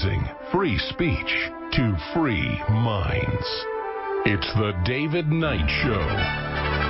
losing free speech to free minds. It's the David Knight Show.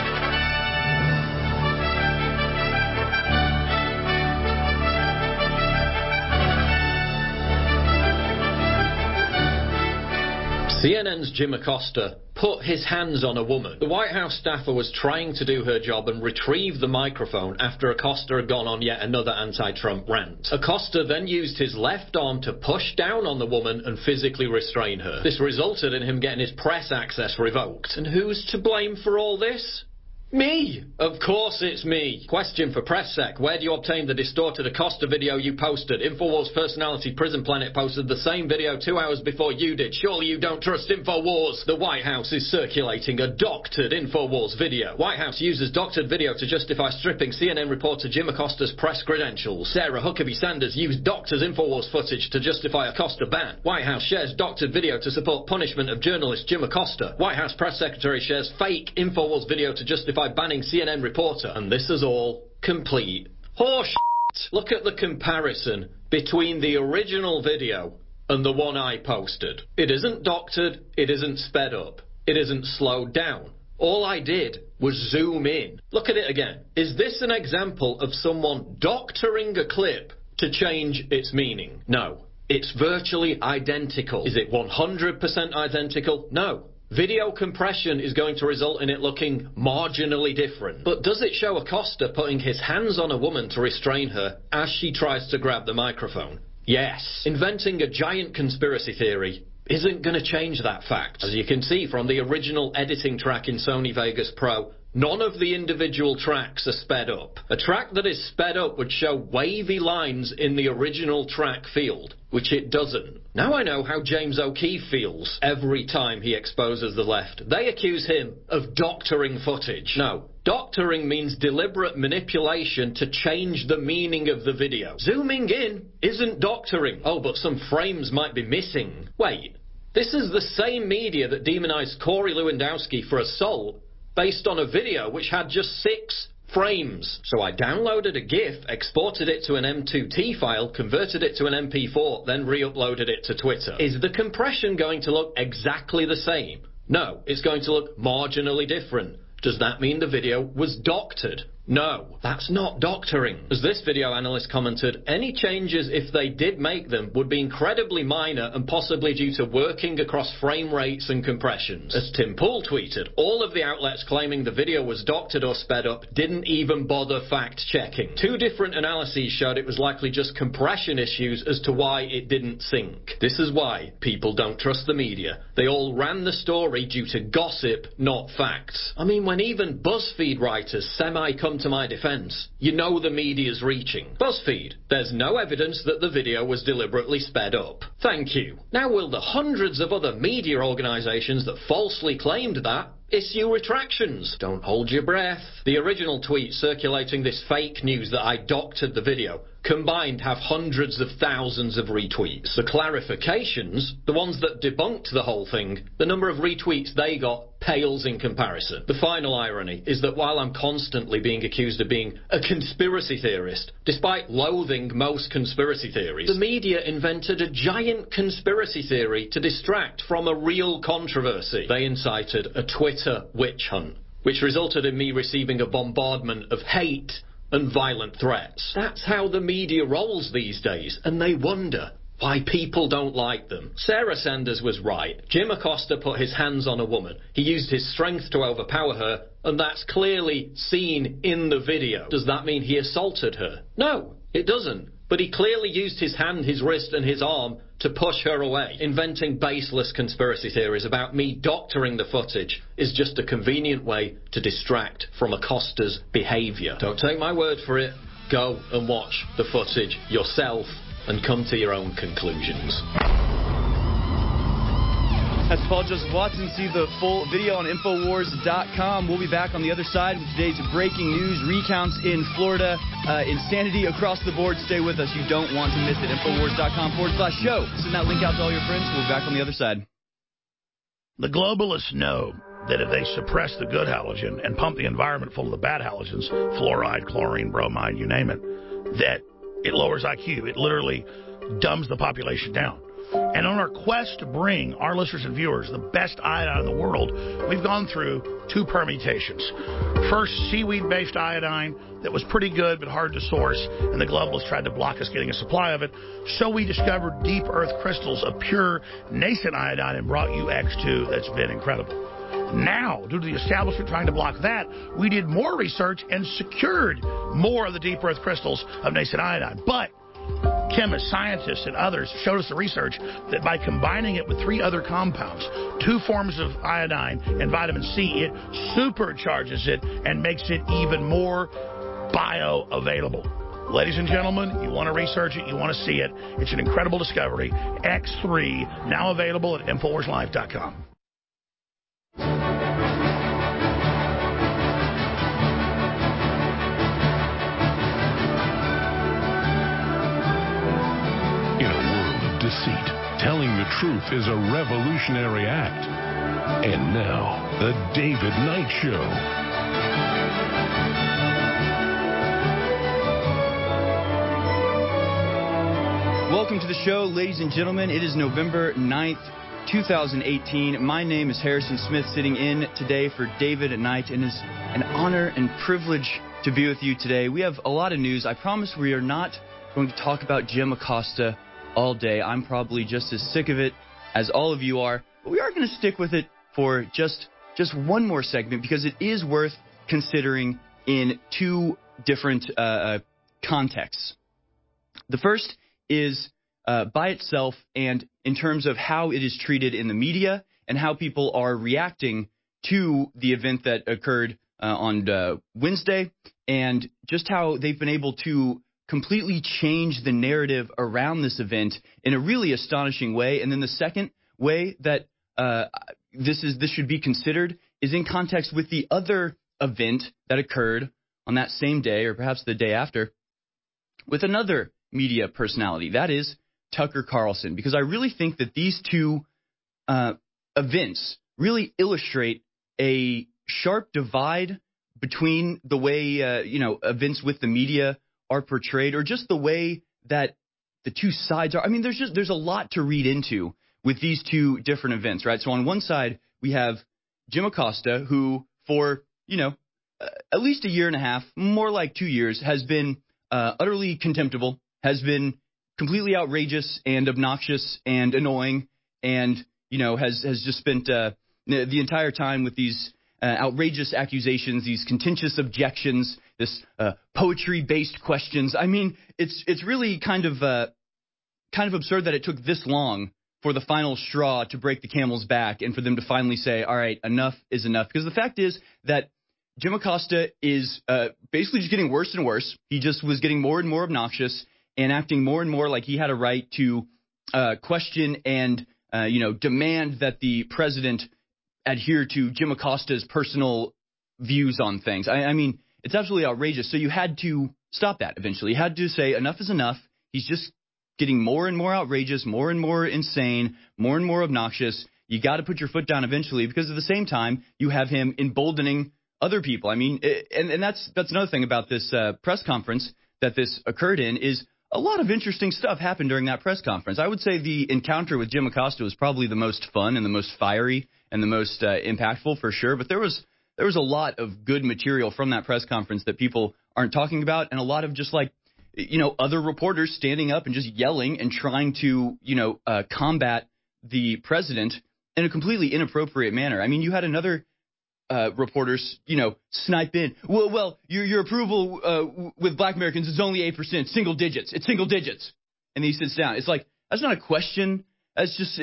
CNN's Jim Acosta put his hands on a woman. The White House staffer was trying to do her job and retrieve the microphone after Acosta had gone on yet another anti-Trump rant. Acosta then used his left arm to push down on the woman and physically restrain her. This resulted in him getting his press access revoked. And who's to blame for all this? Me! Of course it's me. Question for PressSec. Where do you obtain the distorted Acosta video you posted? InfoWars personality Prison Planet posted the same video 2 hours before you did. Surely you don't trust InfoWars. The White House is circulating a doctored InfoWars video. White House uses doctored video to justify stripping CNN reporter Jim Acosta's press credentials. Sarah Huckabee Sanders used doctors InfoWars footage to justify Acosta ban. White House shares doctored video to support punishment of journalist Jim Acosta. White House press secretary shares fake InfoWars video to justify banning CNN reporter, and this is all complete horse. Look at the comparison between the original video and the one I posted. It isn't doctored, it isn't sped up, it isn't slowed down. All I did was zoom in. Look at it again. Is this an example of someone doctoring a clip to change its meaning? No. It's virtually identical. Is it 100% identical? No. Video compression is going to result in it looking marginally different. But does it show Acosta putting his hands on a woman to restrain her as she tries to grab the microphone? Yes. Inventing a giant conspiracy theory isn't going to change that fact. As you can see from the original editing track in Sony Vegas Pro, none of the individual tracks are sped up. A track that is sped up would show wavy lines in the original track field, which it doesn't. Now I know how James O'Keefe feels every time he exposes the left. They accuse him of doctoring footage. No, doctoring means deliberate manipulation to change the meaning of the video. Zooming in isn't doctoring. Oh, but some frames might be missing. Wait, this is the same media that demonized Corey Lewandowski for assault based on a video which had just 6 frames. So I downloaded a GIF, exported it to an M2T file, converted it to an MP4, then re-uploaded it to Twitter. Is the compression going to look exactly the same? No, it's going to look marginally different. Does that mean the video was doctored? No, that's not doctoring. As this video analyst commented, any changes, if they did make them, would be incredibly minor and possibly due to working across frame rates and compressions. As Tim Pool tweeted, all of the outlets claiming the video was doctored or sped up didn't even bother fact-checking. 2 different analyses showed it was likely just compression issues as to why it didn't sync. This is why people don't trust the media. They all ran the story due to gossip, not facts. I mean, when even BuzzFeed writers semi-come to my defense, you know the media's reaching. BuzzFeed, there's no evidence that the video was deliberately sped up. Thank you. Now will the hundreds of other media organizations that falsely claimed that issue retractions? Don't hold your breath. The original tweet circulating this fake news that I doctored the video combined have hundreds of thousands of retweets. The clarifications, the ones that debunked the whole thing, the number of retweets they got pales in comparison. The final irony is that while I'm constantly being accused of being a conspiracy theorist, despite loathing most conspiracy theories, the media invented a giant conspiracy theory to distract from a real controversy. They incited a Twitter witch hunt, which resulted in me receiving a bombardment of hate and violent threats. That's how the media rolls these days, and they wonder why people don't like them. Sarah Sanders was right. Jim Acosta put his hands on a woman. He used his strength to overpower her, and that's clearly seen in the video. Does that mean he assaulted her? No, it doesn't. But he clearly used his hand, his wrist, and his arm to push her away. Inventing baseless conspiracy theories about me doctoring the footage is just a convenient way to distract from Acosta's behavior. Don't take my word for it. Go and watch the footage yourself and come to your own conclusions. That's Paul Joseph Watson. See the full video on Infowars.com. We'll be back on the other side with today's breaking news, recounts in Florida, insanity across the board. Stay with us. You don't want to miss it. Infowars.com/show. Send that link out to all your friends. We'll be back on the other side. The globalists know that if they suppress the good halogen and pump the environment full of the bad halogens, fluoride, chlorine, bromide, you name it, that it lowers IQ. It literally dumbs the population down. And on our quest to bring our listeners and viewers the best iodine in the world, we've gone through two permutations. First, seaweed-based iodine that was pretty good but hard to source, and the globalists tried to block us getting a supply of it. So we discovered deep earth crystals of pure nascent iodine and brought you X2 that's been incredible. Now, due to the establishment trying to block that, we did more research and secured more of the deep earth crystals of nascent iodine. But chemists, scientists, and others showed us the research that by combining it with 3 other compounds, 2 forms of iodine and vitamin C, it supercharges it and makes it even more bioavailable. Ladies and gentlemen, you want to research it, you want to see it. It's an incredible discovery. X3, now available at InfoWarsLife.com. Deceit. Telling the truth is a revolutionary act. And now, The David Knight Show. Welcome to the show, ladies and gentlemen. It is November 9th, 2018. My name is Harrison Smith, sitting in today for David Knight, and it's an honor and privilege to be with you today. We have a lot of news. I promise we are not going to talk about Jim Acosta all day. I'm probably just as sick of it as all of you are, but we are going to stick with it for just one more segment because it is worth considering in 2 different contexts. The first is by itself and in terms of how it is treated in the media and how people are reacting to the event that occurred on Wednesday, and just how they've been able to completely change the narrative around this event in a really astonishing way. And then the second way that this should be considered is in context with the other event that occurred on that same day, or perhaps the day after, with another media personality. That is Tucker Carlson, because I really think that these 2 events really illustrate a sharp divide between the way events with the media are portrayed, or just the way that the 2 sides are. I mean, there's a lot to read into with these 2 different events, right? So on one side, we have Jim Acosta, who for, at least a year and a half, more like 2 years, has been utterly contemptible, has been completely outrageous and obnoxious and annoying, and, has just spent the entire time with these outrageous accusations, these contentious objections, this poetry-based questions. I mean, it's really kind of absurd that it took this long for the final straw to break the camel's back and for them to finally say, all right, enough is enough. Because the fact is that Jim Acosta is basically just getting worse and worse. He just was getting more and more obnoxious and acting more and more like he had a right to question and, demand that the president adhere to Jim Acosta's personal views on things. I mean, it's absolutely outrageous. So you had to stop that eventually. You had to say enough is enough. He's just getting more and more outrageous, more and more insane, more and more obnoxious. You got to put your foot down eventually, because at the same time, you have him emboldening other people. I mean, and that's another thing about this press conference that this occurred in, is a lot of interesting stuff happened during that press conference. I would say the encounter with Jim Acosta was probably the most fun and the most fiery and the most impactful for sure. But there was a lot of good material from that press conference that people aren't talking about, and a lot of just like, other reporters standing up and just yelling and trying to, combat the president in a completely inappropriate manner. I mean, you had another reporters, snipe in. Well, your approval with Black Americans is only 8%, single digits. It's single digits. And he sits down. It's like, that's not a question. That's just,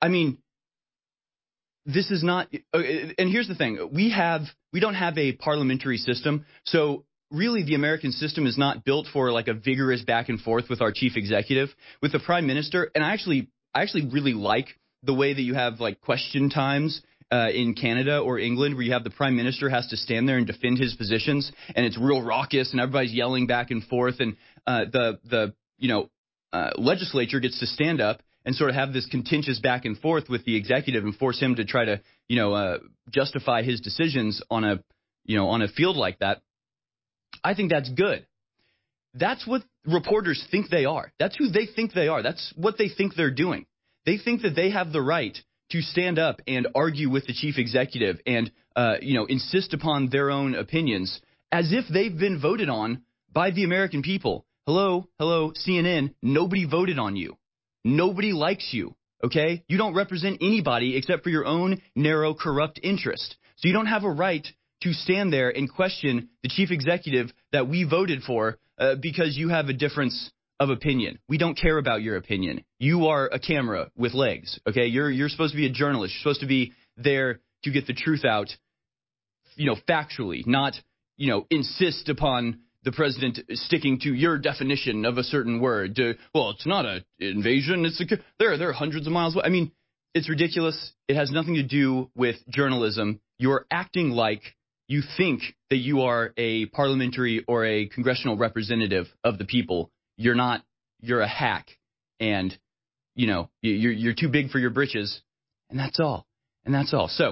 this is not. And here's the thing: we don't have a parliamentary system, so really the American system is not built for like a vigorous back and forth with our chief executive, with the prime minister. And I actually really like the way that you have like question times in Canada or England, where you have the prime minister has to stand there and defend his positions, and it's real raucous and everybody's yelling back and forth, and the legislature gets to stand up and sort of have this contentious back and forth with the executive and force him to try to justify his decisions on a field like that. I think that's good. That's what reporters think they are. That's who they think they are. That's what they think they're doing. They think that they have the right to stand up and argue with the chief executive and, insist upon their own opinions as if they've been voted on by the American people. Hello, CNN. Nobody voted on you. Nobody likes you. Okay? You don't represent anybody except for your own narrow, corrupt interest. So you don't have a right to stand there and question the chief executive that we voted for because you have a difference of opinion. We don't care about your opinion. You are a camera with legs. Okay? You're supposed to be a journalist. You're supposed to be there to get the truth out, factually, not, insist upon the president sticking to your definition of a certain word. Well, it's not an invasion. They're hundreds of miles away. I mean, it's ridiculous. It has nothing to do with journalism. You're acting like you think that you are a parliamentary or a congressional representative of the people. You're not. You're a hack, and you're too big for your britches, and that's all. So,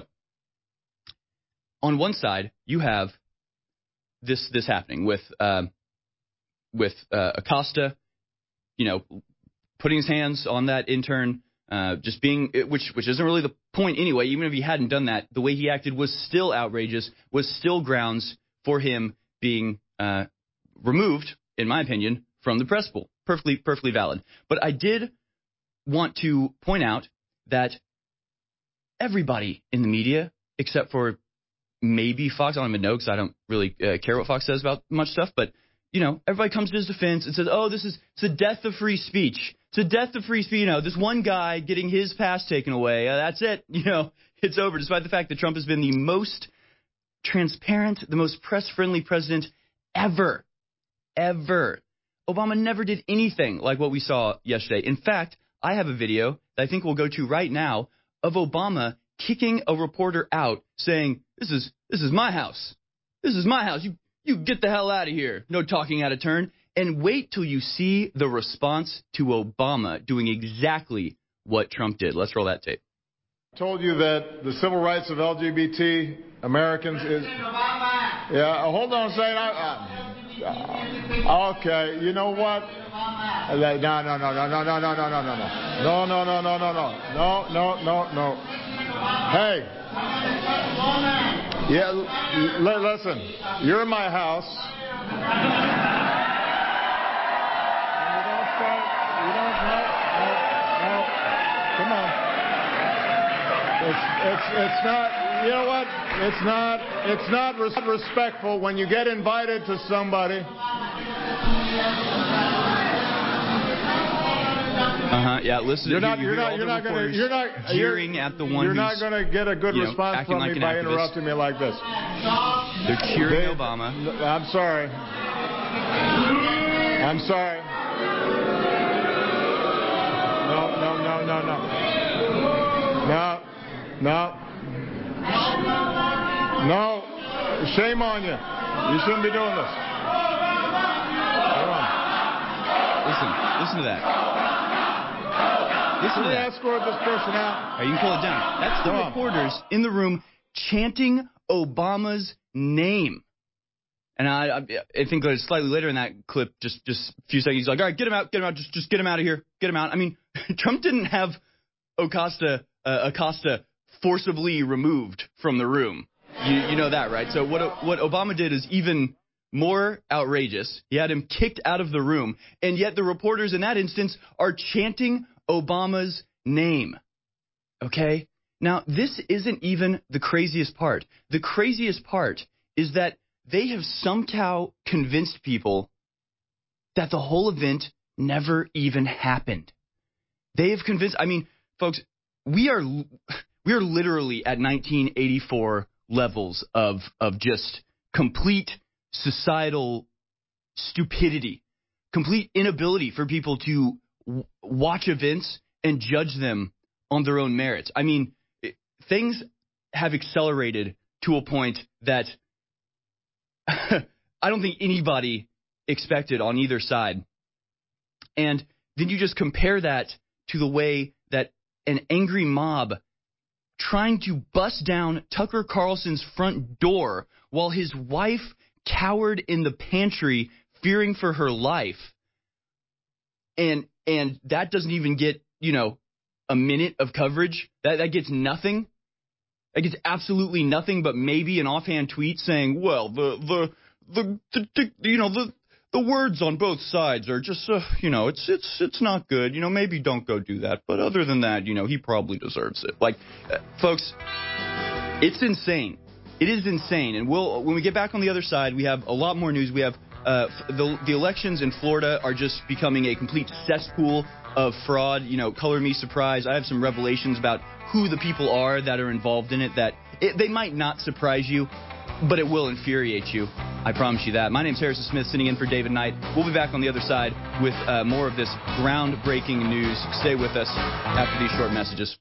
on one side, you have this happening with Acosta, putting his hands on that intern, just being, which isn't really the point anyway. Even if he hadn't done that, the way he acted was still outrageous, was still grounds for him being removed, in my opinion, from the press pool. Perfectly valid. But I did want to point out that everybody in the media, except for maybe Fox, I don't even know because I don't really care what Fox says about much stuff, but, everybody comes to his defense and says, oh, it's a death of free speech. It's a death of free speech. This one guy getting his pass taken away. That's it. It's over, despite the fact that Trump has been the most transparent, the most press-friendly president ever. Obama never did anything like what we saw yesterday. In fact, I have a video that I think we'll go to right now of Obama kicking a reporter out, saying, This is my house. This is my house. You get the hell out of here. No talking out of turn. And wait till you see the response to Obama doing exactly what Trump did. Let's roll that tape. I told you that the civil rights of LGBT Americans is... Yeah, hold on a second. Okay, you know what? No. Hey. Yeah, listen. You're in my house. Come on. It's not, you know what? It's not respectful when you get invited to somebody. Yeah, listen. You're not cheering at the one. You're not going to get a good response from me by interrupting me like this. They're cheering Obama. I'm sorry. No. Shame on you. You shouldn't be doing this. Come on. Listen to that. Listen to that. Escort this person out. You can pull it down. That's the reporters in the room chanting Obama's name. And I think slightly later in that clip, just a few seconds, he's like, all right, get him out, just get him out of here, get him out. I mean, Trump didn't have Acosta forcibly removed from the room. You know that, right? So what Obama did is even more outrageous. He had him kicked out of the room, and yet the reporters in that instance are chanting Obama's name. Okay? Now, this isn't even the craziest part. The craziest part is that they have somehow convinced people that the whole event never even happened. They have convinced, folks, we are literally at 1984 levels of just complete societal stupidity, complete inability for people to watch events and judge them on their own merits. Things have accelerated to a point that I don't think anybody expected on either side. And then you just compare that to the way that an angry mob trying to bust down Tucker Carlson's front door while his wife cowered in the pantry fearing for her life, and that doesn't even get, a minute of coverage. That gets nothing. That gets absolutely nothing but maybe an offhand tweet saying, well, the words on both sides are just, it's not good. Maybe don't go do that. But other than that, he probably deserves it. Folks, it's insane. It is insane. And when we get back on the other side, we have a lot more news. We have the elections in Florida are just becoming a complete cesspool of fraud. Color me surprised. I have some revelations about who the people are that are involved in it they might not surprise you, but it will infuriate you. I promise you that. My name's Harrison Smith, sitting in for David Knight. We'll be back on the other side with more of this groundbreaking news. Stay with us after these short messages.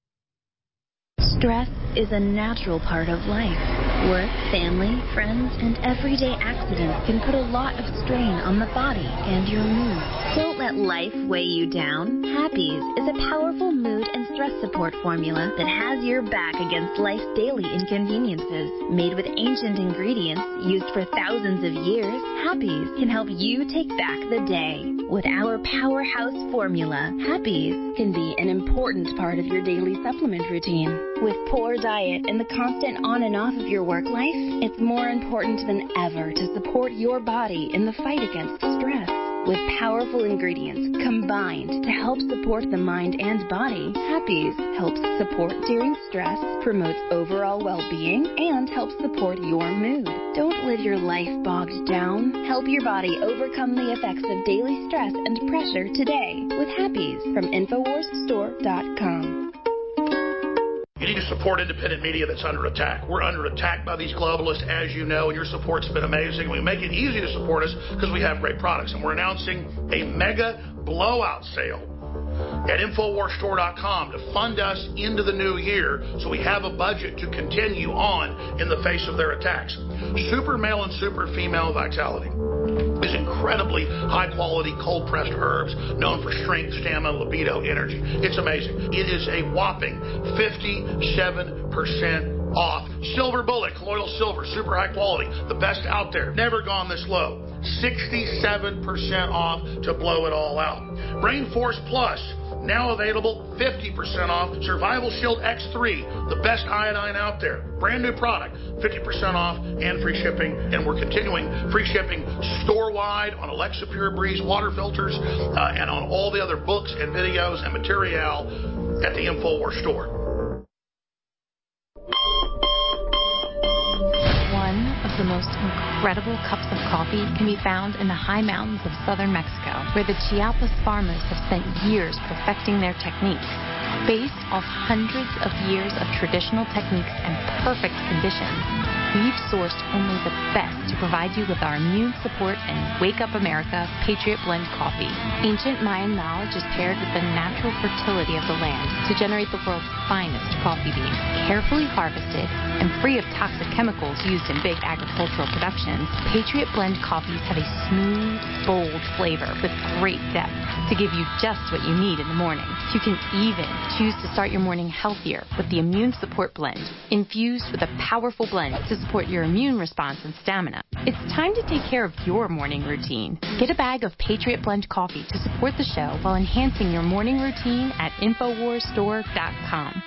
Stress is a natural part of life. Work, family, friends, and everyday accidents can put a lot of strain on the body and your mood. Don't let life weigh you down. Happies is a powerful mood and stress support formula that has your back against life's daily inconveniences. Made with ancient ingredients used for thousands of years, Happies can help you take back the day. With our powerhouse formula, Happies can be an important part of your daily supplement routine. With poor diet and the constant on and off of your work life, it's more important than ever to support your body in the fight against stress. With powerful ingredients combined to help support the mind and body, Happies helps support during stress, promotes overall well-being, and helps support your mood. Don't live your life bogged down. Help your body overcome the effects of daily stress and pressure today with Happies from InfoWarsStore.com. You need to support independent media that's under attack. We're under attack by these globalists, as you know, and your support's been amazing. We make it easy to support us because we have great products. And we're announcing a mega blowout sale at InfoWarsStore.com to fund us into the new year so we have a budget to continue on in the face of their attacks. Super male and super female vitality is incredibly high-quality cold-pressed herbs known for strength, stamina, libido, energy. It's amazing. It is a whopping 57% off. Silver Bullet, colloidal silver, super high quality, the best out there. Never gone this low. 67% off to blow it all out. Brain Force Plus, now available 50% off. Survival Shield X3, the best iodine out there. Brand new product, 50% off and free shipping. And we're continuing free shipping store-wide on Alexa Pure Breeze water filters and on all the other books and videos and material at the InfoWars store. One of the most incredible cups of coffee can be found in the high mountains of southern Mexico, where the Chiapas farmers have spent years perfecting their techniques. Based off hundreds of years of traditional techniques and perfect conditions, we've sourced only the best to provide you with our immune support and Wake Up America Patriot Blend coffee. Ancient Mayan knowledge is paired with the natural fertility of the land to generate the world's finest coffee beans. Carefully harvested and free of toxic chemicals used in big agricultural productions, Patriot Blend coffees have a smooth, bold flavor with great depth to give you just what you need in the morning. You can even choose to start your morning healthier with the Immune Support Blend, infused with a powerful blend to support your immune response and stamina. It's time to take care of your morning routine. Get a bag of Patriot Blend coffee to support the show while enhancing your morning routine at InfoWarsStore.com.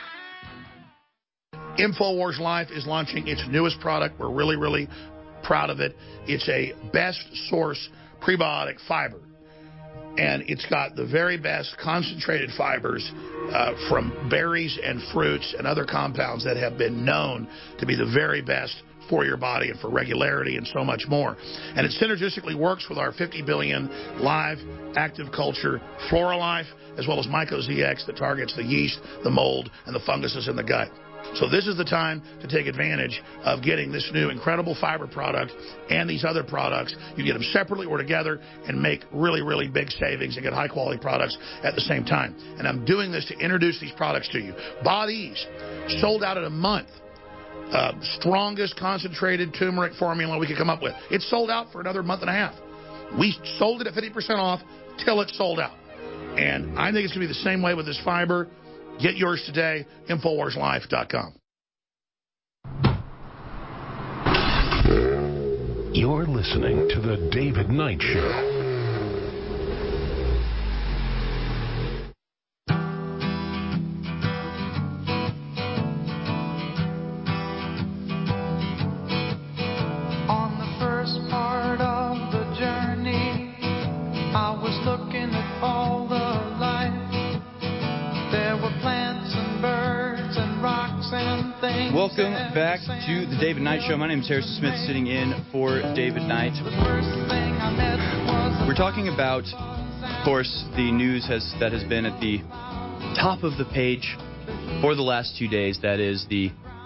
InfoWars Life is launching its newest product. We're really, really proud of it. It's a best source prebiotic fiber. And it's got the very best concentrated fibers from berries and fruits and other compounds that have been known to be the very best for your body and for regularity and so much more. And it synergistically works with our 50 billion live active culture FloraLife, as well as MycoZX that targets the yeast, the mold, and the funguses in the gut. So this is the time to take advantage of getting this new incredible fiber product and these other products. You get them separately or together and make really, really big savings and get high-quality products at the same time. And I'm doing this to introduce these products to you. Bodease, sold out in a month. Strongest concentrated turmeric formula we could come up with. It's sold out for another month and a half. We sold it at 50% off till it's sold out. And I think it's going to be the same way with this fiber. Get yours today, InfoWarsLife.com. Your You're listening to The David Knight Show. On the first part of the journey, I was looking at all the life. There were plants and birds and rocks and things. Welcome back to the David Knight Show. My name is Harrison Smith, sitting in for David Knight. We're talking about, of course, the news that has been at the top of the page for the last 2 days. That is the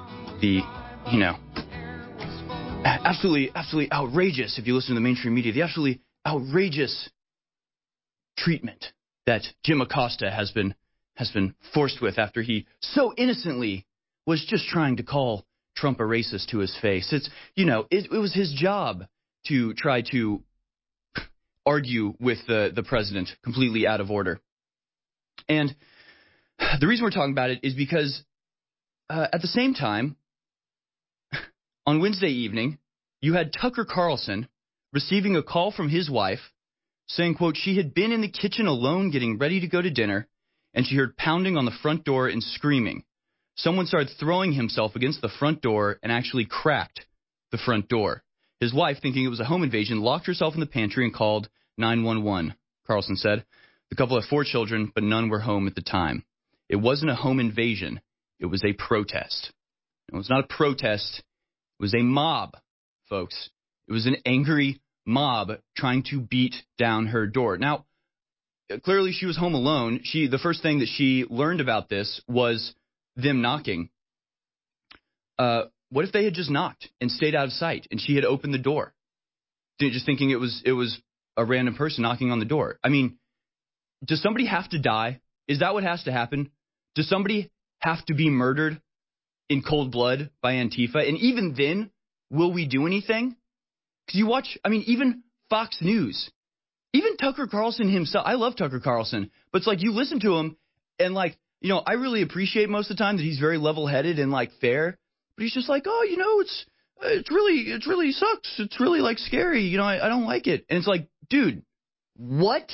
absolutely outrageous, if you listen to the mainstream media, the absolutely outrageous treatment that Jim Acosta has been forced with after he so innocently was just trying to call Trump a racist to his face. It was his job to try to argue with the president completely out of order. And the reason we're talking about it is because at the same time, on Wednesday evening, you had Tucker Carlson receiving a call from his wife saying, quote, she had been in the kitchen alone getting ready to go to dinner, and she heard pounding on the front door and screaming. Someone started throwing himself against the front door and actually cracked the front door. His wife, thinking it was a home invasion, locked herself in the pantry and called 911. Carlson said the couple had 4 children, but none were home at the time. It wasn't a home invasion. It was a protest. It was not a protest. It was a mob, folks. It was an angry mob trying to beat down her door. Now, clearly she was home alone. The first thing that she learned about this was them knocking. What if they had just knocked and stayed out of sight and she had opened the door? Just thinking it was a random person knocking on the door. I mean, does somebody have to die? Is that what has to happen? Does somebody have to be murdered in cold blood by Antifa? And even then, will we do anything? Because you watch, even Fox News, even Tucker Carlson himself. I love Tucker Carlson, but it's like you listen to him and I really appreciate most of the time that he's very level-headed and fair, but he's just like, oh, it really sucks. It's really scary. I don't like it. And it's like, dude, what?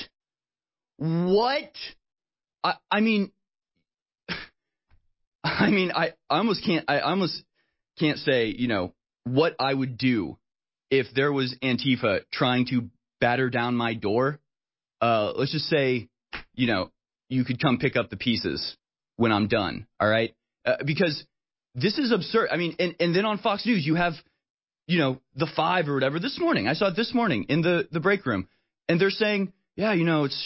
I almost can't say, what I would do if there was Antifa trying to batter down my door. Let's just say, you could come pick up the pieces when I'm done. All right. Because this is absurd. And then on Fox News, you have, the 5 or whatever this morning. I saw it this morning in the break room, and they're saying, yeah, it's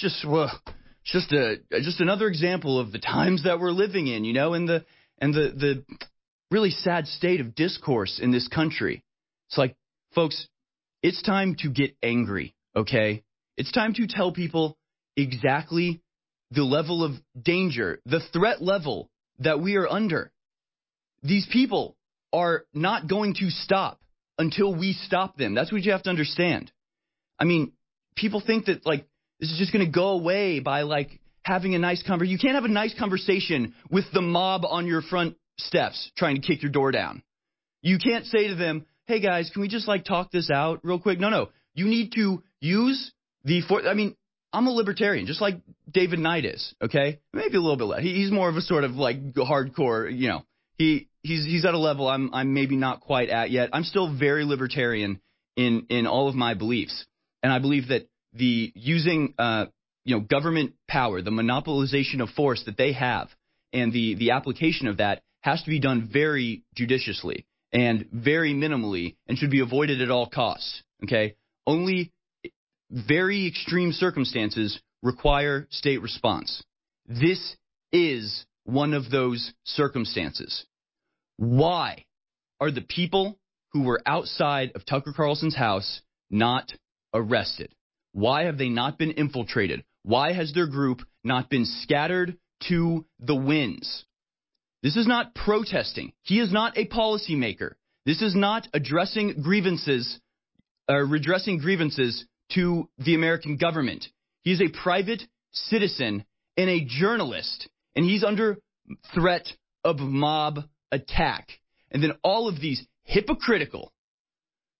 just another example of the times that we're living in, and the really sad state of discourse in this country. It's like, folks, it's time to get angry, okay? It's time to tell people exactly the level of danger, the threat level that we are under. These people are not going to stop until we stop them. That's what you have to understand. People think that, this is just going to go away by, having a nice conversation. You can't have a nice conversation with the mob on your front steps trying to kick your door down. You can't say to them, hey, guys, can we just, talk this out real quick? No. You need to use I'm a libertarian, just like David Knight is, okay? Maybe a little bit less. He's more of a sort of, hardcore, He's at a level I'm maybe not quite at yet. I'm still very libertarian in all of my beliefs. And I believe that the using government power, the monopolization of force that they have, and the application of that has to be done very judiciously and very minimally and should be avoided at all costs. Okay? Only very extreme circumstances require state response. This is one of those circumstances. Why are the people who were outside of Tucker Carlson's house not arrested? Why have they not been infiltrated? Why has their group not been scattered to the winds? This is not protesting. He is not a policymaker. This is not addressing grievances or redressing grievances to the American government. He is a private citizen and a journalist, and he's under threat of mob attack. And then all of these hypocritical,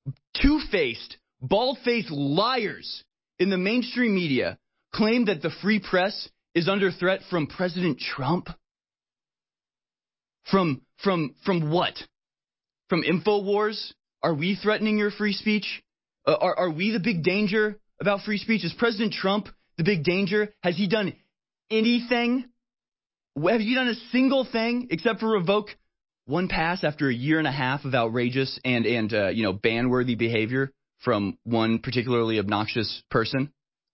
two-faced, bald-faced liars in the mainstream media claim that the free press is under threat from President Trump? From what? From InfoWars? Are we threatening your free speech? Are we the big danger about free speech? Is President Trump the big danger? Has he done anything? Have you done a single thing except for revoke one pass after a year and a half of outrageous and ban-worthy behavior from one particularly obnoxious person?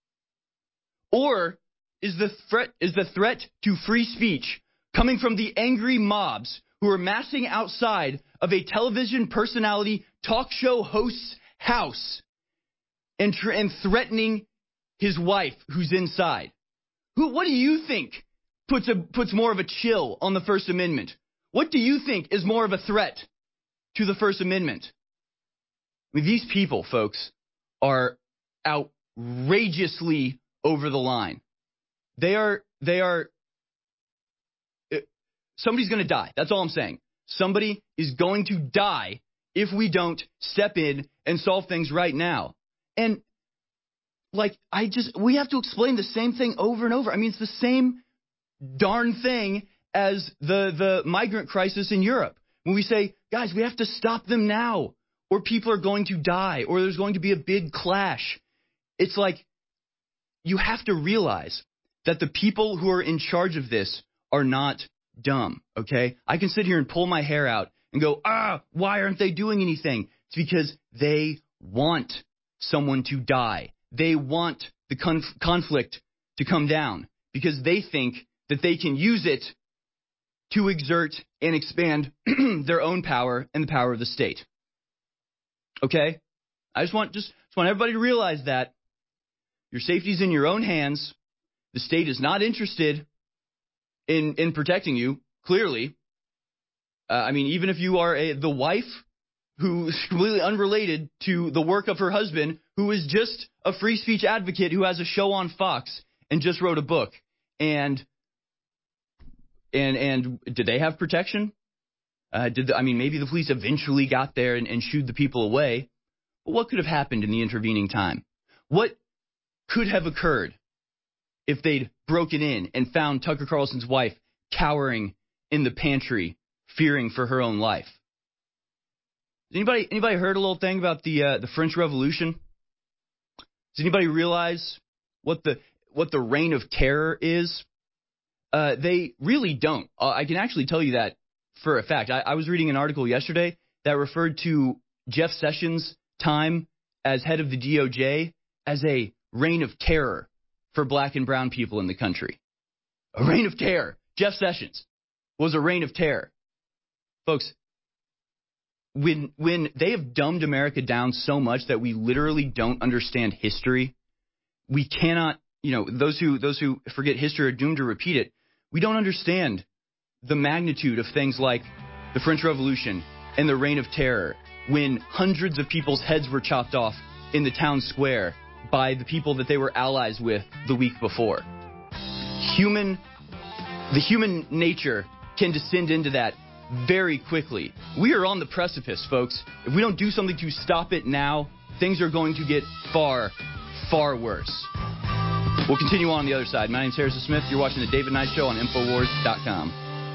Or is the threat to free speech coming from the angry mobs who are massing outside of a television personality talk show host's house and threatening his wife who's inside? What do you think puts more of a chill on the First Amendment? What do you think is more of a threat to the First Amendment? I mean, these people, folks, are outrageously over the line. They are. Somebody's going to die. That's all I'm saying. Somebody is going to die if we don't step in and solve things right now. And we have to explain the same thing over and over. I mean, it's the same darn thing as the migrant crisis in Europe. When we say, guys, we have to stop them now, or people are going to die, or there's going to be a big clash. It's like, you have to realize that the people who are in charge of this are not dumb, okay? I can sit here and pull my hair out and go, why aren't they doing anything? It's because they want someone to die. They want the conflict to come down because they think that they can use it to exert and expand their own power and the power of the state. Okay? I just want everybody to realize that your safety's in your own hands. The state is not interested in protecting you, clearly. I mean, even if you are the wife who's completely unrelated to the work of her husband, who is just a free speech advocate who has a show on Fox and just wrote a book. And did they have protection? Maybe the police eventually got there and shooed the people away. But what could have happened in the intervening time? What could have occurred if they'd broken in and found Tucker Carlson's wife cowering in the pantry, fearing for her own life? Anybody heard a little thing about the French Revolution? Does anybody realize what the reign of terror is? They really don't. I can actually tell you that for a fact. I was reading an article yesterday that referred to Jeff Sessions' time as head of the DOJ as a reign of terror for black and brown people in the country. A reign of terror. Jeff Sessions was a reign of terror. Folks, when they have dumbed America down so much that we literally don't understand history, we cannot, those who forget history are doomed to repeat it. We don't understand the magnitude of things like the French Revolution and the Reign of Terror, when hundreds of people's heads were chopped off in the town square by the people that they were allies with the week before. The human nature can descend into that very quickly. We are on the precipice, folks. If we don't do something to stop it now, things are going to get far, far worse. We'll continue on the other side. My name's Harrison Smith. You're watching The David Knight Show on Infowars.com.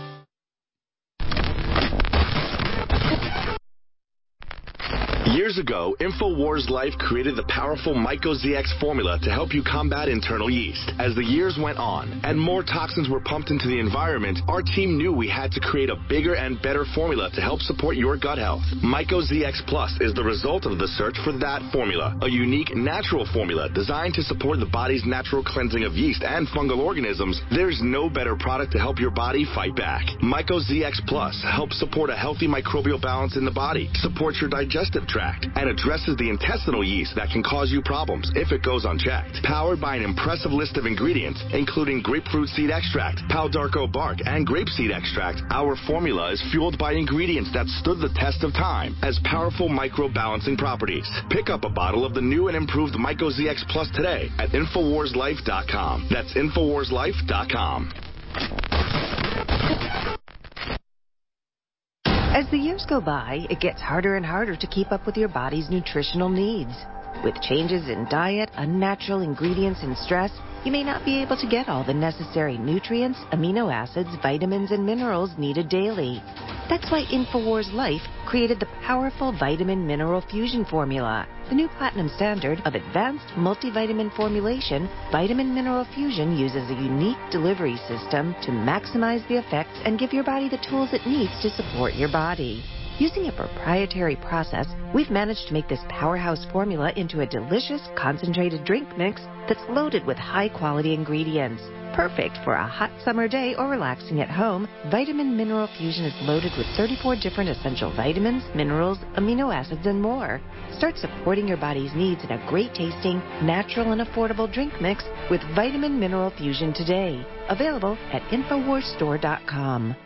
Years ago, InfoWars Life created the powerful MycoZX formula to help you combat internal yeast. As the years went on and more toxins were pumped into the environment, our team knew we had to create a bigger and better formula to help support your gut health. MycoZX Plus is the result of the search for that formula, a unique natural formula designed to support the body's natural cleansing of yeast and fungal organisms. There's no better product to help your body fight back. MycoZX Plus helps support a healthy microbial balance in the body, supports your digestive tract, and addresses the intestinal yeast that can cause you problems if it goes unchecked. Powered by an impressive list of ingredients, including grapefruit seed extract, Palo d'Arco bark, and grapeseed extract, our formula is fueled by ingredients that stood the test of time as powerful microbalancing properties. Pick up a bottle of the new and improved MycoZX Plus today at InfoWarsLife.com. That's InfoWarsLife.com. As the years go by, it gets harder and harder to keep up with your body's nutritional needs. With changes in diet, unnatural ingredients, and stress, you may not be able to get all the necessary nutrients, amino acids, vitamins, and minerals needed daily. That's why InfoWars Life created the powerful Vitamin Mineral Fusion formula. The new platinum standard of advanced multivitamin formulation, Vitamin Mineral Fusion uses a unique delivery system to maximize the effects and give your body the tools it needs to support your body. Using a proprietary process, we've managed to make this powerhouse formula into a delicious concentrated drink mix that's loaded with high-quality ingredients. Perfect for a hot summer day or relaxing at home, Vitamin Mineral Fusion is loaded with 34 different essential vitamins, minerals, amino acids, and more. Start supporting your body's needs in a great-tasting, natural, and affordable drink mix with Vitamin Mineral Fusion today. Available at InfoWarsStore.com.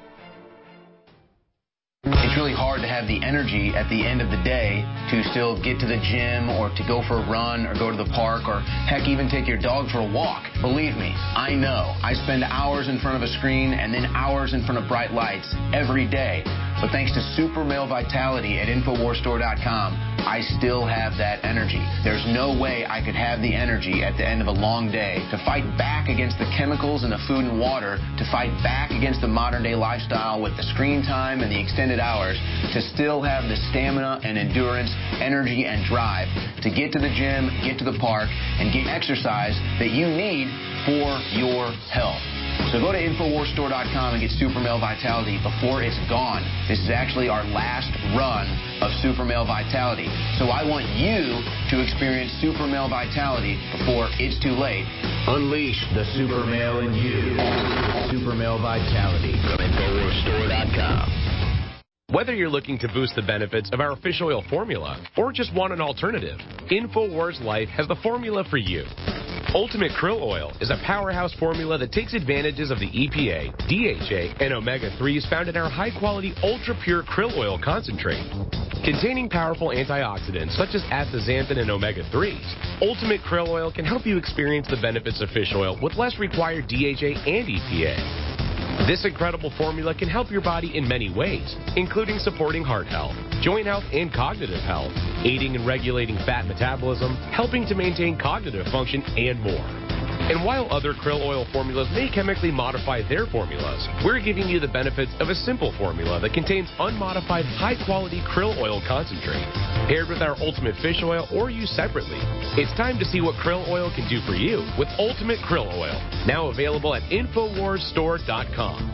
It's really hard to have the energy at the end of the day to still get to the gym or to go for a run or go to the park or, heck, even take your dog for a walk. Believe me, I know. I spend hours in front of a screen and then hours in front of bright lights every day. But thanks to Super Male Vitality at InfoWarsStore.com, I still have that energy. There's no way I could have the energy at the end of a long day to fight back against the chemicals in the food and water, to fight back against the modern day lifestyle with the screen time and the extended hours, to still have the stamina and endurance, energy and drive to get to the gym, get to the park, and get exercise that you need for your health. So go to InfoWarsStore.com and get Super Male Vitality before it's gone. This is actually our last run of Super Male Vitality. So I want you to experience Super Male Vitality before it's too late. Unleash the Super Male in you. Super Male Vitality from InfoWarsStore.com. Whether you're looking to boost the benefits of our fish oil formula or just want an alternative, InfoWars Life has the formula for you. Ultimate Krill Oil is a powerhouse formula that takes advantages of the EPA, DHA, and omega-3s found in our high-quality, ultra-pure krill oil concentrate. Containing powerful antioxidants such as astaxanthin and omega-3s, Ultimate Krill Oil can help you experience the benefits of fish oil with less required DHA and EPA. This incredible formula can help your body in many ways, including supporting heart health, joint health, and cognitive health, aiding in regulating fat metabolism, helping to maintain cognitive function, and more. And while other krill oil formulas may chemically modify their formulas, we're giving you the benefits of a simple formula that contains unmodified, high-quality krill oil concentrate, paired with our Ultimate Fish Oil or used separately. It's time to see what krill oil can do for you with Ultimate Krill Oil, now available at InfoWarsStore.com.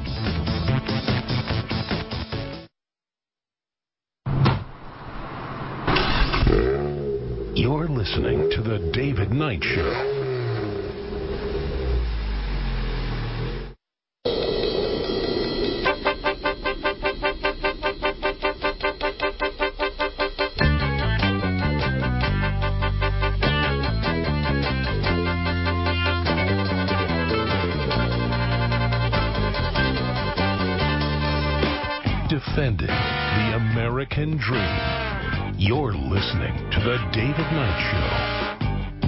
You're listening to The David Knight Show. Defending the American dream. You're listening to The David Knight Show.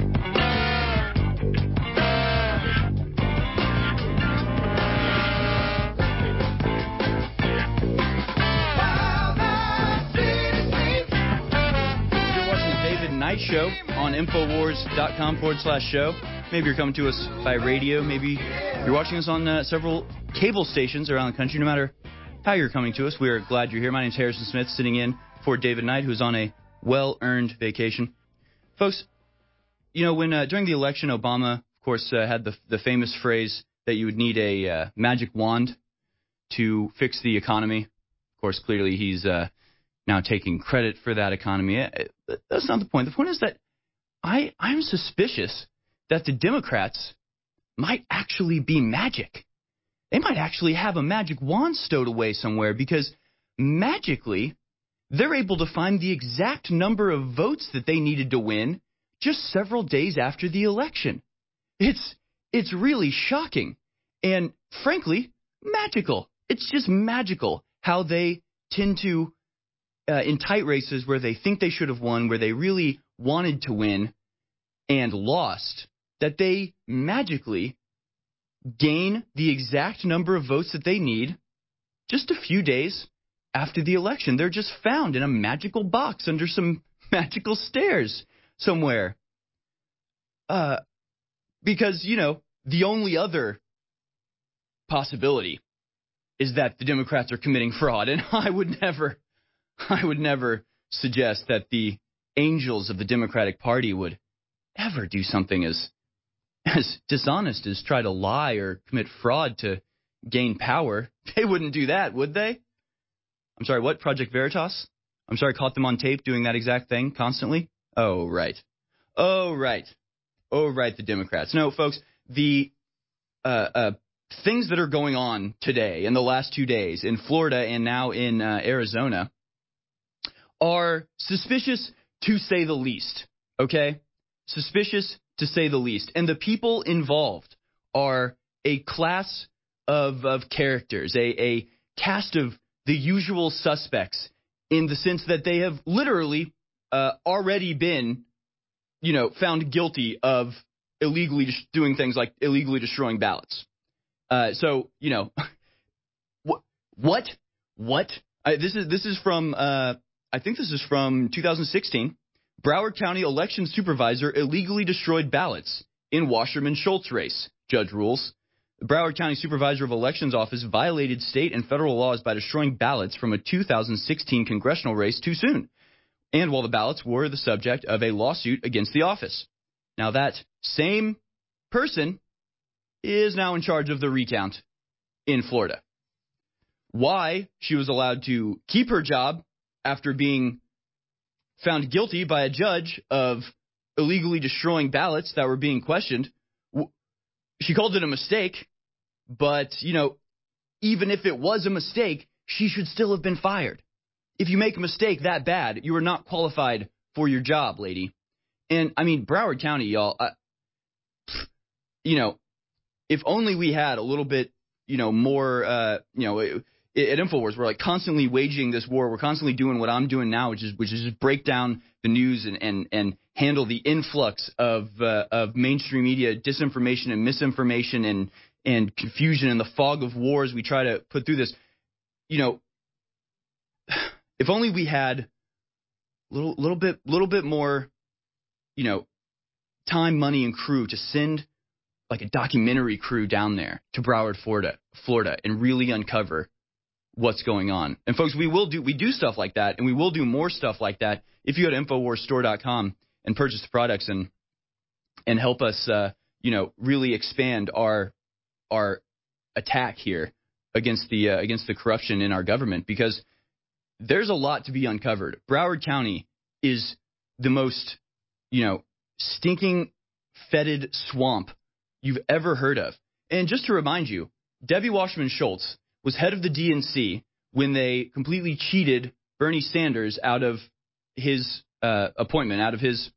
You're watching The David Knight Show on Infowars.com/show. Maybe you're coming to us by radio. Maybe you're watching us on several cable stations around the country. No matter how you're coming to us, we are glad you're here. My name's Harrison Smith, sitting in for David Knight, who's on a well-earned vacation. Folks, you know, when during the election, Obama, of course, had the famous phrase that you would need a magic wand to fix the economy. Of course, clearly he's now taking credit for that economy. That's not the point. The point is that I'm suspicious that the Democrats might actually be magic. They might actually have a magic wand stowed away somewhere, because magically they're able to find the exact number of votes that they needed to win just several days after the election. It's really shocking and, frankly, magical. It's just magical how they tend to, in tight races where they think they should have won, where they really wanted to win and lost, that they magically gain the exact number of votes that they need just a few days after the election. They're just found in a magical box under some magical stairs somewhere. Because, the only other possibility is that the Democrats are committing fraud. And I would never suggest that the angels of the Democratic Party would ever do something as dishonest as try to lie or commit fraud to gain power. They wouldn't do that, would they? I'm sorry, what? Project Veritas? I'm sorry, caught them on tape doing that exact thing constantly? Oh, right, the Democrats. No, folks, the things that are going on today in the last 2 days in Florida and now in Arizona are suspicious to say the least, okay? Suspicious to say the least. And the people involved are a class of characters, a cast of the usual suspects in the sense that they have literally already been, found guilty of illegally doing things like illegally destroying ballots. What? This is from I think this is from 2016. Broward County election supervisor illegally destroyed ballots in Wasserman Schultz race, judge rules. The Broward County Supervisor of Elections Office violated state and federal laws by destroying ballots from a 2016 congressional race too soon, and while the ballots were the subject of a lawsuit against the office. Now, that same person is now in charge of the recount in Florida. Why she was allowed to keep her job after being found guilty by a judge of illegally destroying ballots that were being questioned, she called it a mistake, but, even if it was a mistake, she should still have been fired. If you make a mistake that bad, you are not qualified for your job, lady. And, Broward County, y'all, if only we had a little bit, more, at InfoWars, we're like constantly waging this war. We're constantly doing what I'm doing now, which is just break down the news and handle the influx of mainstream media disinformation and misinformation and confusion and the fog of wars we try to put through this. If only we had a little bit more, time, money, and crew to send like a documentary crew down there to Broward, Florida, and really uncover what's going on. And folks, we do stuff like that, and we will do more stuff like that if you go to InfoWarsStore.com and purchase the products and help us, really expand our attack here against the corruption in our government, because there's a lot to be uncovered. Broward County is the most, stinking, fetid swamp you've ever heard of. And just to remind you, Debbie Wasserman Schultz was head of the DNC when they completely cheated Bernie Sanders out of his appointment, out of his,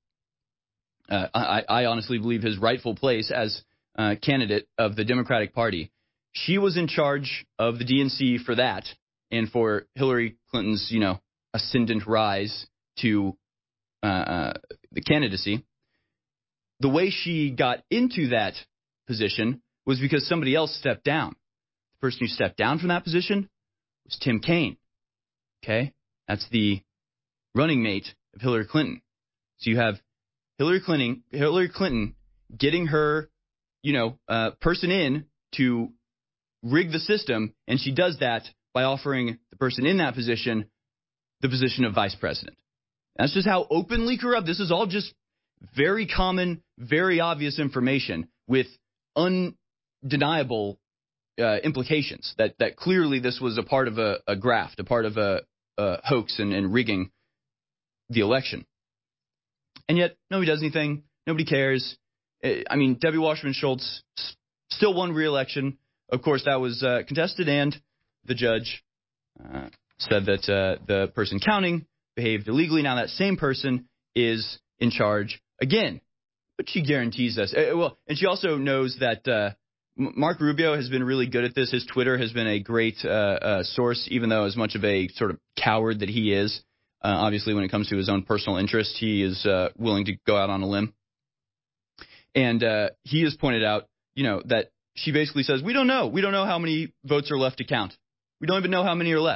I honestly believe, his rightful place as candidate of the Democratic Party. She was in charge of the DNC for that and for Hillary Clinton's, ascendant rise to the candidacy. The way she got into that position was because somebody else stepped down. The person who stepped down from that position was Tim Kaine. Okay? That's the running mate of Hillary Clinton. So you have Hillary Clinton getting her, person in to rig the system, and she does that by offering the person in that position the position of vice president. That's just how openly corrupt. This is all just very common, very obvious information with undeniable implications that clearly this was a part of a graft, a part of a hoax and rigging the election. And yet nobody does anything. Nobody cares. Debbie Wasserman Schultz still won re-election. Of course, that was contested, and the judge said that the person counting behaved illegally. Now that same person is in charge again, but she guarantees us. And she also knows that Mark Rubio has been really good at this. His Twitter has been a great source, even though as much of a sort of coward that he is. Obviously, when it comes to his own personal interest, he is willing to go out on a limb. And he has pointed out, that she basically says, we don't know. We don't know how many votes are left to count. We don't even know how many are left.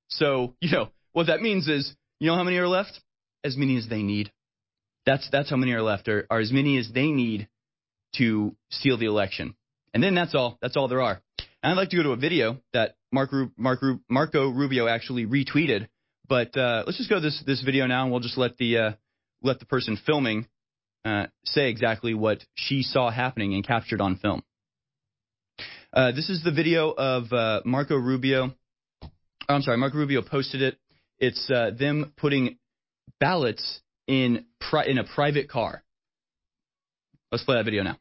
So, what that means is, how many are left? As many as they need. That's how many are left, are as many as they need to seal the election. And then that's all there are. And I'd like to go to a video that Marco Rubio actually retweeted. But let's just go to this video now, and we'll just let the person filming say exactly what she saw happening and captured on film. This is the video of Marco Rubio. I'm sorry, Marco Rubio posted it. It's them putting ballots in a private car. Let's play that video now.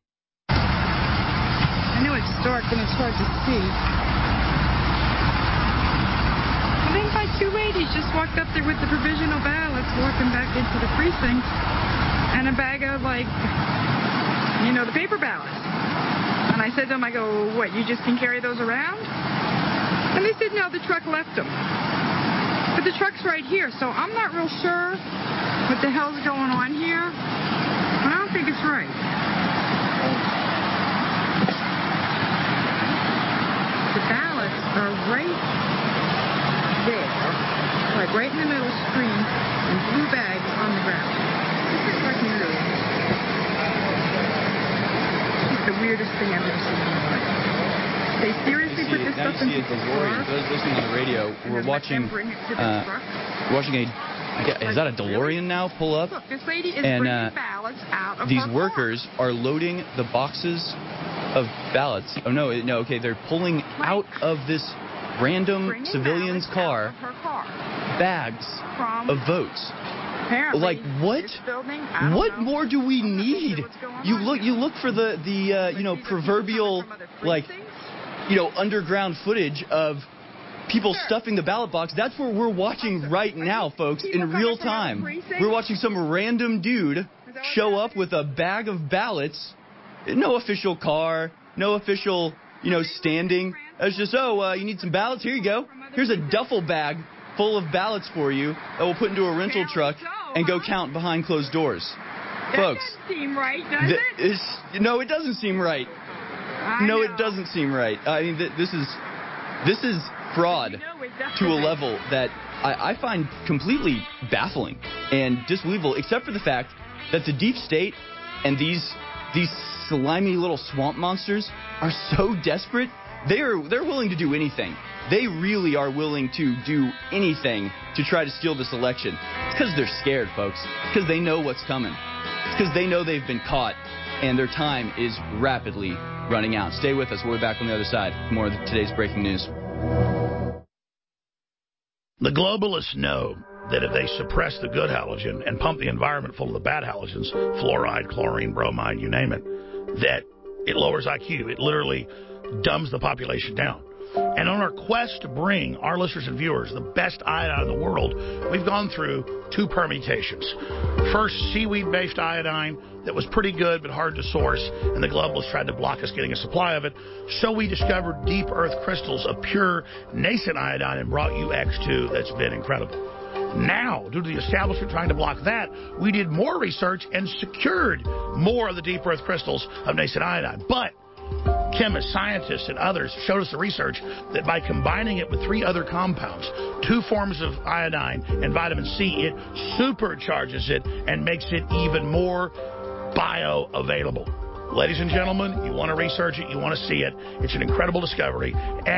I know it's dark and it's hard to see. And then by two ladies just walked up there with the provisional ballots, walking back into the precinct, and a bag of, the paper ballots. And I said to them, I go, what, you just can carry those around? And they said, no, the truck left them. But the truck's right here, so I'm not real sure what the hell's going on here. But I don't think it's right. The ballots are right there, right in the middle screen, in blue bags on the ground. This is right here. It's the weirdest thing I've ever seen in my life. They seriously put this stuff in the DeLorean. For those listening on the radio, we're watching is that a DeLorean now? Pull up. Look, this lady is bringing ballots out of these her workers car. are loading the boxes of ballots. Oh, no, okay, they're pulling out of this random civilian's car bags of votes. Apparently, like what? What more do we need? You look for the proverbial underground footage of people stuffing the ballot box. That's where we're watching right now, folks, in real time. We're watching some random dude show up with a bag of ballots. No official car, no official, standing. It's just, you need some ballots? Here you go. Here's a duffel bag full of ballots for you that we'll put into a rental truck and go count behind closed doors. Folks. That doesn't seem right, does it? No, it doesn't seem right. No, it doesn't seem right. I mean, this is fraud to a level that I find completely baffling and disbelievable, except for the fact that the deep state and these slimy little swamp monsters are so desperate, they're willing to do anything. They really are willing to do anything to try to steal this election. It's because they're scared, folks. It's because they know what's coming. It's because they know they've been caught, and their time is rapidly running out. Stay with us. We'll be back on the other side. More of today's breaking news. The globalists know that if they suppress the good halogen and pump the environment full of the bad halogens, fluoride, chlorine, bromide, you name it, that it lowers IQ. It literally dumbs the population down. And on our quest to bring our listeners and viewers the best iodine in the world, we've gone through two permutations. First, seaweed-based iodine that was pretty good but hard to source, and the globalists tried to block us getting a supply of it. So we discovered deep earth crystals of pure nascent iodine and brought you X2 that's been incredible. Now, due to the establishment trying to block that, we did more research and secured more of the deep earth crystals of nascent iodine. But chemists, scientists, and others showed us the research that by combining it with 3 other compounds, 2 forms of iodine and vitamin C, it supercharges it and makes it even more bioavailable. Ladies and gentlemen, you want to research it, you want to see it. It's an incredible discovery.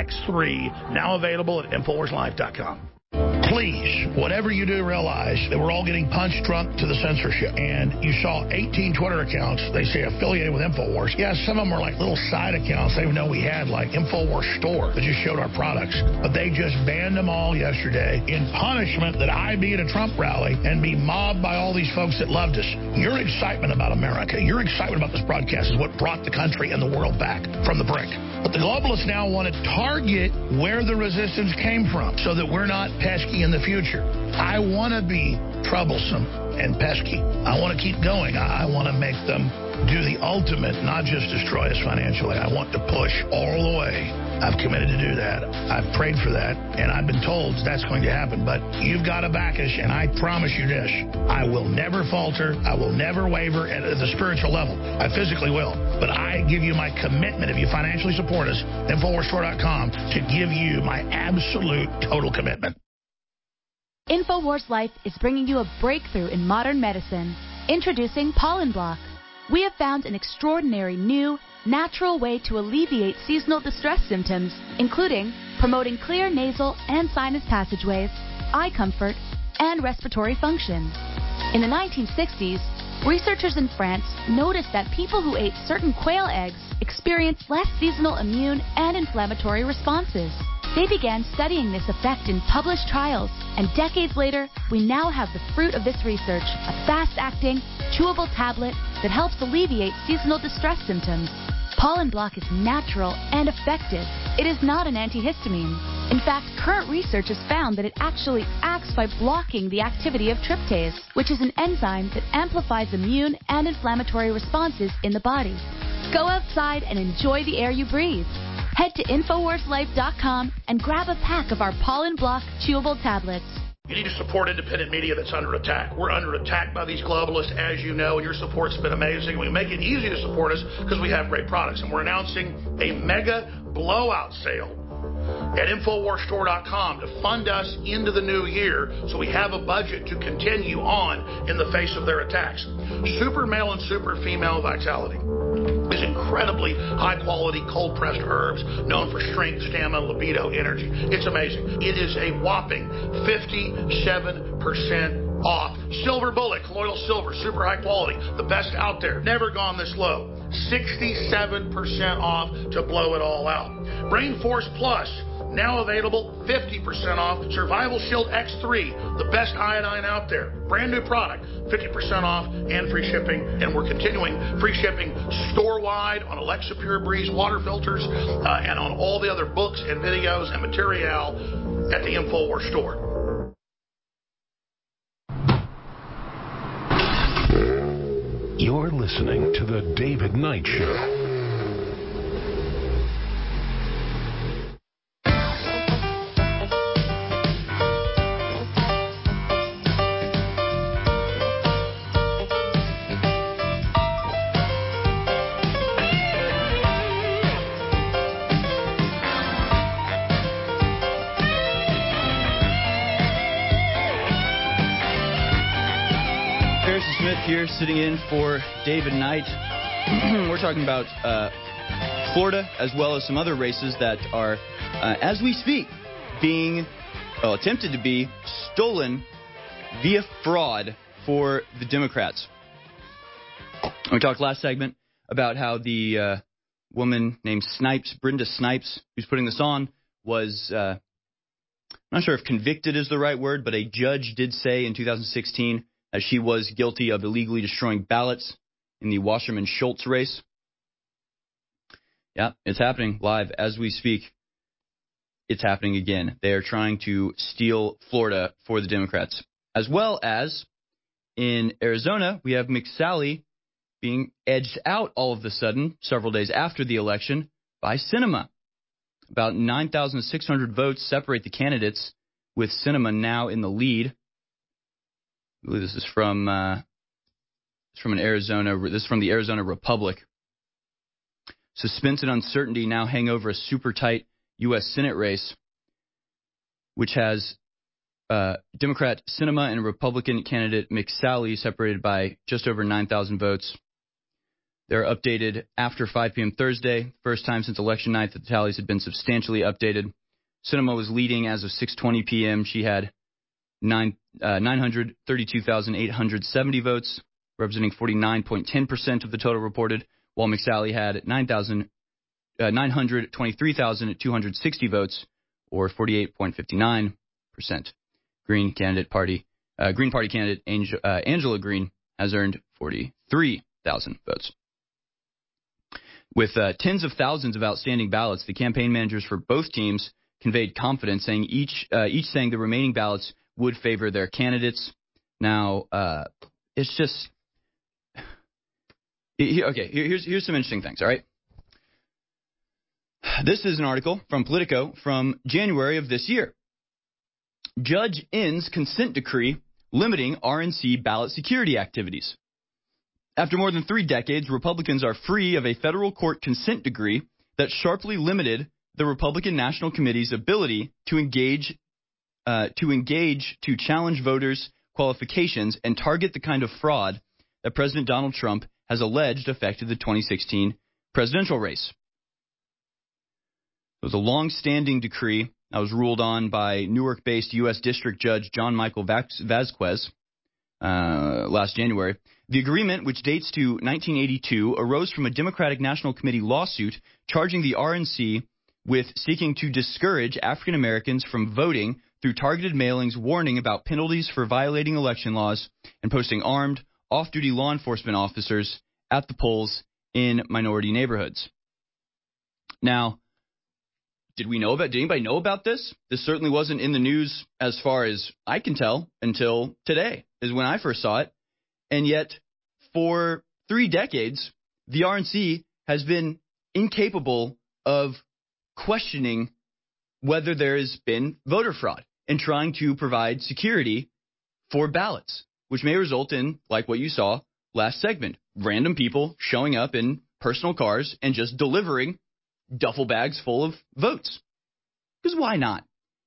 X3, now available at InfoWarsLife.com. Please, whatever you do, realize that we're all getting punched drunk to the censorship. And you saw 18 Twitter accounts, they say, affiliated with InfoWars. Yeah, some of them are like little side accounts they didn't know we had, like InfoWars Store, that just showed our products. But they just banned them all yesterday in punishment that I be at a Trump rally and be mobbed by all these folks that loved us. Your excitement about America, your excitement about this broadcast is what brought the country and the world back from the brink. But the globalists now want to target where the resistance came from so that we're not pesky in the future. I want to be troublesome and pesky. I want to keep going. I want to make them do the ultimate, not just destroy us financially. I want to push all the way. I've committed to do that. I've prayed for that, and I've been told that's going to happen. But you've got to back us, and I promise you this. I will never falter. I will never waver at the spiritual level. I physically will. But I give you my commitment, if you financially support us, InfoWarsStore.com, to give you my absolute total commitment. InfoWars Life is bringing you a breakthrough in modern medicine. Introducing Pollen Block. We have found an extraordinary new, natural way to alleviate seasonal distress symptoms, including promoting clear nasal and sinus passageways, eye comfort, and respiratory function. In the 1960s, researchers in France noticed that people who ate certain quail eggs experienced less seasonal immune and inflammatory responses. They began studying this effect in published trials, and decades later, we now have the fruit of this research, a fast-acting, chewable tablet that helps alleviate seasonal distress symptoms. Pollen Block is natural and effective. It is not an antihistamine. In fact, current research has found that it actually acts by blocking the activity of tryptase, which is an enzyme that amplifies immune and inflammatory responses in the body. Go outside and enjoy the air you breathe. Head to InfoWarsLife.com and grab a pack of our Pollen Block chewable tablets. You need to support independent media that's under attack. We're under attack by these globalists, as you know, and your support's been amazing. We make it easy to support us because we have great products, and we're announcing a mega blowout sale at InfoWarsStore.com to fund us into the new year so we have a budget to continue on in the face of their attacks. Super Male and Super Female Vitality is incredibly high-quality cold-pressed herbs known for strength, stamina, libido, energy. It's amazing. It is a whopping 57% off. Silver Bullet, colloidal silver, super high quality, the best out there. Never gone this low. 67% off to blow it all out. Brain Force Plus, now available 50% off. Survival Shield X3, the best iodine out there. Brand new product, 50% off and free shipping. And we're continuing free shipping store-wide on Alexa Pure Breeze water filters and on all the other books and videos and material at the InfoWars store. You're listening to The David Knight Show. Here sitting in for David Knight. We're talking about Florida as well as some other races that are, as we speak, being attempted to be stolen via fraud for the Democrats. We talked last segment about how the woman named Snipes, Brenda Snipes, who's putting this on, was, I'm not sure if convicted is the right word, but a judge did say in 2016 as she was guilty of illegally destroying ballots in the Wasserman-Schultz race. Yeah, it's happening live as we speak. It's happening again. They are trying to steal Florida for the Democrats. As well as in Arizona, we have McSally being edged out all of a sudden, several days after the election, by Sinema. About 9,600 votes separate the candidates, with Sinema now in the lead. I believe this is from the Arizona Republic. Suspense and uncertainty now hang over a super tight U.S. Senate race, which has Democrat Sinema and Republican candidate McSally separated by just over 9,000 votes. They're updated after 5 p.m. Thursday, first time since election night that the tallies had been substantially updated. Sinema was leading as of 6:20 p.m. She had 932,870 votes, representing 49.10% of the total reported, while McSally had 923,260 votes, or 48.59%. Green Party candidate Angela Green has earned 43,000 votes. With tens of thousands of outstanding ballots, the campaign managers for both teams conveyed confidence, saying each saying the remaining ballots would favor their candidates. Now, it's just okay. Here's some interesting things. All right, this is an article from Politico from January of this year. Judge ends consent decree limiting RNC ballot security activities. After more than 3 decades, Republicans are free of a federal court consent decree that sharply limited the Republican National Committee's ability to engage to engage to challenge voters' qualifications and target the kind of fraud that President Donald Trump has alleged affected the 2016 presidential race. It was a long-standing decree that was ruled on by Newark-based U.S. District Judge John Michael Vasquez last January. The agreement, which dates to 1982, arose from a Democratic National Committee lawsuit charging the RNC with seeking to discourage African Americans from voting through targeted mailings warning about penalties for violating election laws and posting armed, off-duty law enforcement officers at the polls in minority neighborhoods. Now, did anybody know about this? This certainly wasn't in the news as far as I can tell until today, is when I first saw it. And yet, for 3 decades, the RNC has been incapable of questioning whether there has been voter fraud and trying to provide security for ballots, which may result in, like what you saw last segment, random people showing up in personal cars and just delivering duffel bags full of votes. Because why not?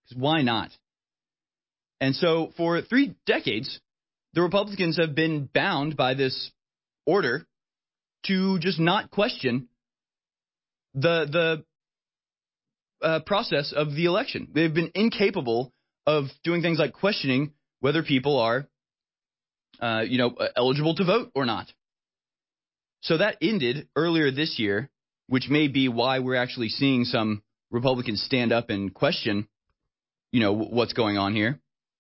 And so for 3 decades, the Republicans have been bound by this order to just not question the process of the election. They've been incapable of doing things like questioning whether people are, eligible to vote or not. So that ended earlier this year, which may be why we're actually seeing some Republicans stand up and question, what's going on here.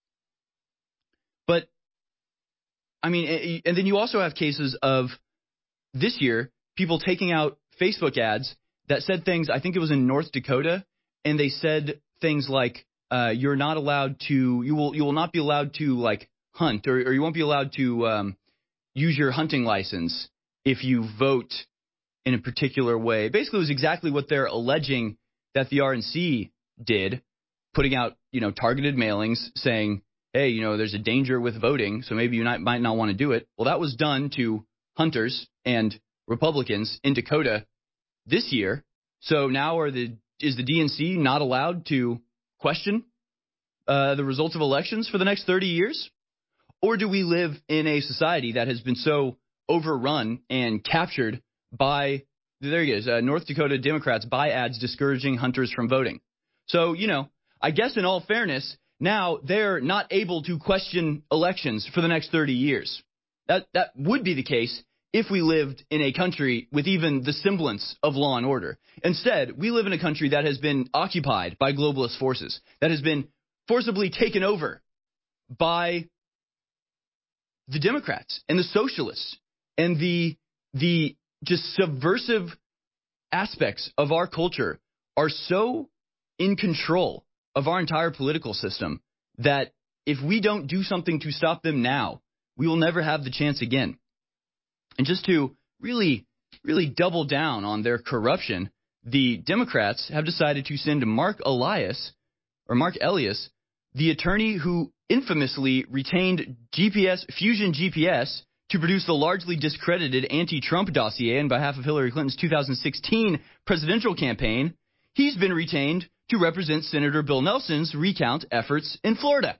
But, and then you also have cases of this year, people taking out Facebook ads that said things, I think it was in North Dakota, and they said things like, you will not be allowed to, hunt, or you won't be allowed to use your hunting license if you vote in a particular way. Basically, it was exactly what they're alleging that the RNC did, putting out, targeted mailings saying, hey, there's a danger with voting, so maybe you might not want to do it. Well, that was done to hunters and Republicans in Dakota this year. So now is the DNC not allowed to question the results of elections for the next 30 years? Or do we live in a society that has been so overrun and captured by, there he is, North Dakota Democrats buy ads discouraging hunters from voting? So, I guess in all fairness, now they're not able to question elections for the next 30 years. That would be the case if we lived in a country with even the semblance of law and order. Instead, we live in a country that has been occupied by globalist forces, that has been forcibly taken over by the Democrats and the socialists and the just subversive aspects of our culture are so in control of our entire political system that if we don't do something to stop them now, we will never have the chance again. And just to really, really double down on their corruption, the Democrats have decided to send Mark Elias, the attorney who infamously retained Fusion GPS to produce the largely discredited anti-Trump dossier on behalf of Hillary Clinton's 2016 presidential campaign. He's been retained to represent Senator Bill Nelson's recount efforts in Florida.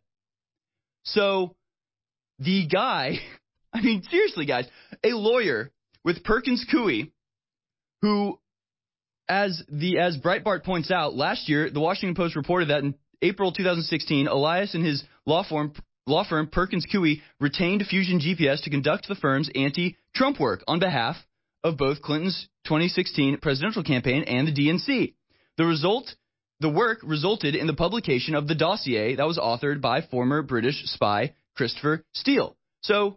So the guy, seriously, guys, a lawyer with Perkins Coie, who, as Breitbart points out, last year, the Washington Post reported that in April 2016, Elias and his law firm Perkins Coie retained Fusion GPS to conduct the firm's anti-Trump work on behalf of both Clinton's 2016 presidential campaign and the DNC. The work resulted in the publication of the dossier that was authored by former British spy Christopher Steele. So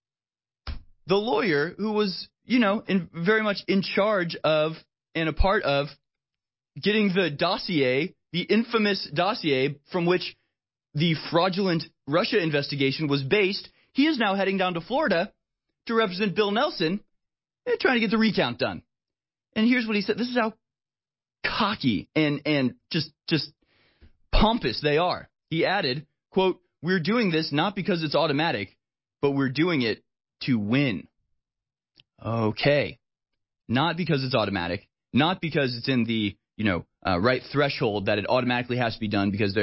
the lawyer who was, very much in charge of and a part of getting the dossier, the infamous dossier from which the fraudulent Russia investigation was based, he is now heading down to Florida to represent Bill Nelson and trying to get the recount done. And here's what he said. This is how cocky and just pompous they are. He added, quote, "We're doing this not because it's automatic, but we're doing it to win." Okay. Not because it's automatic, not because it's in the, right threshold that it automatically has to be done because they're,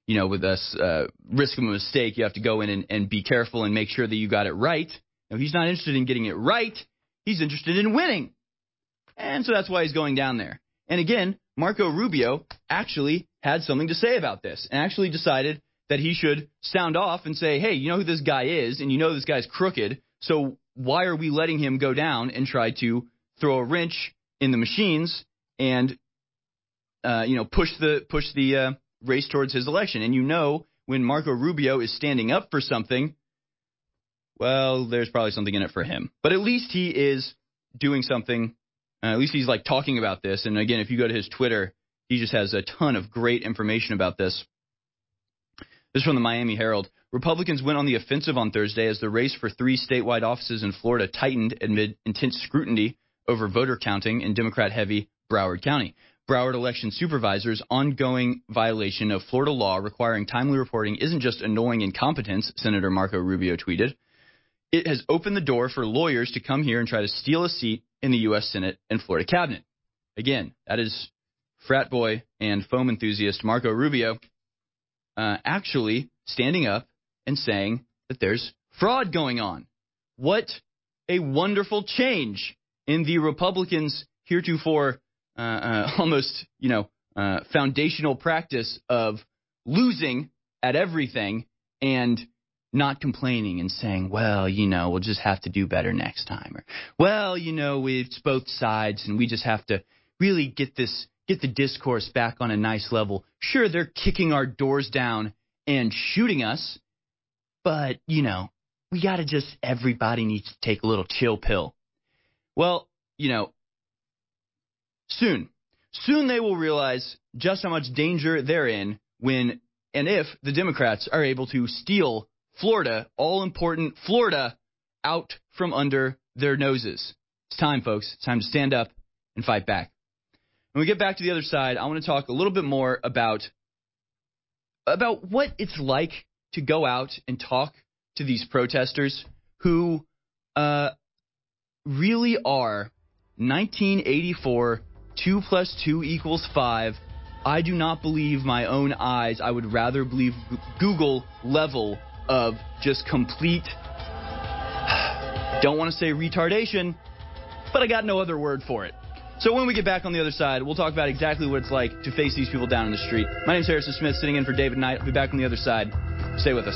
with us, risk of a mistake, you have to go in and be careful and make sure that you got it right. No, he's not interested in getting it right. He's interested in winning. And so that's why he's going down there. And again, Marco Rubio actually had something to say about this and actually decided that he should sound off and say, hey, you know who this guy is, and you know this guy's crooked, so why are we letting him go down and try to throw a wrench in the machines and, push the race towards his election? And when Marco Rubio is standing up for something, well, there's probably something in it for him. But at least he is doing something. At least he's talking about this. And again, if you go to his Twitter, he just has a ton of great information about this. This is from the Miami Herald. Republicans went on the offensive on Thursday as the race for 3 statewide offices in Florida tightened amid intense scrutiny over voter counting in Democrat-heavy Broward County. Broward election supervisor's ongoing violation of Florida law requiring timely reporting isn't just annoying incompetence, Senator Marco Rubio tweeted. It has opened the door for lawyers to come here and try to steal a seat in the U.S. Senate and Florida cabinet. Again, that is frat boy and foam enthusiast Marco Rubio actually standing up and saying that there's fraud going on. What a wonderful change in the Republicans' heretofore almost, foundational practice of losing at everything and not complaining and saying, well, we'll just have to do better next time. Or, well, it's both sides and we just have to really get the discourse back on a nice level. Sure, they're kicking our doors down and shooting us, but, we got to everybody needs to take a little chill pill. Well, soon they will realize just how much danger they're in when and if the Democrats are able to steal Florida, all-important Florida, out from under their noses. It's time, folks. It's time to stand up and fight back. When we get back to the other side, I want to talk a little bit more about what it's like to go out and talk to these protesters who really are 1984, 2 + 2 = 5. I do not believe my own eyes. I would rather believe Google level of just complete, don't want to say retardation, but I got no other word for it. So when we get back on the other side, we'll talk about exactly what it's like to face these people down in the street. My name's Harrison Smith, sitting in for David Knight. I'll be back on the other side. Stay with us.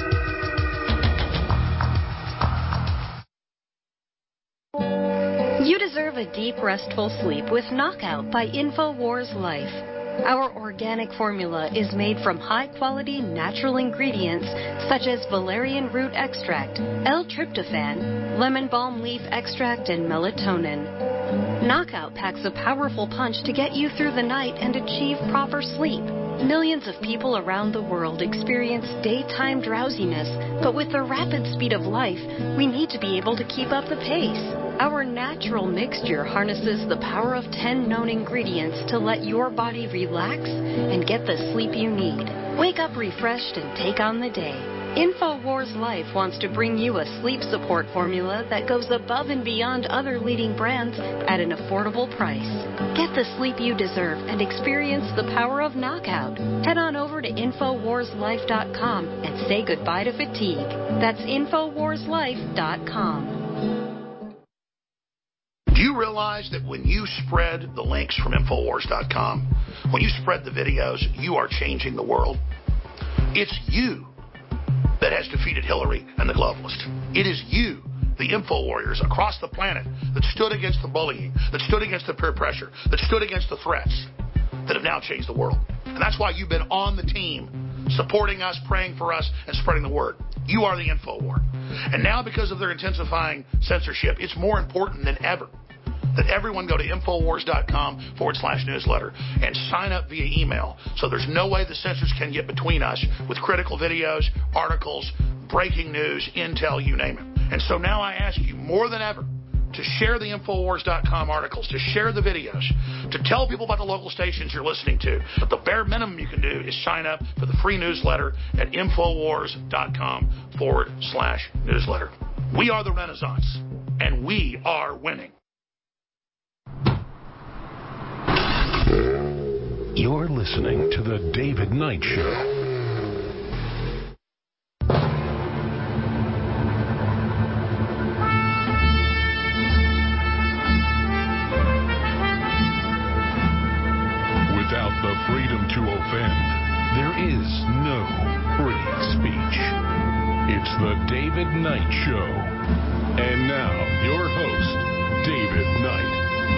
You deserve a deep, restful sleep with Knockout by InfoWars Life. Our organic formula is made from high-quality natural ingredients such as valerian root extract, L-tryptophan, lemon balm leaf extract, and melatonin. Knockout packs a powerful punch to get you through the night and achieve proper sleep. Millions of people around the world experience daytime drowsiness, but with the rapid speed of life, we need to be able to keep up the pace. Our natural mixture harnesses the power of 10 known ingredients to let your body relax and get the sleep you need. Wake up refreshed and take on the day. InfoWars Life wants to bring you a sleep support formula that goes above and beyond other leading brands at an affordable price. Get the sleep you deserve and experience the power of Knockout. Head on over to InfoWarsLife.com and say goodbye to fatigue. That's InfoWarsLife.com. Do you realize that when you spread the links from Infowars.com, when you spread the videos, you are changing the world? It's you that has defeated Hillary and the globalists. It is you, the info warriors across the planet, that stood against the bullying, that stood against the peer pressure, that stood against the threats, that have now changed the world. And that's why you've been on the team, supporting us, praying for us, and spreading the word. You are the info war. And now, because of their intensifying censorship, it's more important than ever that everyone go to Infowars.com/newsletter and sign up via email, so there's no way the censors can get between us with critical videos, articles, breaking news, intel, you name it. And so now I ask you more than ever to share the Infowars.com articles, to share the videos, to tell people about the local stations you're listening to. But the bare minimum you can do is sign up for the free newsletter at Infowars.com/newsletter. We are the Renaissance, and we are winning. You're listening to The David Knight Show. It's the David Knight Show. And now, your host, David Knight.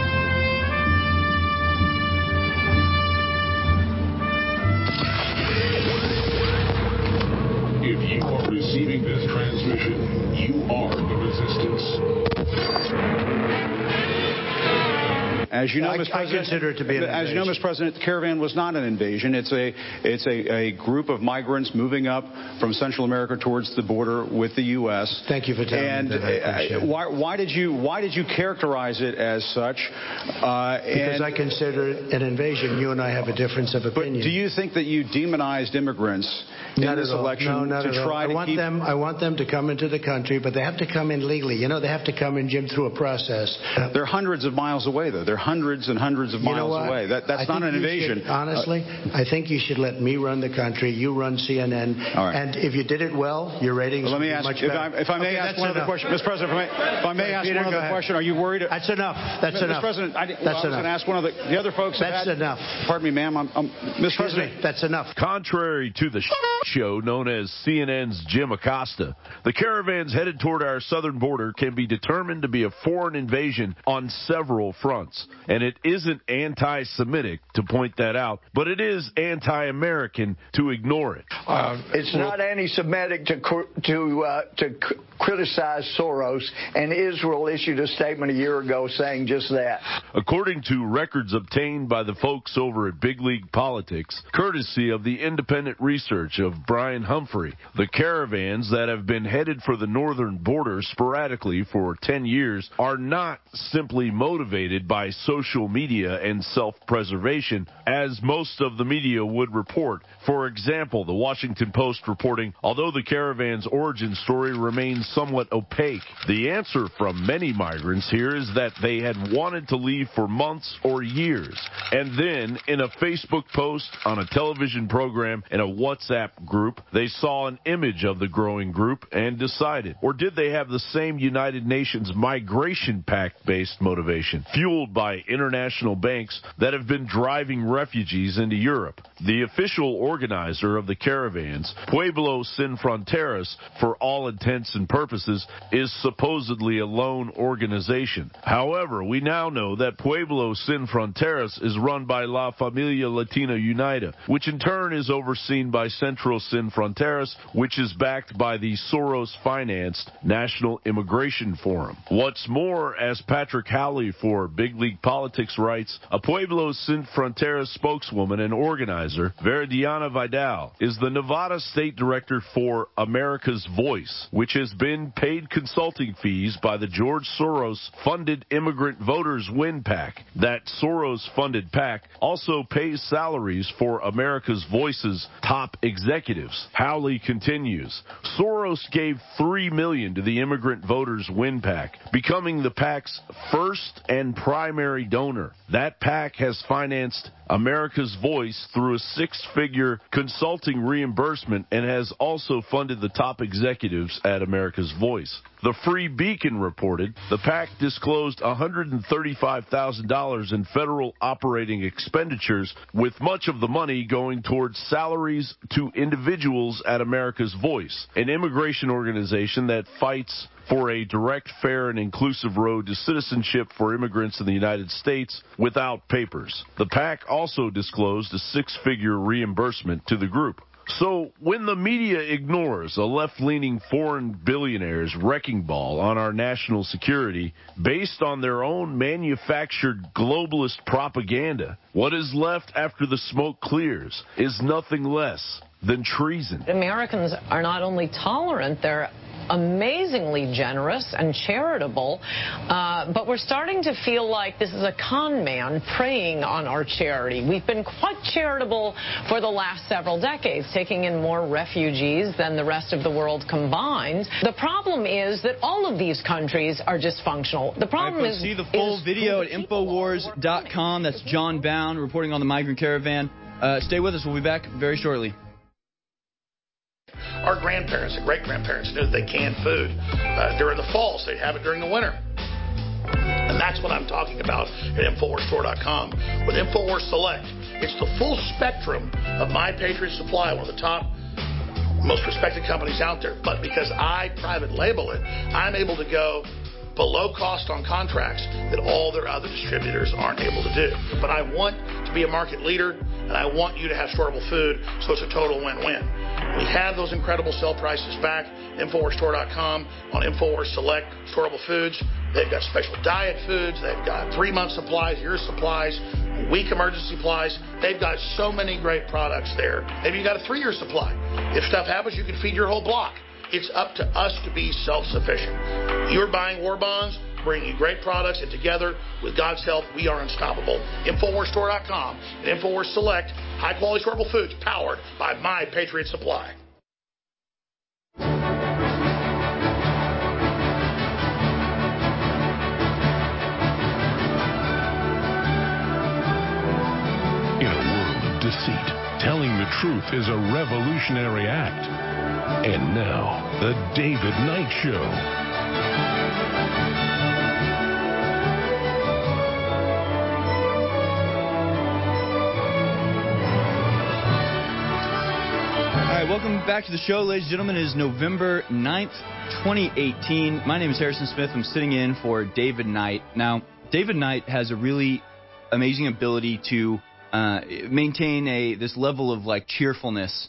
If you are receiving this transmission, you are the resistance. As you know, Mr. President, I consider it to be an invasion. As you know, Mr. President, the caravan was not an invasion. It's a group of migrants moving up from Central America towards the border with the U.S. Thank you for telling me that. Why did you characterize it as such? Because I consider it an invasion. You and I have a difference of opinion. But do you think that you demonized immigrants in this election to try to keep? I want them to come into the country, but they have to come in legally. You know, they have to come in, Jim, through a process. They're hundreds of miles away, though. They're hundreds and hundreds of miles away. That's not an invasion. Honestly, I think you should let me run the country. You run CNN. All right. And if you did it well, your ratings would be much better. If I may ask one other question, Mr. President, if I may ask one other question, are you worried? That's enough. That's enough. Mr. President, I was enough. going to ask one of the other folks. That's enough. Pardon me, ma'am. Mr. President, that's enough. Contrary to the show known as CNN's Jim Acosta, the caravans headed toward our southern border can be determined to be a foreign invasion on several fronts. And it isn't anti-Semitic to point that out, but it is anti-American to ignore it. It's not anti-Semitic to criticize Soros, and Israel issued a statement a year ago saying just that. According to records obtained by the folks over at Big League Politics, courtesy of the independent research of Brian Humphrey, the caravans that have been headed for the northern border sporadically for 10 years are not simply motivated by social media and self-preservation, as most of the media would report. For example, the Washington Post reporting, although the caravan's origin story remains somewhat opaque, the answer from many migrants here is that they had wanted to leave for months or years. And then, in a Facebook post, on a television program, in a WhatsApp group, they saw an image of the growing group and decided. Or did they have the same United Nations Migration Pact-based motivation, fueled by international banks that have been driving refugees into Europe? The official organizer of the caravans, Pueblo Sin Fronteras, for all intents and purposes, is supposedly a lone organization. However, we now know that Pueblo Sin Fronteras is run by La Familia Latina Unida, which in turn is overseen by Centro Sin Fronteras, which is backed by the Soros-financed National Immigration Forum. What's more, as Patrick Howley for Big League Politics writes, a Pueblo Sin Fronteras spokeswoman and organizer, Veridiana Vidal, is the Nevada State Director for America's Voice, which has been paid consulting fees by the George Soros-funded Immigrant Voters Win PAC. That Soros-funded PAC also pays salaries for America's Voice's top executives. Howley continues, Soros gave $3 million to the Immigrant Voters Win PAC, becoming the PAC's first and primary donor. That PAC has financed America's Voice through a six-figure consulting reimbursement and has also funded the top executives at America's Voice. The Free Beacon reported the PAC disclosed $135,000 in federal operating expenditures, with much of the money going towards salaries to individuals at America's Voice, an immigration organization that fights for a direct, fair, and inclusive road to citizenship for immigrants in the United States without papers. The PAC also disclosed a six-figure reimbursement to the group. So when the media ignores a left-leaning foreign billionaire's wrecking ball on our national security based on their own manufactured globalist propaganda, what is left after the smoke clears is nothing less than treason. Americans are not only tolerant, they're amazingly generous and charitable, but we're starting to feel like this is a con man preying on our charity. We've been quite charitable for the last several decades, taking in more refugees than the rest of the world combined. The problem is that all of these countries are dysfunctional. The problem is... See the full video at Infowars.com. That's John Bound reporting on the migrant caravan. Stay with us. We'll be back very shortly. Our grandparents and great-grandparents knew they canned food during the fall, so they'd have it during the winter. And that's what I'm talking about at InfoWarsStore.com. With InfoWars Select, it's the full spectrum of My Patriot Supply, one of the top most respected companies out there. But because I private label it, I'm able to go below cost on contracts that all their other distributors aren't able to do. But I want to be a market leader, and I want you to have storable food, so it's a total win-win. We have those incredible sale prices back. InfoWarsStore.com on InfoWars Select Storable Foods. They've got special diet foods. They've got 3-month supplies, year supplies, week emergency supplies. They've got so many great products there. Maybe you got a 3-year supply. If stuff happens, you can feed your whole block. It's up to us to be self-sufficient. You're buying war bonds, bringing you great products, and together, with God's help, we are unstoppable. InfoWarsStore.com and InfoWars Select, high-quality storable foods powered by My Patriot Supply. In a world of deceit, telling the truth is a revolutionary act. And now, The David Knight Show. All right, welcome back to the show, ladies and gentlemen. It is November 9th, 2018. My name is Harrison Smith. I'm sitting in for David Knight. Now, David Knight has a really amazing ability to maintain this level of like cheerfulness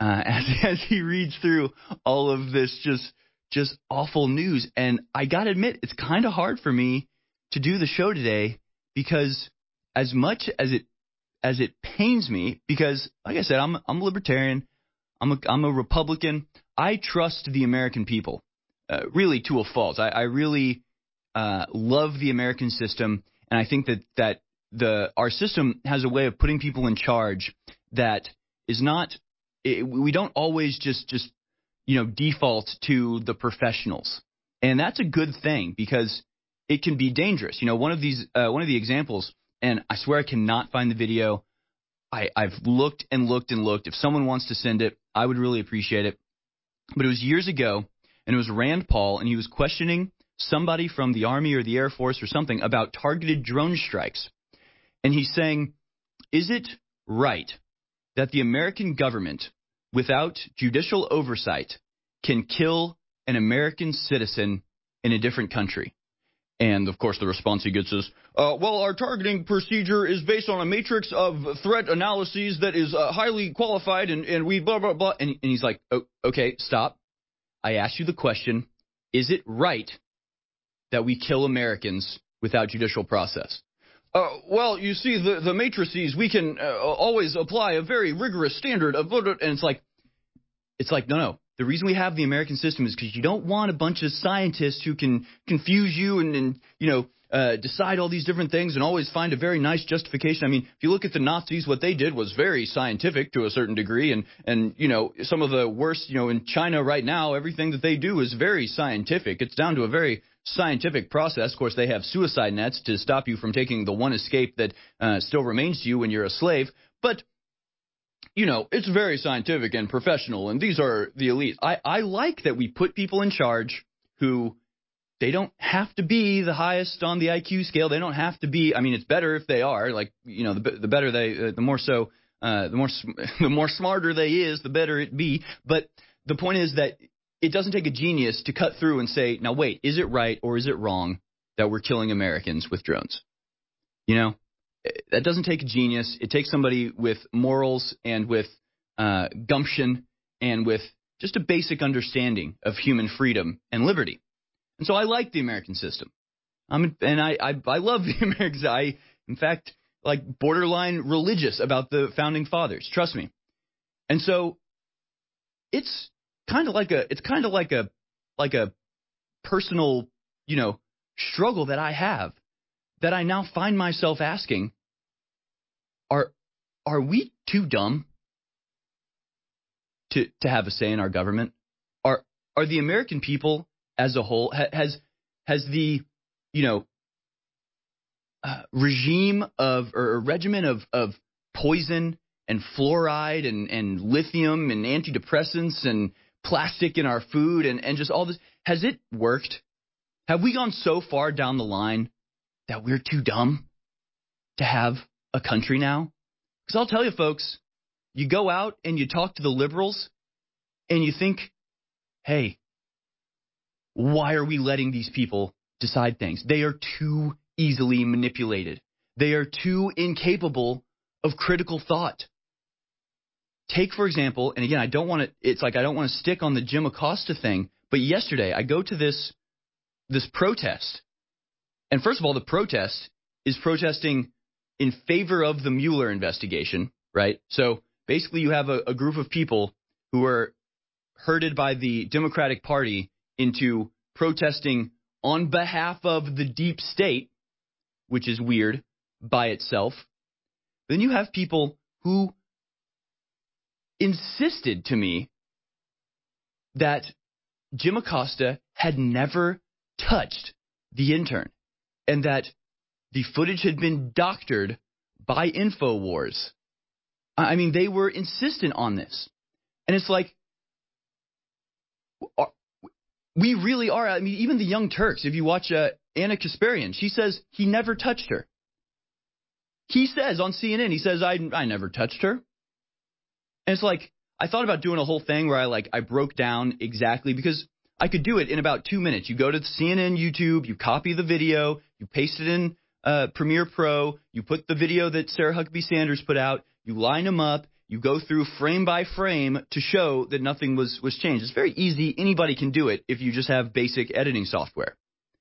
as he reads through all of this just awful news. And I got to admit, it's kind of hard for me to do the show today because as much as it pains me, because like I said, I'm a libertarian, I'm a Republican. I trust the American people, really to a fault. I really love the American system, and I think that our system has a way of putting people in charge that is not. We don't always just default to the professionals, and that's a good thing because it can be dangerous. One of the examples, and I swear I cannot find the video. I've looked and looked and looked. If someone wants to send it, I would really appreciate it. But it was years ago, and it was Rand Paul, and he was questioning somebody from the Army or the Air Force or something about targeted drone strikes. And he's saying, is it right that the American government, without judicial oversight, can kill an American citizen in a different country? And, of course, the response he gets is, well, our targeting procedure is based on a matrix of threat analyses that is highly qualified, and we blah, blah, blah. And he's like, oh, okay, stop. I asked you the question, is it right that we kill Americans without judicial process? Well, you see, the matrices, we can always apply a very rigorous standard of, and it's like, no. The reason we have the American system is because you don't want a bunch of scientists who can confuse you and decide all these different things and always find a very nice justification. I mean, if you look at the Nazis, what they did was very scientific to a certain degree, and some of the worst, in China right now, everything that they do is very scientific. It's down to a very scientific process. Of course, they have suicide nets to stop you from taking the one escape that still remains to you when you're a slave. But it's very scientific and professional, and these are the elite. I like that we put people in charge who they don't have to be the highest on the IQ scale. They don't have to be. I mean, it's better if they are. Like, the better they, the more so, the more smarter they is, the better it be. But the point is that it doesn't take a genius to cut through and say, now wait, is it right or is it wrong that we're killing Americans with drones? That doesn't take a genius. It takes somebody with morals and with gumption and with just a basic understanding of human freedom and liberty. And so I like the American system. I love the Americans. In fact, like borderline religious about the founding fathers. Trust me. And so it's kind of like a personal, struggle that I have, that I now find myself asking, are we too dumb to have a say in our government? Are the American people as a whole, has the regime or regimen of poison and fluoride and lithium and antidepressants and plastic in our food and just all this, has it worked? Have we gone so far down the line that we're too dumb to have a country now? Because I'll tell you, folks, you go out and you talk to the liberals, And you think, hey, why are we letting these people decide things? They are too easily manipulated. They are too incapable of critical thought. Take, for example, and again, I don't want to stick on the Jim Acosta thing, but yesterday I go to this protest. And first of all, the protest is protesting in favor of the Mueller investigation, right? So basically you have a group of people who are herded by the Democratic Party into protesting on behalf of the deep state, which is weird by itself. Then you have people who insisted to me that Jim Acosta had never touched the intern and that the footage had been doctored by InfoWars. I mean, they were insistent on this. And it's like, we really are. I mean, even the Young Turks, if you watch Anna Kasparian, she says he never touched her. He says on CNN, he says, I never touched her. And it's like, I thought about doing a whole thing where I broke down exactly, because I could do it in about 2 minutes. You go to the CNN YouTube, you copy the video, you paste it in Premiere Pro, you put the video that Sarah Huckabee Sanders put out, you line them up, you go through frame by frame to show that nothing was changed. It's very easy. Anybody can do it if you just have basic editing software.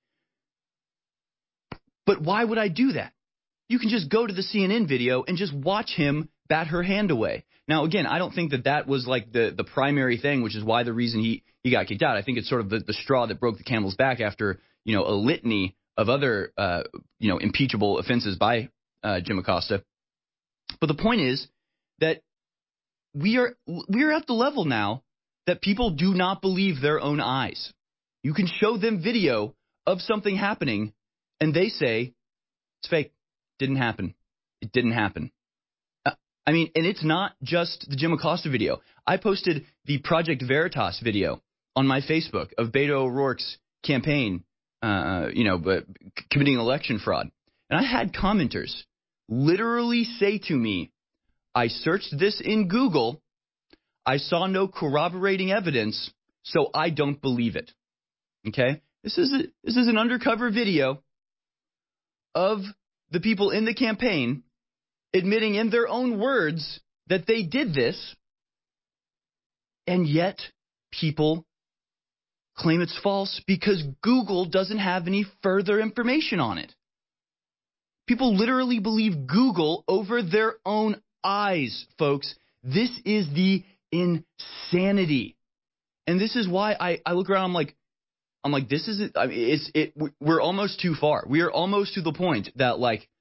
But why would I do that? You can just go to the CNN video and just watch him bat her hand away. Now, again, I don't think that was like the primary thing, which is why the reason he got kicked out. I think it's sort of the straw that broke the camel's back after, a litany of other, impeachable offenses by Jim Acosta. But the point is that we are at the level now that people do not believe their own eyes. You can show them video of something happening, and they say, it's fake. Didn't happen. It didn't happen. I mean, and it's not just the Jim Acosta video. I posted the Project Veritas video on my Facebook of Beto O'Rourke's campaign, committing election fraud. And I had commenters literally say to me, I searched this in Google. I saw no corroborating evidence, so I don't believe it. Okay? This is an undercover video of the people in the campaign admitting in their own words that they did this, and yet people claim it's false because Google doesn't have any further information on it. People literally believe Google over their own eyes, folks. This is the insanity. And this is why I look around, I'm like, this is it. I mean, we're almost too far. We are almost to the point that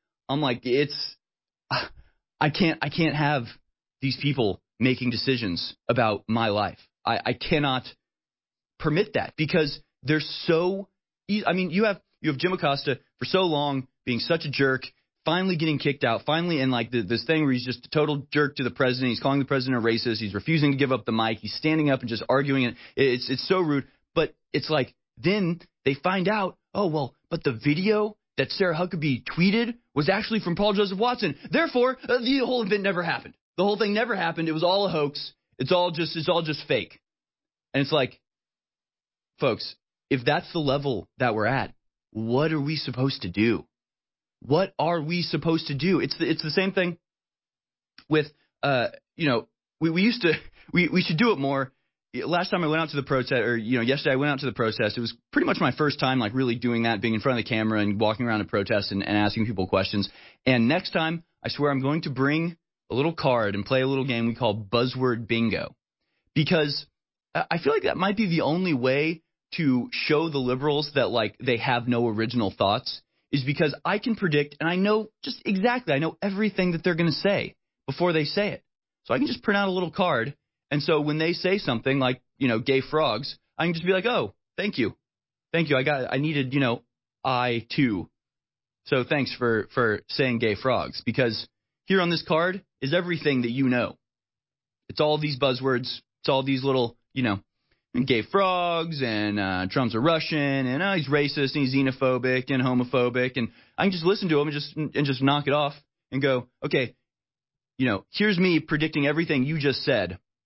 I can't have these people making decisions about my life. I cannot permit that because they're so easy. I mean, you have Jim Acosta for so long being such a jerk, finally getting kicked out, finally in this thing where he's just a total jerk to the president. He's calling the president a racist. He's refusing to give up the mic. He's standing up and just arguing it. It's so rude. But it's like then they find out, oh, well, but the video that Sarah Huckabee tweeted was actually from Paul Joseph Watson. Therefore, the whole event never happened. The whole thing never happened. It was all a hoax. It's all just fake. And it's like, folks, if that's the level that we're at, what are we supposed to do? What are we supposed to do? It's the same thing with we should do it more. Last time I went out to the protest, or yesterday I went out to the protest. It was pretty much my first time really doing that, being in front of the camera and walking around a protest and asking people questions. And next time, I swear I'm going to bring a little card and play a little game we call Buzzword Bingo, because I feel like that might be the only way to show the liberals that they have no original thoughts, is because I can predict and I know just exactly, I know everything that they're going to say before they say it. So I can just print out a little card. And so when they say something like, gay frogs, I can just be like, oh, thank you. I needed, I too. So thanks for saying gay frogs, because here on this card is everything that you know. It's all these buzzwords. It's all these little, gay frogs and Trump's a Russian and he's racist and he's xenophobic and homophobic. And I can just listen to him and just knock it off and go, okay, here's me predicting everything you just said.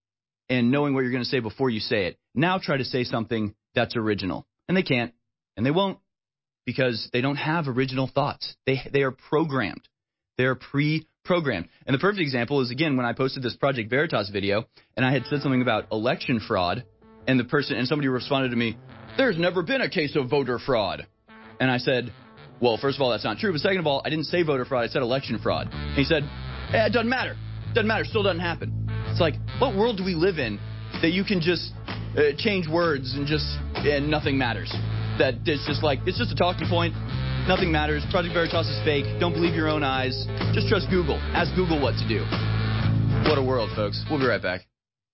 and knowing what you're going to say before you say it. Now try to say something that's original. And they can't, and they won't, because they don't have original thoughts. They are programmed. They are pre-programmed. And the perfect example is, again, when I posted this Project Veritas video, and I had said something about election fraud, and somebody responded to me, "There's never been a case of voter fraud." And I said, well, first of all, that's not true. But second of all, I didn't say voter fraud. I said election fraud. And he said, it doesn't matter. Doesn't matter. Still doesn't happen. It's like, what world do we live in that you can just change words and nothing matters? That it's just a talking point. Nothing matters. Project Veritas is fake. Don't believe your own eyes. Just trust Google. Ask Google what to do. What a world, folks. We'll be right back.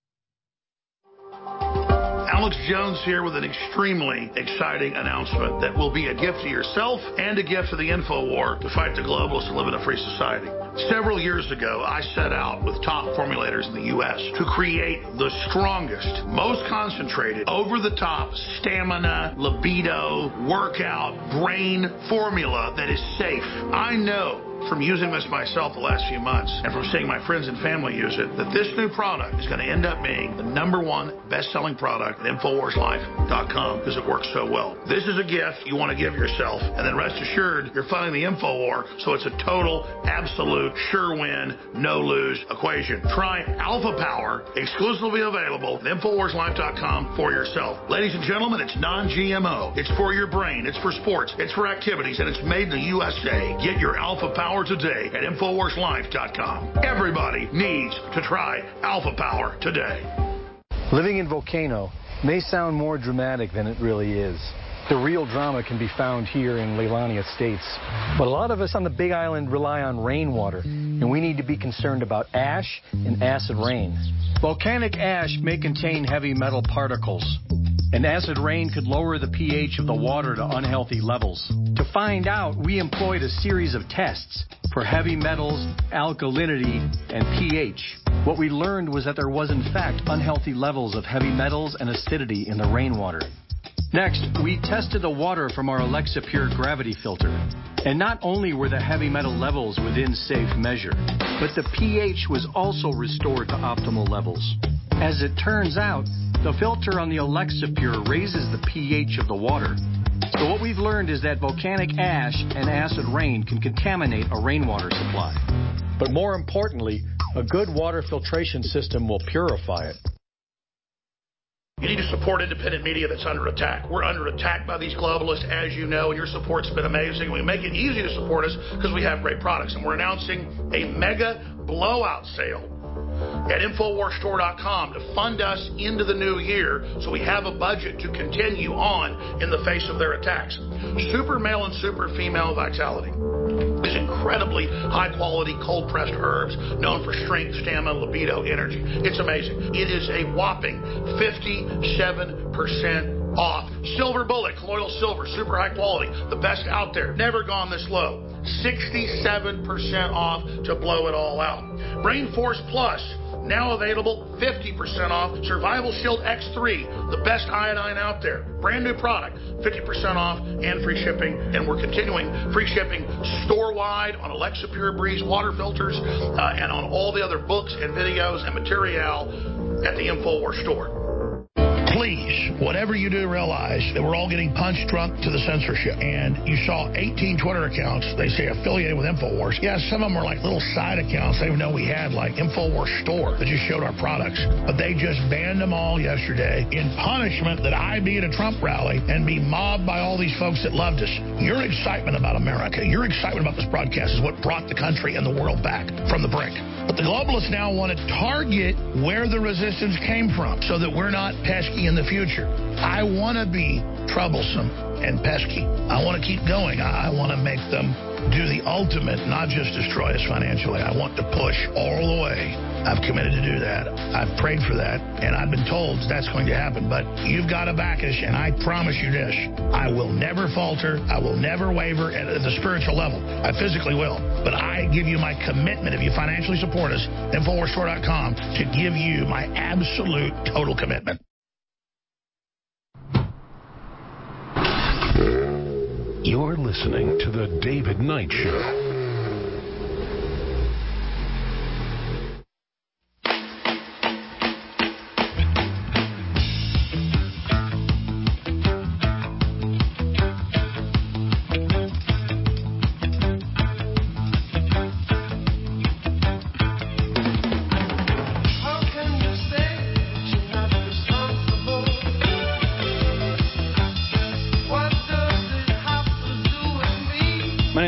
Alex Jones here with an extremely exciting announcement that will be a gift to yourself and a gift to the InfoWar to fight the globalists and live in a free society. Several years ago, I set out with top formulators in the U.S. to create the strongest, most concentrated, over-the-top stamina, libido, workout, brain formula that is safe. I know from using this myself the last few months and from seeing my friends and family use it, that this new product is going to end up being the #1 best-selling product at InfoWarsLife.com because it works so well. This is a gift you want to give yourself, and then rest assured you're funding the InfoWar, so it's a total, absolute, sure-win, no-lose equation. Try Alpha Power, exclusively available at InfoWarsLife.com for yourself. Ladies and gentlemen, it's non-GMO. It's for your brain. It's for sports. It's for activities, and it's made in the USA. Get your Alpha Power today at InfoWarsLife.com. Everybody needs to try Alpha Power today. Living in Volcano may sound more dramatic than it really is. The real drama can be found here in Leilani Estates. But a lot of us on the Big Island rely on rainwater, and we need to be concerned about ash and acid rain. Volcanic ash may contain heavy metal particles, and acid rain could lower the pH of the water to unhealthy levels. To find out, we employed a series of tests for heavy metals, alkalinity, and pH. What we learned was that there was in fact unhealthy levels of heavy metals and acidity in the rainwater. Next, we tested the water from our Alexa Pure gravity filter. And not only were the heavy metal levels within safe measure, but the pH was also restored to optimal levels. As it turns out, the filter on the Alexa Pure raises the pH of the water. So what we've learned is that volcanic ash and acid rain can contaminate a rainwater supply. But more importantly, a good water filtration system will purify it. You need to support independent media that's under attack. We're under attack by these globalists, as you know, and your support's been amazing. We make it easy to support us because we have great products, and we're announcing a mega blowout sale at InfoWarsStore.com to fund us into the new year so we have a budget to continue on in the face of their attacks. Super male and super female vitality. These incredibly high-quality cold-pressed herbs known for strength, stamina, libido, energy. It's amazing. It is a whopping 57% off. Silver Bullet, colloidal silver, super high quality, the best out there. Never gone this low. 67% off to blow it all out. Brain Force Plus, now available 50% off. Survival Shield X3, the best iodine out there. Brand new product, 50% off and free shipping. And we're continuing free shipping store-wide on Alexa Pure Breeze water filters and on all the other books and videos and material at the InfoWars store. Please, whatever you do, realize that we're all getting punched drunk to the censorship. And you saw 18 Twitter accounts, they say, affiliated with InfoWars. Yeah, some of them were like little side accounts they didn't know we had, like InfoWars Store, that just showed our products. But they just banned them all yesterday in punishment that I be at a Trump rally and be mobbed by all these folks that loved us. Your excitement about America, your excitement about this broadcast is what brought the country and the world back from the brink. But the globalists now want to target where the resistance came from so that we're not pesky in the future. I want to be troublesome and pesky. I want to keep going. I want to make them do the ultimate, not just destroy us financially. I want to push all the way. I've committed to do that. I've prayed for that, and I've been told that's going to happen. But you've got to back us, and I promise you this. I will never falter. I will never waver at the spiritual level. I physically will. But I give you my commitment, if you financially support us, InfoWarsStore.com, to give you my absolute total commitment. You're listening to The David Knight Show.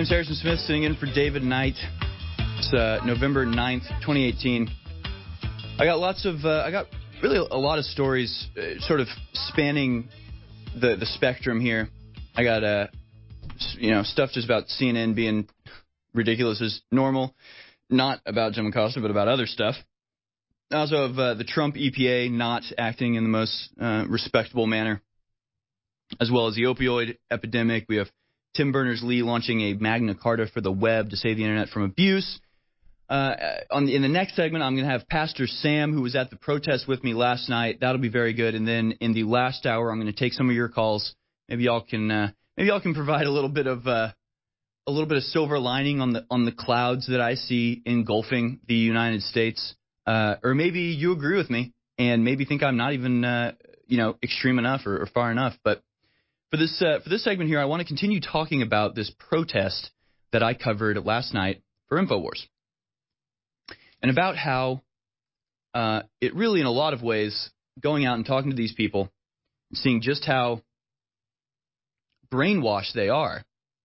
name's Harrison Smith, sitting in for David Knight. It's November 9th, 2018. I got really a lot of stories sort of spanning the spectrum here. I got, stuff just about CNN being ridiculous as normal. Not about Jim Acosta, but about other stuff. I also have the Trump EPA not acting in the most respectable manner, as well as the opioid epidemic. We have Tim Berners-Lee launching a Magna Carta for the web to save the internet from abuse. In the next segment, I'm going to have Pastor Sam, who was at the protest with me last night. That'll be very good. And then in the last hour, I'm going to take some of your calls. Maybe y'all can provide a little bit of silver lining on the clouds that I see engulfing the United States. Or maybe you agree with me and maybe think I'm not even extreme enough or far enough. But for this segment here, I want to continue talking about this protest that I covered last night for InfoWars, and about how it really, in a lot of ways, going out and talking to these people, seeing just how brainwashed they are,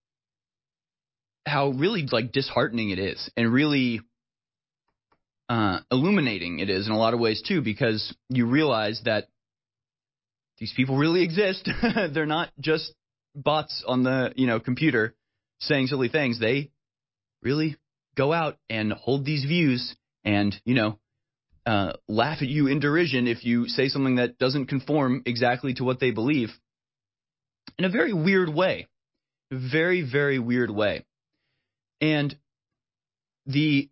how really disheartening it is, and really illuminating it is in a lot of ways too, because you realize that these people really exist. They're not just bots on the computer saying silly things. They really go out and hold these views and laugh at you in derision if you say something that doesn't conform exactly to what they believe, in a very weird way, very, very weird way. And the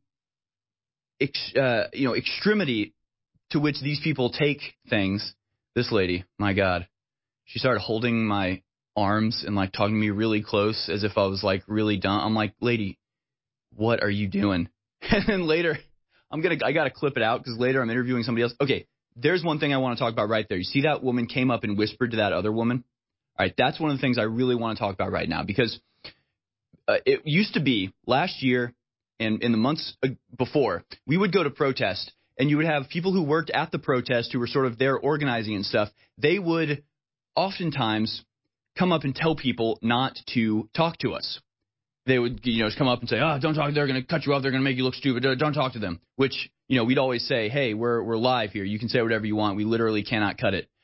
extremity to which these people take things. This lady, my God, she started holding my arms and talking to me really close as if I was really dumb. I'm like, lady, what are you doing? And then later, I got to clip it out because later I'm interviewing somebody else. Okay, there's one thing I want to talk about right there. You see that woman came up and whispered to that other woman? All right, that's one of the things I really want to talk about right now, because it used to be last year and in the months before, we would go to protest, and you would have people who worked at the protest who were sort of there organizing and stuff. They would oftentimes come up and tell people not to talk to us. They would just come up and say, oh, don't talk. They're going to cut you off. They're going to make you look stupid. Don't talk to them, which, we'd always say, hey, we're live here. You can say whatever you want. We literally cannot cut it.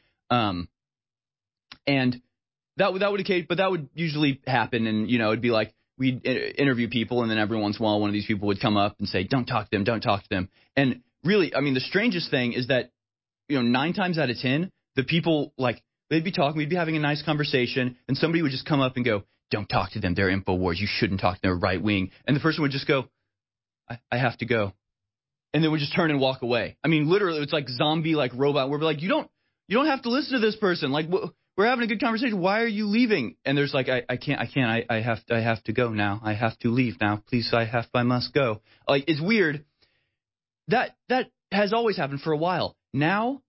And that would usually happen. And, it'd be like we'd interview people, and then every once in a while one of these people would come up and say, don't talk to them. Don't talk to them. And really, the strangest thing is that, 9 times out of 10, the people, they'd be talking, we'd be having a nice conversation, and somebody would just come up and go, don't talk to them, they're InfoWars, you shouldn't talk to them, they're right wing. And the person would just go, I have to go. And then would just turn and walk away. Literally, it's like zombie, robot, where we're like, you don't have to listen to this person. We're having a good conversation. Why are you leaving? And there's I can't, I have to go now. I have to leave now. Please, I must go. It's weird. That has always happened for a while. Now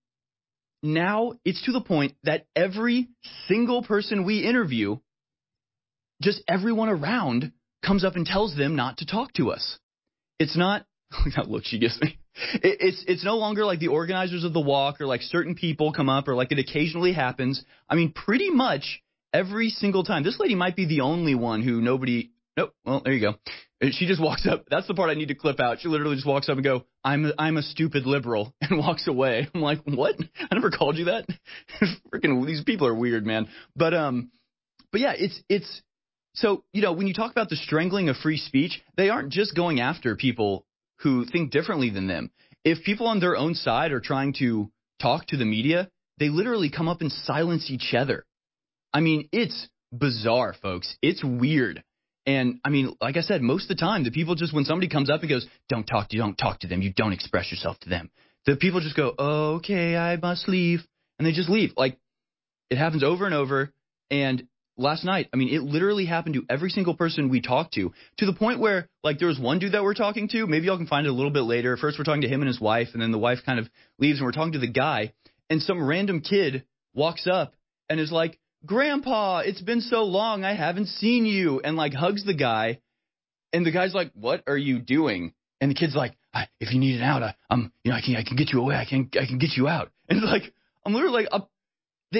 it's to the point that every single person we interview, just everyone around comes up and tells them not to talk to us. It's not that look she gives me. It's no longer the organizers of the walk or certain people come up or it occasionally happens. Pretty much every single time. This lady might be the only one who nobody. Nope. Well, there you go. She just walks up. That's the part I need to clip out. She literally just walks up and go, I'm a stupid liberal, and walks away. I'm like, what? I never called you that. Freaking these people are weird, man. But yeah, it's so when you talk about the strangling of free speech, they aren't just going after people who think differently than them. If people on their own side are trying to talk to the media, they literally come up and silence each other. It's bizarre, folks. It's weird. And like I said, most of the time, the people just, when somebody comes up and goes, don't talk to them, you don't express yourself to them, the people just go, oh, okay, I must leave. And they just leave. It happens over and over. And last night, it literally happened to every single person we talked to the point where, there was one dude that we're talking to. Maybe y'all can find it a little bit later. First, we're talking to him and his wife, and then the wife kind of leaves, and we're talking to the guy. And some random kid walks up and is like, Grandpa, it's been so long, I haven't seen you, and hugs the guy. And the guy's like, what are you doing? And the kid's like, if you need an out, I can get you away. I can get you out. And I'm literally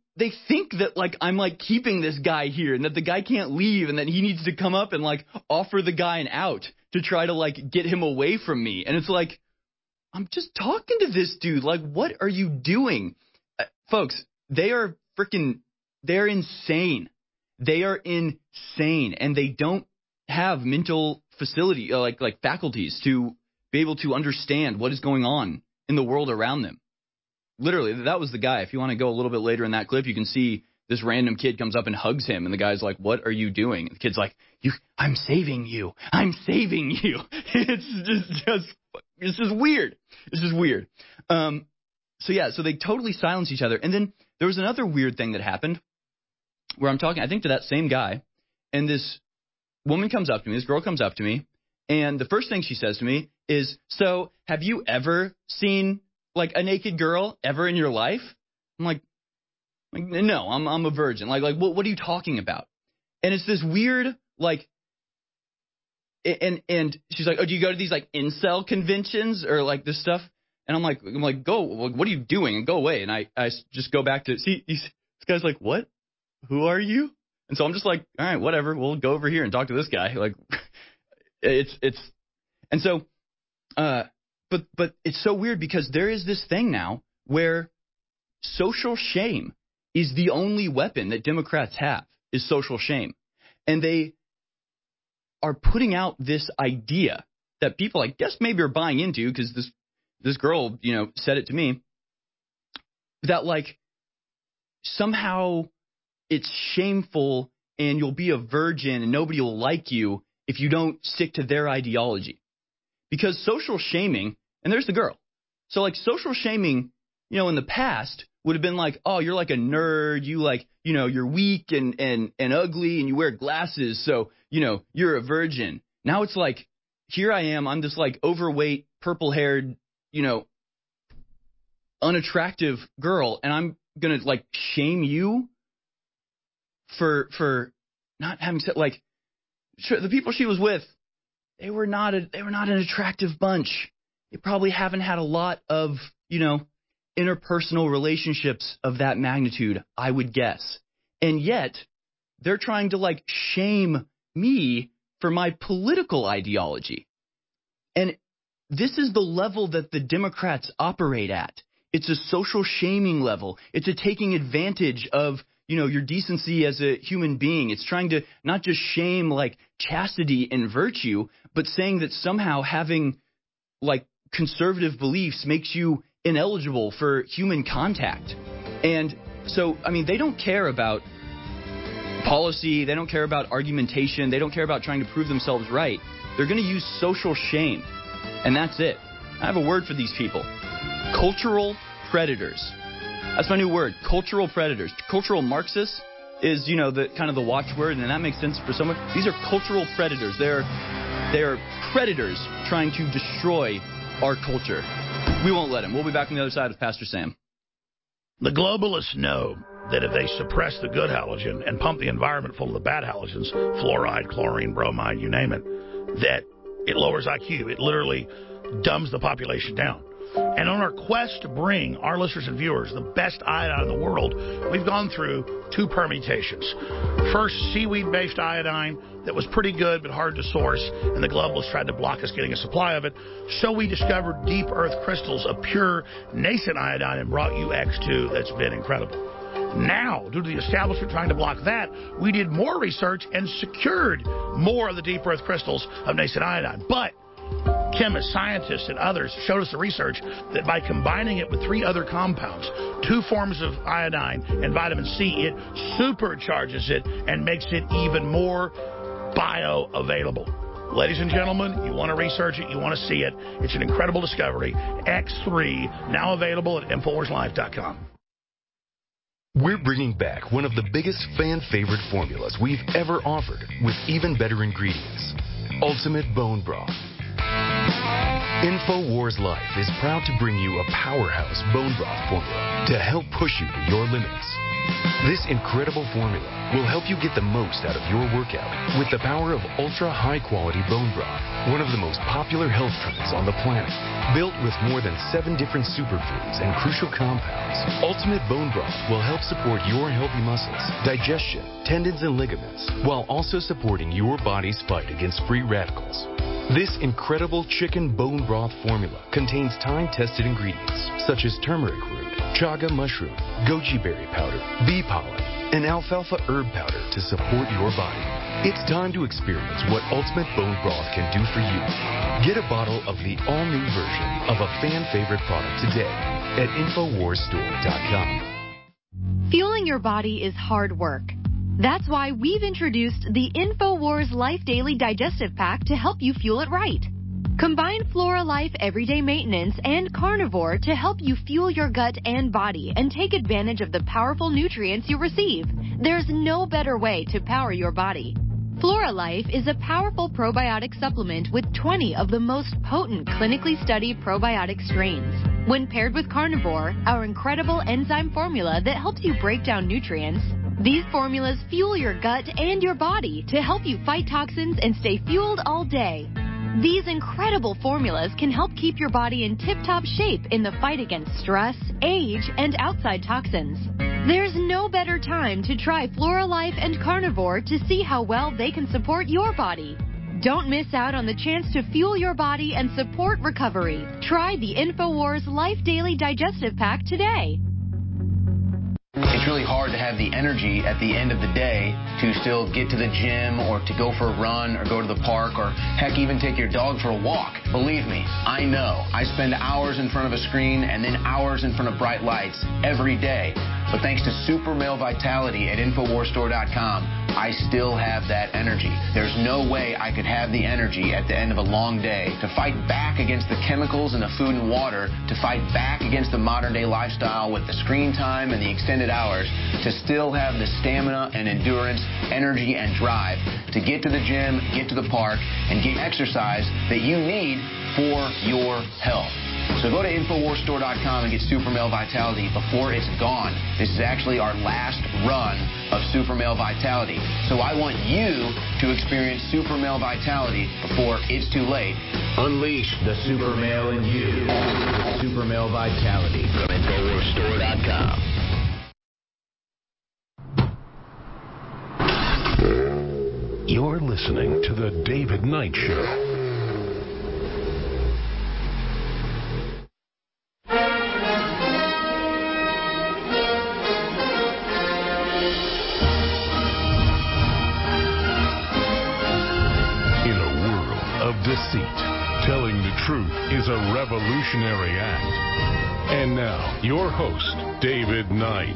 they think that, like, I'm, like, keeping this guy here and that the guy can't leave and that he needs to come up and, like, offer the guy an out to try to, like, get him away from me. And it's like, I'm just talking to this dude. Like, what are you doing? Folks, they're insane. They are insane. And they don't have mental facility, like faculties to be able to understand what is going on in the world around them. Literally, that was the guy. If you want to go a little bit later in that clip, you can see this random kid comes up and hugs him, and the guy's like, "What are you doing?" And the kid's like, "I'm saving you. I'm saving you." It's just weird. It's just weird. So they totally silence each other. And then there was another weird thing that happened where I'm talking, I think, to that same guy, and this woman comes up to me, this girl comes up to me, and the first thing she says to me is, "So, have you ever seen, like, a naked girl ever in your life?" I'm like, "No, I'm a virgin." Like what are you talking about? And it's this weird, like, and she's like, "Oh, do you go to these, like, incel conventions or, like, this stuff?" And I'm like, "Go, what are you doing? And go away." And I just go back to, see, this guy's like, "What? Who are you?" And so I'm just like, "All right, whatever. We'll go over here and talk to this guy." Like, and so, but it's so weird because there is this thing now where social shame is the only weapon that Democrats have, is social shame. And they are putting out this idea that people, I guess, maybe are buying into, because this girl, said it to me, that, like, somehow it's shameful and you'll be a virgin and nobody will like you if you don't stick to their ideology. Because social shaming, and there's the girl. So, like, social shaming, in the past would have been like, "Oh, you're like a nerd, you, like, you're weak and ugly and you wear glasses, so, you're a virgin." Now it's like, here I am, I'm this, like, overweight, purple-haired, unattractive girl, and I'm going to, like, shame you for not having sex. Like, sure, the people she was with, they were not an attractive bunch. They probably haven't had a lot of, interpersonal relationships of that magnitude, I would guess. And yet, they're trying to, like, shame me for my political ideology. And this is the level that the Democrats operate at. It's a social shaming level. It's a taking advantage of, your decency as a human being. It's trying to not just shame, like, chastity and virtue, but saying that somehow having, like, conservative beliefs makes you ineligible for human contact. And so, I mean, they don't care about policy. They don't care about argumentation. They don't care about trying to prove themselves right. They're going to use social shame. And that's it. I have a word for these people. Cultural predators. That's my new word. Cultural predators. Cultural Marxists is, the kind of the watchword, and that makes sense for someone. These are cultural predators. They're predators trying to destroy our culture. We won't let them. We'll be back on the other side with Pastor Sam. The globalists know that if they suppress the good halogen and pump the environment full of the bad halogens, fluoride, chlorine, bromide, you name it, that it lowers IQ. It literally dumbs the population down. And on our quest to bring our listeners and viewers the best iodine in the world, we've gone through two permutations. First, seaweed-based iodine that was pretty good but hard to source, and the globalists tried to block us getting a supply of it. So we discovered deep earth crystals of pure nascent iodine and brought you X2 that's been incredible. Now, due to the establishment trying to block that, we did more research and secured more of the deep earth crystals of nascent iodine. But chemists, scientists, and others showed us the research that by combining it with 3 other compounds, 2 forms of iodine and vitamin C, it supercharges it and makes it even more bioavailable. Ladies and gentlemen, you want to research it, you want to see it. It's an incredible discovery. X3, now available at InfoWarsLife.com. We're bringing back one of the biggest fan-favorite formulas we've ever offered with even better ingredients. Ultimate Bone Broth. InfoWars Life is proud to bring you a powerhouse bone broth formula to help push you to your limits. This incredible formula will help you get the most out of your workout with the power of ultra high quality bone broth, one of the most popular health trends on the planet. Built with more than 7 different superfoods and crucial compounds, Ultimate Bone Broth will help support your healthy muscles, digestion, tendons, and ligaments, while also supporting your body's fight against free radicals. This incredible chicken bone broth formula contains time-tested ingredients such as turmeric root, chaga mushroom, goji berry powder, bee pollen, and alfalfa herb powder to support your body. It's time to experience what Ultimate Bone Broth can do for you. Get a bottle of the all-new version of a fan-favorite product today at InfoWarsStore.com. Fueling your body is hard work. That's why we've introduced the InfoWars Life Daily Digestive Pack to help you fuel it right. Combine Flora Life Everyday Maintenance and Carnivore to help you fuel your gut and body and take advantage of the powerful nutrients you receive. There's no better way to power your body. Flora Life is a powerful probiotic supplement with 20 of the most potent clinically studied probiotic strains. When paired with Carnivore, our incredible enzyme formula that helps you break down nutrients, these formulas fuel your gut and your body to help you fight toxins and stay fueled all day. These incredible formulas can help keep your body in tip-top shape in the fight against stress, age, and outside toxins. There's no better time to try Flora Life and Carnivore to see how well they can support your body. Don't miss out on the chance to fuel your body and support recovery. Try the InfoWars Life Daily Digestive Pack today. It's really hard to have the energy at the end of the day to still get to the gym or to go for a run or go to the park or heck even take your dog for a walk. Believe me, I know. I spend hours in front of a screen and then hours in front of bright lights every day. But thanks to Super Male Vitality at InfoWarsStore.com, I still have that energy. There's no way I could have the energy at the end of a long day to fight back against the chemicals in the food and water, to fight back against the modern day lifestyle with the screen time and the extended hours, to still have the stamina and endurance, energy and drive to get to the gym, get to the park, and get exercise that you need for your health. So go to InfoWarsStore.com and get Super Male Vitality before it's gone. This is actually our last run of Super Male Vitality. So I want you to experience Super Male Vitality before it's too late. Unleash the Super Male in you. Super Male Vitality from InfoWarsStore.com. You're listening to The David Knight Show. Deceit. Telling the truth is a revolutionary act. And now, your host, David Knight.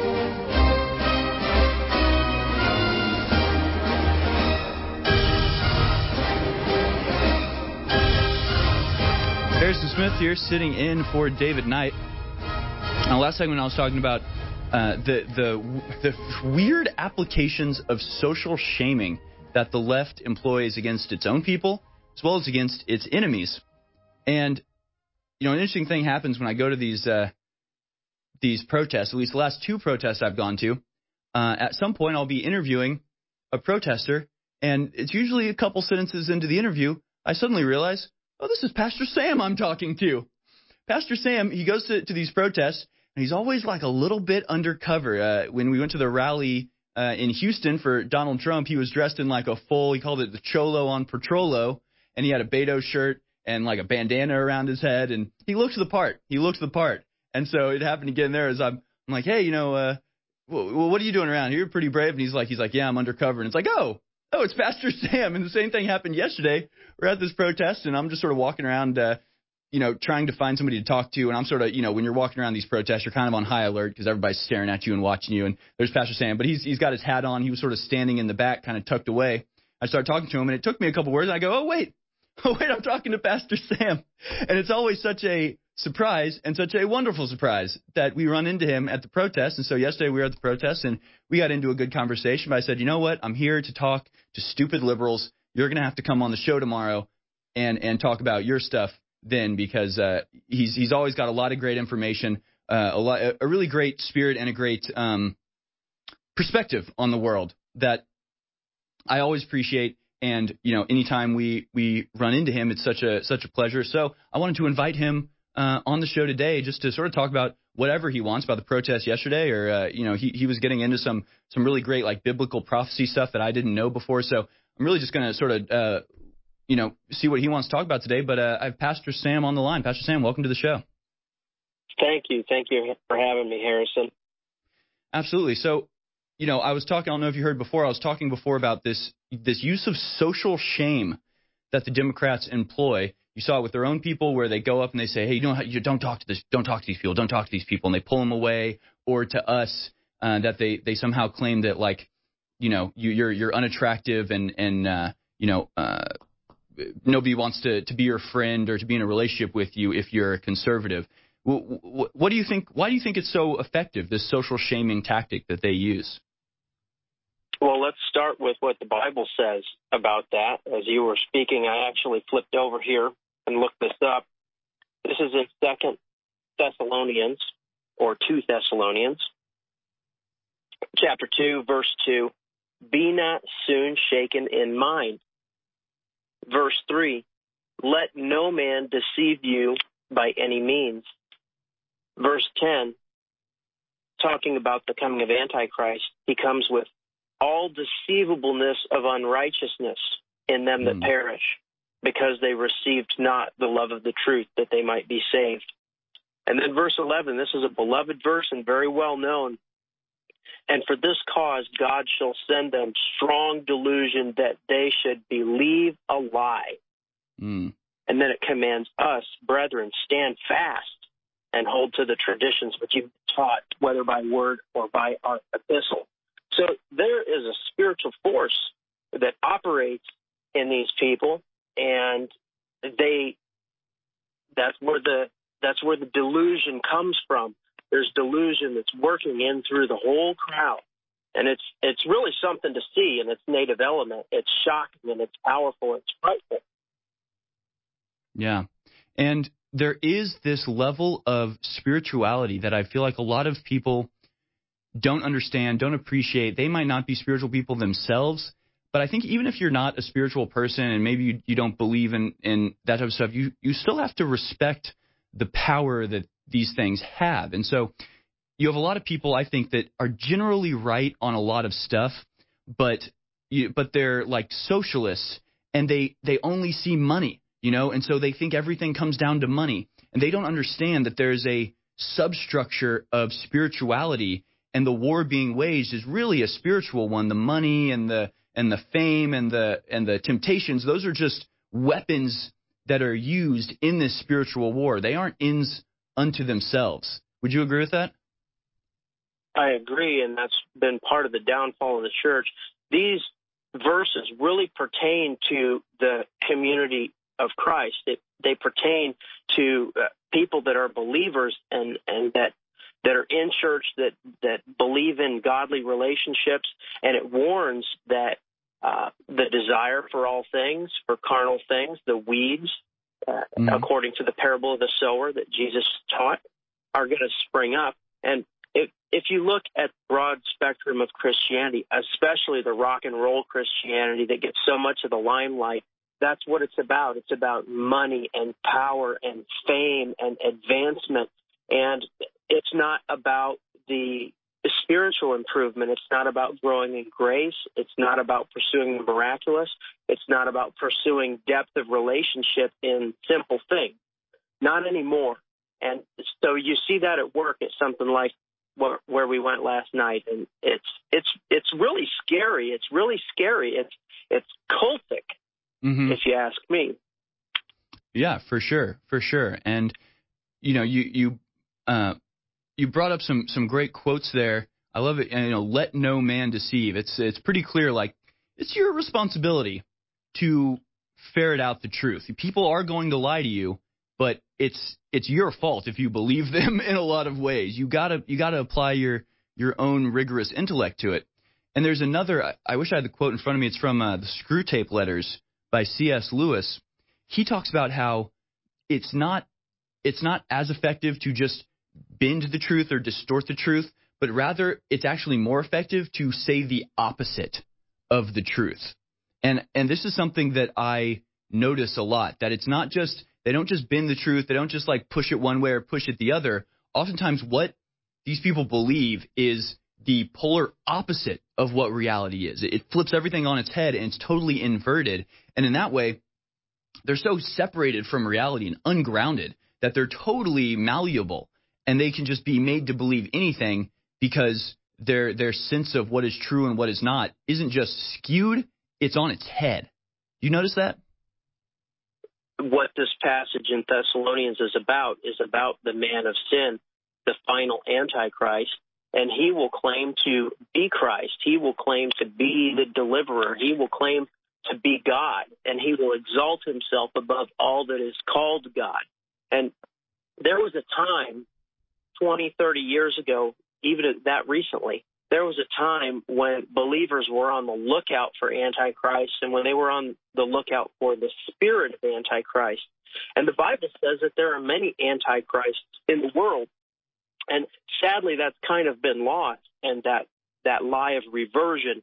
Harrison Smith here, sitting in for David Knight. Now, last segment I was talking about the weird applications of social shaming that the left employs against its own people, as well as against its enemies. And, you know, an interesting thing happens when I go to these protests, at least the last 2 protests I've gone to. At some point, I'll be interviewing a protester, and it's usually a couple sentences into the interview, I suddenly realize, oh, this is Pastor Sam I'm talking to. Pastor Sam, he goes to these protests, and he's always like a little bit undercover. When we went to the rally in Houston for Donald Trump, he was dressed in like a full, he called it the Cholo on Patrolo, and he had a Beto shirt and like a bandana around his head, and he looked the part. And so it happened again there as I'm like, hey, you know, what are you doing around here? You're pretty brave. And he's like, yeah, I'm undercover. And it's like, oh, it's Pastor Sam. And the same thing happened yesterday. We're at this protest, and I'm just sort of walking around, trying to find somebody to talk to. And I'm sort of, when you're walking around these protests, you're kind of on high alert because everybody's staring at you and watching you. And there's Pastor Sam, but he's got his hat on. He was sort of standing in the back, kind of tucked away. I started talking to him, and it took me a couple words. And I go, oh, wait, I'm talking to Pastor Sam. And it's always such a surprise and such a wonderful surprise that we run into him at the protest. And so yesterday we were at the protest, and we got into a good conversation. But I said, you know what? I'm here to talk to stupid liberals. You're going to have to come on the show tomorrow and talk about your stuff then, because he's always got a lot of great information, a really great spirit and a great perspective on the world that I always appreciate. And, anytime we run into him, it's such a pleasure. So I wanted to invite him on the show today just to sort of talk about whatever he wants about the protest yesterday, or, he was getting into some really great, like, biblical prophecy stuff that I didn't know before. So I'm really just going to sort of, see what he wants to talk about today. But I have Pastor Sam on the line. Pastor Sam, welcome to the show. Thank you. Thank you for having me, Harrison. Absolutely. So, I was talking, I don't know if you heard before, I was talking before about this use of social shame that the Democrats employ. You saw it with their own people where they go up and they say, hey, you don't talk to these people, don't talk to these people, and they pull them away. Or to us, that they somehow claim that, like, you're unattractive and nobody wants to be your friend or to be in a relationship with you if you're a conservative. What do you think? Why do you think it's so effective, this social shaming tactic that they use? Well, let's start with what the Bible says about that. As you were speaking, I actually flipped over here and looked this up. This is in 2 Thessalonians, or 2 Thessalonians, chapter 2, verse 2. Be not soon shaken in mind. Verse 3, let no man deceive you by any means. Verse 10, talking about the coming of Antichrist, he comes with all deceivableness of unrighteousness in them that perish, because they received not the love of the truth, that they might be saved. And then verse 11, this is a beloved verse and very well known. And for this cause God shall send them strong delusion that they should believe a lie. And then it commands us, brethren, stand fast and hold to the traditions which you've taught, whether by word or by our epistle. So there is a spiritual force that operates in these people, and that's where the delusion comes from. There's delusion that's working in through the whole crowd, and it's really something to see in its native element. It's shocking and it's powerful. It's frightful. Yeah, and there is this level of spirituality that I feel like a lot of people don't understand, don't appreciate. They might not be spiritual people themselves, but I think even if you're not a spiritual person and maybe you don't believe in that type of stuff, you still have to respect the power that these things have. And so you have a lot of people, I think, that are generally right on a lot of stuff, but they're like socialists, and they only see money, and so they think everything comes down to money, and they don't understand that there's a substructure of spirituality. And the war being waged is really a spiritual one. The money and the fame and the temptations, those are just weapons that are used in this spiritual war. They aren't ends unto themselves. Would you agree with that? I agree, and that's been part of the downfall of the church. These verses really pertain to the community of Christ. They pertain to people that are believers and that are in church, that believe in godly relationships, and it warns that the desire for all things, for carnal things, the weeds, according to the parable of the sower that Jesus taught, are going to spring up. And if you look at the broad spectrum of Christianity, especially the rock and roll Christianity that gets so much of the limelight, that's what it's about. It's about money and power and fame and advancement. And it's not about the spiritual improvement. It's not about growing in grace. It's not about pursuing the miraculous. It's not about pursuing depth of relationship in simple things. Not anymore. And so you see that at work at something like where we went last night, and it's really scary. It's really scary. It's cultic, if you ask me. Yeah, for sure, And you brought up some great quotes there. I love it. And, let no man deceive. It's pretty clear. Like, it's your responsibility to ferret out the truth. People are going to lie to you, but it's your fault if you believe them in a lot of ways. You gotta apply your own rigorous intellect to it. And there's another. I wish I had the quote in front of me. It's from the Screwtape Letters by C.S. Lewis. He talks about how it's not as effective to just bend the truth or distort the truth, but rather it's actually more effective to say the opposite of the truth. And this is something that I notice a lot, that it's not just, they don't just bend the truth, they don't just like push it one way or push it the other. Oftentimes what these people believe is the polar opposite of what reality is. It flips everything on its head, and it's totally inverted. And in that way, they're so separated from reality and ungrounded that they're totally malleable, and they can just be made to believe anything because their sense of what is true and what is not isn't just skewed, it's on its head. You notice that? What this passage in Thessalonians is about the man of sin, the final Antichrist, and he will claim to be Christ. He will claim to be the deliverer. He will claim to be God, and he will exalt himself above all that is called God. And there was a time 20, 30 years ago, even that recently, there was a time when believers were on the lookout for Antichrist and when they were on the lookout for the spirit of Antichrist. And the Bible says that there are many Antichrists in the world. And sadly, that's kind of been lost. And that lie of reversion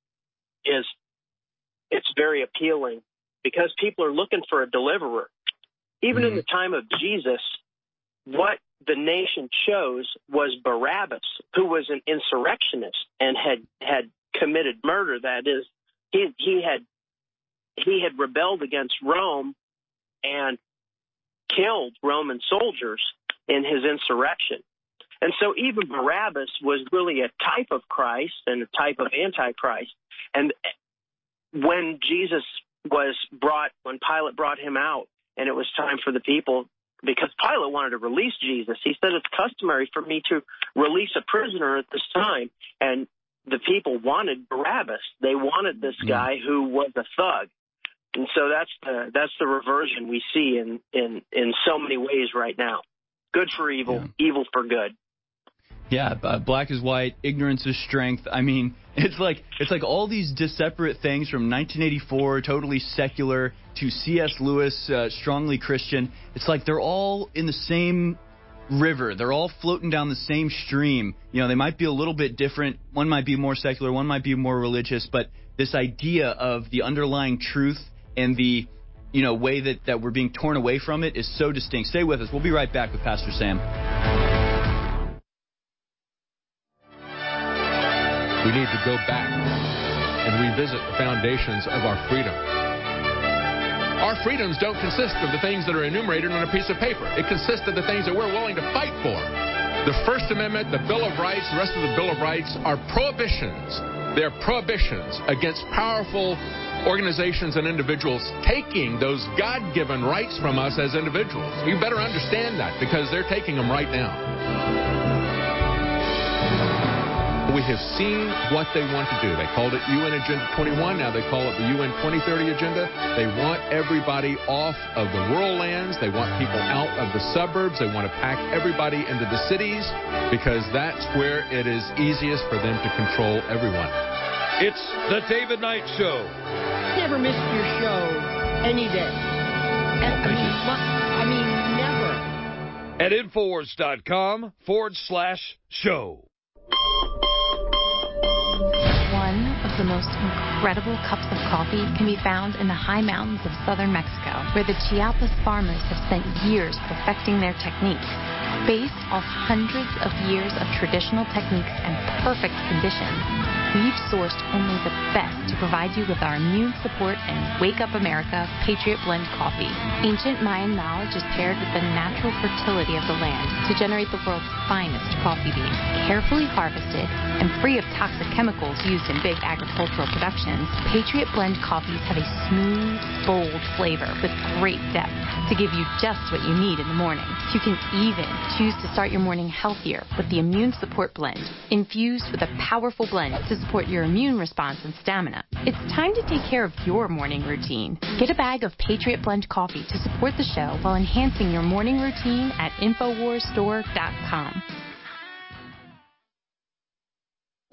it's very appealing because people are looking for a deliverer. Even in the time of Jesus, what the nation chose was Barabbas, who was an insurrectionist and had committed murder. That is, he had rebelled against Rome and killed Roman soldiers in his insurrection. And so even Barabbas was really a type of Christ and a type of Antichrist. And when Pilate brought him out, and it was time for the people, because Pilate wanted to release Jesus, he said, it's customary for me to release a prisoner at this time. And the people wanted Barabbas. They wanted this guy who was a thug. And so that's the reversion we see in so many ways right now. Good for evil, evil for good. Yeah, black is white, ignorance is strength. I mean, it's like all these separate things from 1984, totally secular, to C.S. Lewis, strongly Christian. It's like they're all in the same river. They're all floating down the same stream. You know, they might be a little bit different. One might be more secular, one might be more religious, but this idea of the underlying truth and the way that we're being torn away from it is so distinct. Stay with us. We'll be right back with Pastor Sam. We need to go back and revisit the foundations of our freedom. Our freedoms don't consist of the things that are enumerated on a piece of paper. It consists of the things that we're willing to fight for. The First Amendment, the Bill of Rights, the rest of the Bill of Rights are prohibitions. They're prohibitions against powerful organizations and individuals taking those God-given rights from us as individuals. You better understand that because they're taking them right now. We have seen what they want to do. They called it UN Agenda 21. Now they call it the UN 2030 Agenda. They want everybody off of the rural lands. They want people out of the suburbs. They want to pack everybody into the cities because that's where it is easiest for them to control everyone. It's the David Knight Show. Never missed your show any day. Thank you. I mean, never. At Infowars.com/show. One of the most incredible cups of coffee can be found in the high mountains of southern Mexico, where the Chiapas farmers have spent years perfecting their technique. Based off hundreds of years of traditional techniques and perfect conditions, we've sourced only the best to provide you with our immune support and Wake Up America Patriot Blend coffee. Ancient Mayan knowledge is paired with the natural fertility of the land to generate the world's finest coffee beans. Carefully harvested and free of toxic chemicals used in big agricultural productions, Patriot Blend coffees have a smooth, bold flavor with great depth to give you just what you need in the morning. You can even choose to start your morning healthier with the Immune Support Blend, infused with a powerful blend to support your immune response and stamina. It's time to take care of your morning routine. Get a bag of Patriot Blend coffee to support the show while enhancing your morning routine at InfoWarsStore.com.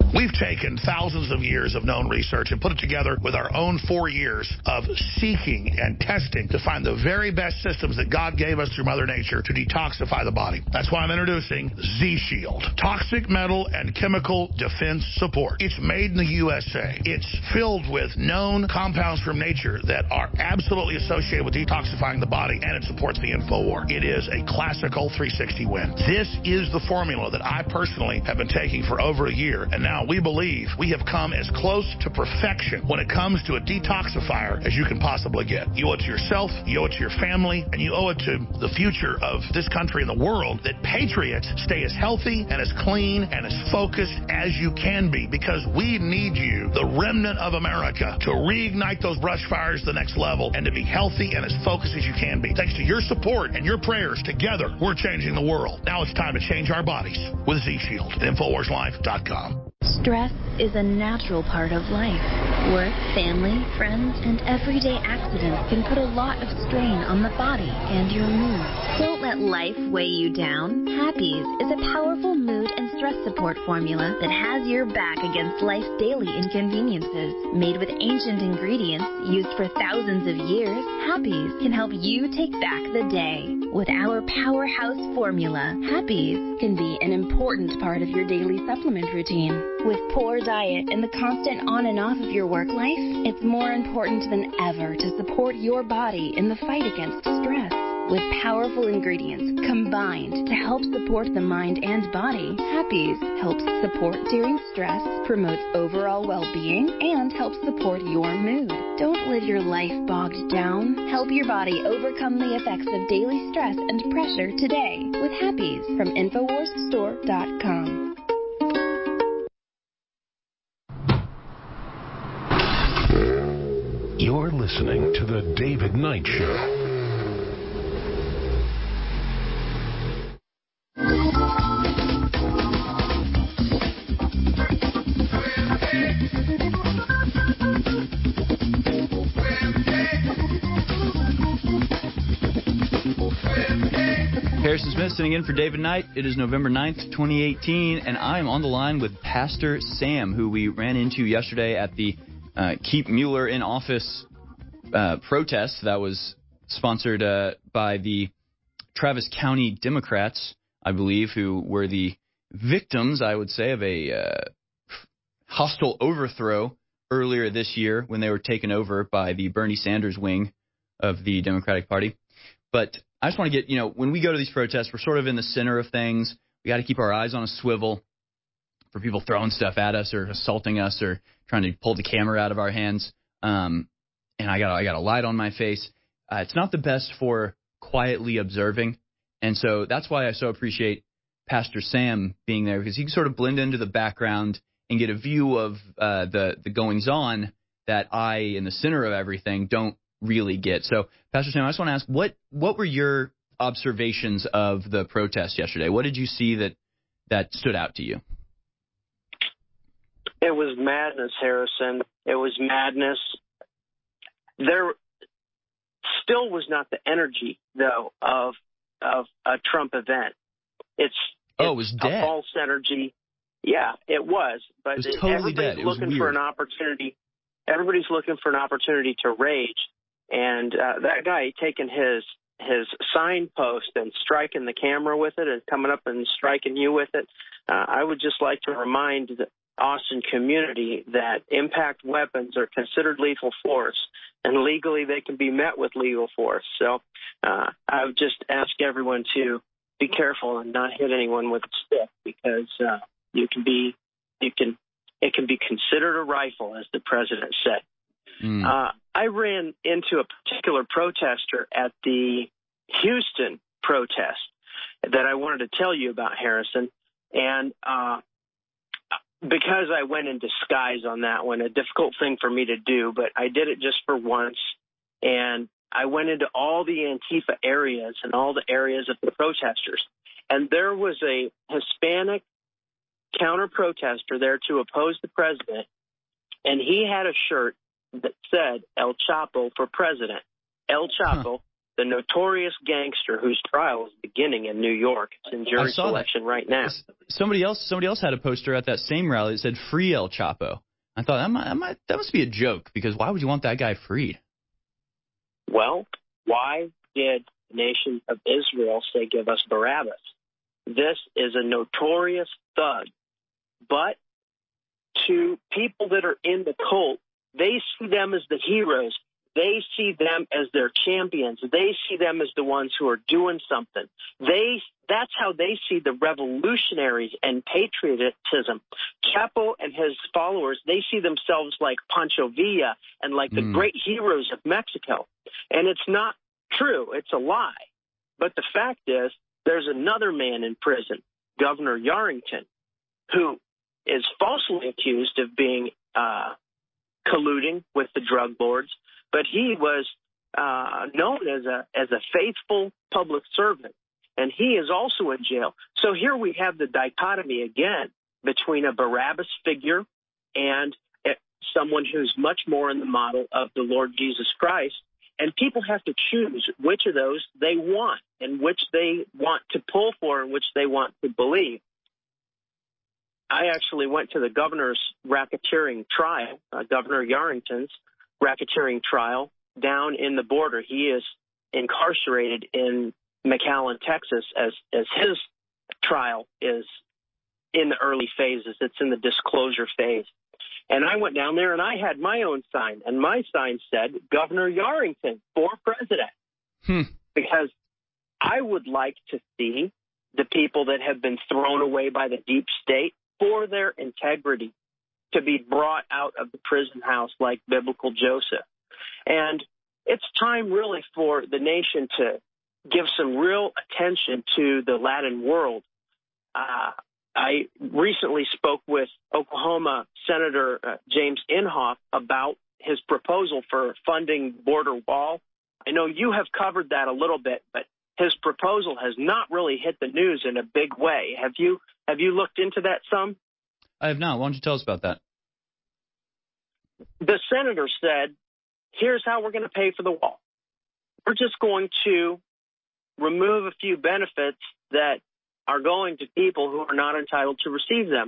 We've taken thousands of years of known research and put it together with our own 4 years of seeking and testing to find the very best systems that God gave us through Mother Nature to detoxify the body. That's why I'm introducing Z-Shield. Toxic metal and chemical defense support. It's made in the USA. It's filled with known compounds from nature that are absolutely associated with detoxifying the body, and it supports the InfoWar. It is a classical 360 win. This is the formula that I personally have been taking for over a year, and now we believe we have come as close to perfection when it comes to a detoxifier as you can possibly get. You owe it to yourself, you owe it to your family, and you owe it to the future of this country and the world that patriots stay as healthy and as clean and as focused as you can be, because we need you, the remnant of America, to reignite those brush fires to the next level and to be healthy and as focused as you can be. Thanks to your support and your prayers, together, we're changing the world. Now it's time to change our bodies with Z-Shield at InfoWarsLife.com. Stress is a natural part of life. Work, family, friends, and everyday accidents can put a lot of strain on the body and your mood. Don't let life weigh you down. Happies is a powerful mood and stress support formula that has your back against life's daily inconveniences. Made with ancient ingredients used for thousands of years, Happies can help you take back the day. With our powerhouse formula, Happies can be an important part of your daily supplement routine. With poor diet and the constant on and off of your work life, it's more important than ever to support your body in the fight against stress. With powerful ingredients combined to help support the mind and body, Happies helps support during stress, promotes overall well-being, and helps support your mood. Don't live your life bogged down. Help your body overcome the effects of daily stress and pressure today with Happies from InfoWarsStore.com. You're listening to The David Knight Show. Harrison Smith sitting in for David Knight. It is November 9th, 2018, and I'm on the line with Pastor Sam, who we ran into yesterday at the Keep Mueller in Office protest that was sponsored by the Travis County Democrats, I believe, who were the victims, I would say, of a hostile overthrow earlier this year when they were taken over by the Bernie Sanders wing of the Democratic Party. But I just want to get, when we go to these protests, we're sort of in the center of things. We got to keep our eyes on a swivel for people throwing stuff at us or assaulting us or trying to pull the camera out of our hands. And I got a light on my face. It's not the best for quietly observing. And so that's why I so appreciate Pastor Sam being there, because he can sort of blend into the background and get a view of the goings-on that I, in the center of everything, don't really get. So, Pastor Sam, I just want to ask, what were your observations of the protest yesterday? What did you see that stood out to you? It was madness, Harrison. It was madness. There still was not the energy, though, of a Trump event. It was dead. A false energy. Yeah, it was. But it was totally dead. It was looking for an opportunity. Everybody's looking for an opportunity to rage. And that guy taking his signpost and striking the camera with it and coming up and striking you with it, I would just like to remind the Austin community that impact weapons are considered lethal force, and legally they can be met with legal force. So I would just ask everyone to be careful and not hit anyone with a stick, because it can be considered a rifle, as the president said. I ran into a particular protester at the Houston protest that I wanted to tell you about, Harrison. And because I went in disguise on that one, a difficult thing for me to do, but I did it just for once. And I went into all the Antifa areas and all the areas of the protesters. And there was a Hispanic counter-protester there to oppose the president, and he had a shirt that said El Chapo for president. El Chapo, the notorious gangster whose trial is beginning in New York. It's in jury selection right now. Somebody else had a poster at that same rally that said "Free El Chapo." I thought that must be a joke, because why would you want that guy freed? Well, why did the nation of Israel say, "Give us Barabbas"? This is a notorious thug, but to people that are in the cult, they see them as the heroes. They see them as their champions. They see them as the ones who are doing something. That's how they see the revolutionaries and patriotism. Chapo and his followers, they see themselves like Pancho Villa and like the great heroes of Mexico. And it's not true. It's a lie. But the fact is, there's another man in prison, Governor Yarrington, who is falsely accused of being colluding with the drug lords, but he was known as a faithful public servant, and he is also in jail. So here we have the dichotomy again between a Barabbas figure and someone who's much more in the model of the Lord Jesus Christ, and people have to choose which of those they want and which they want to pull for and which they want to believe. I actually went to the governor's racketeering trial, Governor Yarrington's racketeering trial down in the border. He is incarcerated in McAllen, Texas, as his trial is in the early phases. It's in the disclosure phase. And I went down there and I had my own sign, and my sign said, Governor Yarrington for president. Because I would like to see the people that have been thrown away by the deep state for their integrity to be brought out of the prison house like biblical Joseph. And it's time really for the nation to give some real attention to the Latin world. I recently spoke with Oklahoma Senator James Inhofe about his proposal for funding border wall. I know you have covered that a little bit, but his proposal has not really hit the news in a big way. Have you looked into that some? I have not. Why don't you tell us about that? The senator said, here's how we're going to pay for the wall. We're just going to remove a few benefits that are going to people who are not entitled to receive them.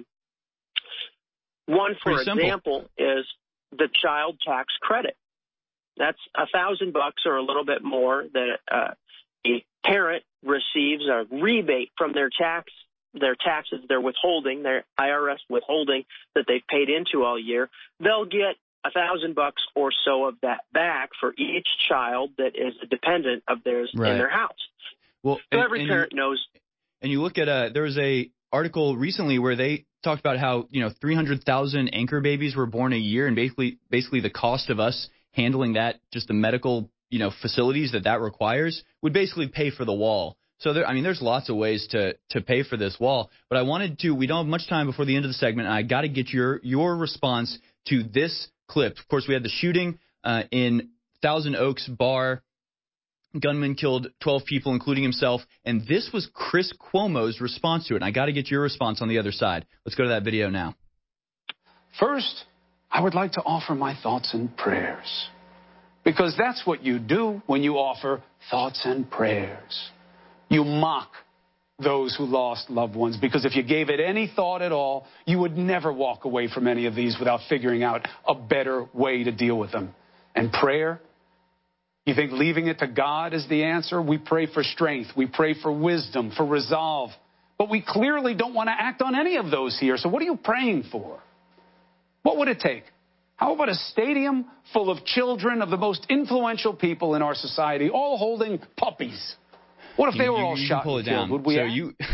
One, for example, is the child tax credit. That's $1,000 or a little bit more that a parent receives a rebate from their taxes they're withholding, their IRS withholding that they've paid into all year. They'll get $1,000 or so of that back for each child that is a dependent of theirs in their house. Well, so every parent knows. And you look at there was a article recently where they talked about how 300,000 anchor babies were born a year, and basically the cost of us handling that, just the medical facilities that requires, would basically pay for the wall. So there's lots of ways to pay for this wall. But I wanted to. We don't have much time before the end of the segment, and I got to get your response to this clip. Of course, we had the shooting in Thousand Oaks bar. Gunman killed 12 people, including himself, and this was Chris Cuomo's response to it. And I got to get your response on the other side. Let's go to that video now. First, I would like to offer my thoughts and prayers, because that's what you do when you offer thoughts and prayers. You mock those who lost loved ones, because if you gave it any thought at all, you would never walk away from any of these without figuring out a better way to deal with them. And prayer? You think leaving it to God is the answer? We pray for strength. We pray for wisdom, for resolve. But we clearly don't want to act on any of those here. So what are you praying for? What would it take? How about a stadium full of children of the most influential people in our society, all holding puppies? What if they were all shot and killed? Would we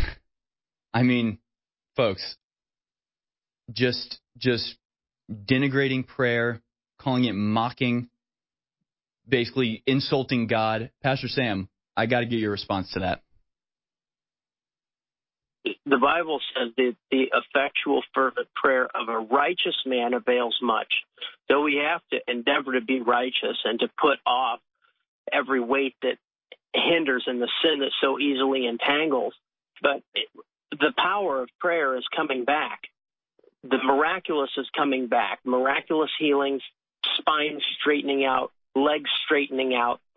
act? Folks, just denigrating prayer, calling it mocking, basically insulting God. Pastor Sam, I got to get your response to that. The Bible says that the effectual fervent prayer of a righteous man avails much. So we have to endeavor to be righteous and to put off every weight that hinders and the sin that so easily entangles. But the power of prayer is coming back. The miraculous is coming back. Miraculous healings, spine straightening out, legs straightening out,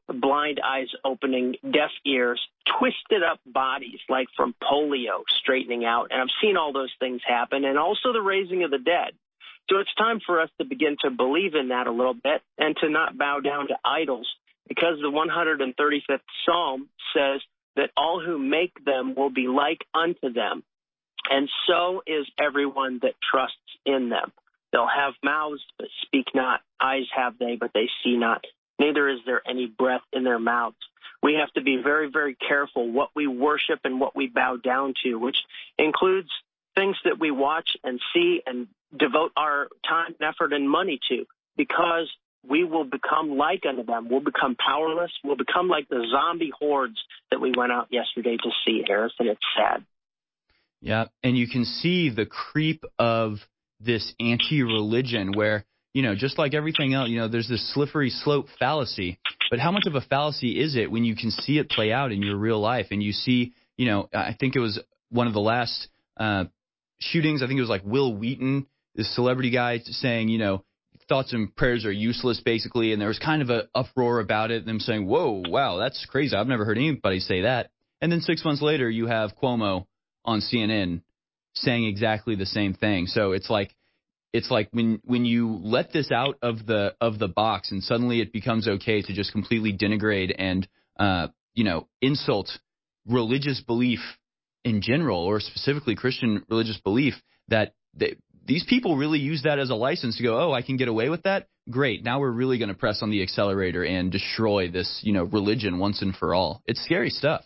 blind eyes opening, deaf ears, twisted up bodies like from polio straightening out. And I've seen all those things happen, and also the raising of the dead. So it's time for us to begin to believe in that a little bit and to not bow down to idols, because the 135th Psalm says that all who make them will be like unto them, and so is everyone that trusts in them. They'll have mouths, but speak not. Eyes have they, but they see not. Neither is there any breath in their mouths. We have to be very, very careful what we worship and what we bow down to, which includes things that we watch and see and devote our time, effort, and money to, because we will become like unto them. We'll become powerless. We'll become like the zombie hordes that we went out yesterday to see, Harrison. It's sad. Yeah, and you can see the creep of this anti-religion where, just like everything else, there's this slippery slope fallacy. But how much of a fallacy is it when you can see it play out in your real life? And you see, I think it was one of the last shootings. I think it was like Will Wheaton, this celebrity guy, saying, thoughts and prayers are useless, basically. And there was kind of an uproar about it, them saying, whoa, wow, that's crazy. I've never heard anybody say that. And then 6 months later, you have Cuomo on CNN saying exactly the same thing. So it's like when you let this out of the box, and suddenly it becomes okay to just completely denigrate and insult religious belief in general, or specifically Christian religious belief, that these people really use that as a license to go, oh, I can get away with that? Great. Now we're really going to press on the accelerator and destroy this, religion once and for all. It's scary stuff.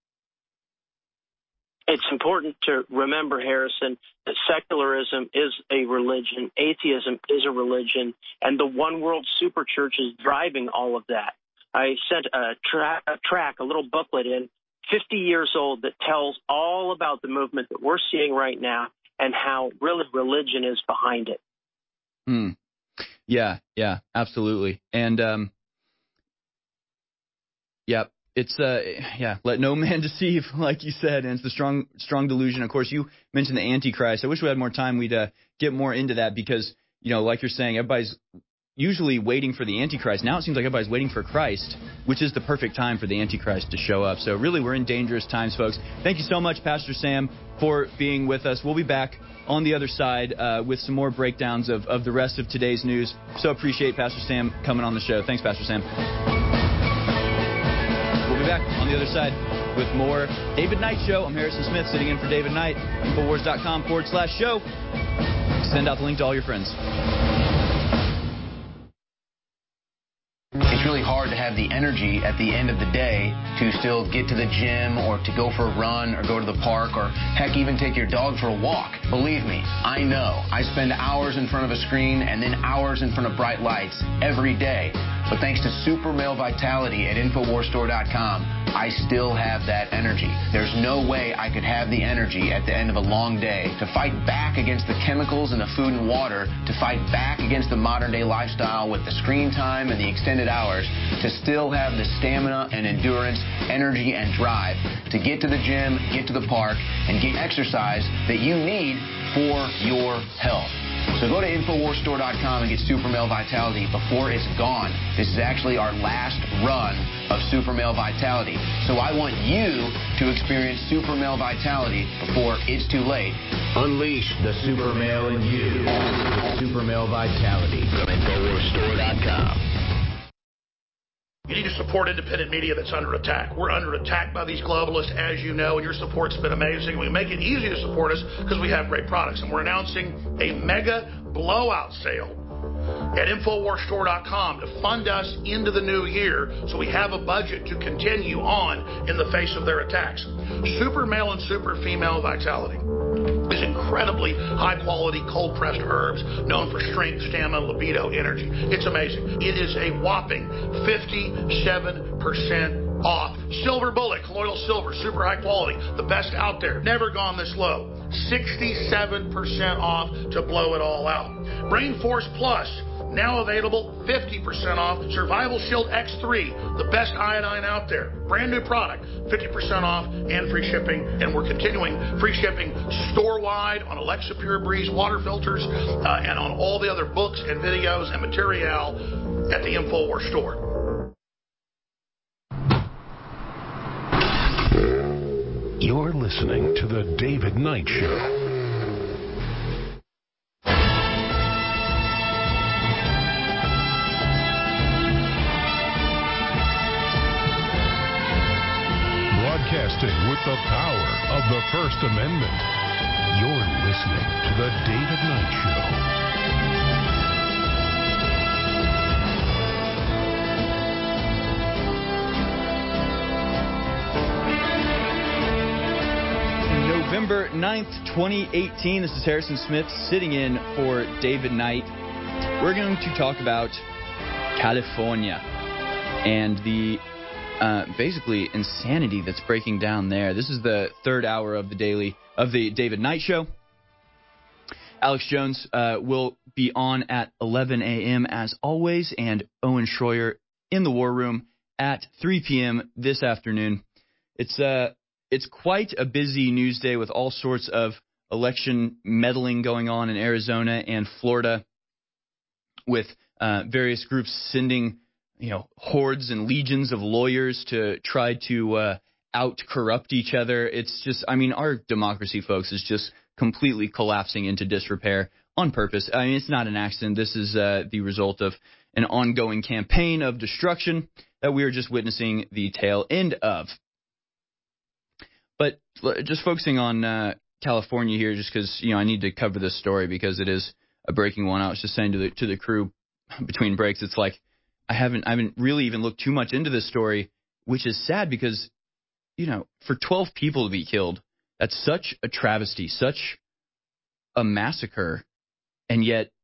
It's important to remember, Harrison, that secularism is a religion, atheism is a religion, and the one world super church is driving all of that. I sent a little booklet in, 50 years old, that tells all about the movement that we're seeing right now and how really religion is behind it. Yeah, absolutely. And, it's let no man deceive, like you said, and it's the strong delusion. Of course, you mentioned the Antichrist. I wish we had more time. We'd get more into that because, like you're saying, everybody's usually waiting for the Antichrist. Now it seems like everybody's waiting for Christ, which is the perfect time for the Antichrist to show up. So really, we're in dangerous times, folks. Thank you so much, Pastor Sam, for being with us. We'll be back on the other side with some more breakdowns of the rest of today's news. So appreciate Pastor Sam coming on the show. Thanks, Pastor Sam. We'll be back on the other side with more David Knight Show. I'm Harrison Smith, sitting in for David Knight. Infowars.com/show. Send out the link to all your friends. It's really hard to have the energy at the end of the day to still get to the gym or to go for a run or go to the park or, heck, even take your dog for a walk. Believe me, I know. I spend hours in front of a screen and then hours in front of bright lights every day. But thanks to Super Male Vitality at InfoWarsStore.com, I still have that energy. There's no way I could have the energy at the end of a long day to fight back against the chemicals in the food and water, to fight back against the modern-day lifestyle with the screen time and the extended hours, to still have the stamina and endurance, energy and drive to get to the gym, get to the park, and get exercise that you need for your health. So go to InfoWarsStore.com and get Super Male Vitality before it's gone. This is actually our last run of Super Male Vitality. So I want you to experience Super Male Vitality before it's too late. Unleash the Super Male in you. Super Male Vitality from InfoWarsStore.com. You need to support independent media that's under attack. We're under attack by these globalists, as you know, and your support's been amazing. We make it easy to support us because we have great products. And we're announcing a mega blowout sale at InfoWarsStore.com to fund us into the new year so we have a budget to continue on in the face of their attacks. Super Male and Super Female Vitality is incredibly high-quality cold-pressed herbs known for strength, stamina, libido, energy. It's amazing. It is a whopping 57% off. Silver Bullet, colloidal silver, super high quality, the best out there. Never gone this low. 67% off to blow it all out. Brain Force Plus, now available 50% off. Survival Shield X3, the best iodine out there. Brand new product, 50% off and free shipping. And we're continuing free shipping store-wide on Alexa Pure Breeze water filters and on all the other books and videos and material at the InfoWars store. You're listening to The David Knight Show. Broadcasting with the power of the First Amendment. You're listening to The David Knight Show. November 9th, 2018. This is Harrison Smith sitting in for David Knight. We're going to talk about California and the basically insanity that's breaking down there. This is the third hour of the David Knight Show. Alex Jones will be on at 11 a.m. as always, and Owen Schroyer in the War Room at 3 p.m. this afternoon. It's quite a busy news day with all sorts of election meddling going on in Arizona and Florida, with various groups sending hordes and legions of lawyers to try to out-corrupt each other. It's just, our democracy, folks, is just completely collapsing into disrepair on purpose. It's not an accident. This is the result of an ongoing campaign of destruction that we are just witnessing the tail end of. But just focusing on California here, just because I need to cover this story because it is a breaking one. I was just saying to the crew between breaks, it's like I haven't really even looked too much into this story, which is sad because for 12 people to be killed, that's such a travesty, such a massacre, and yet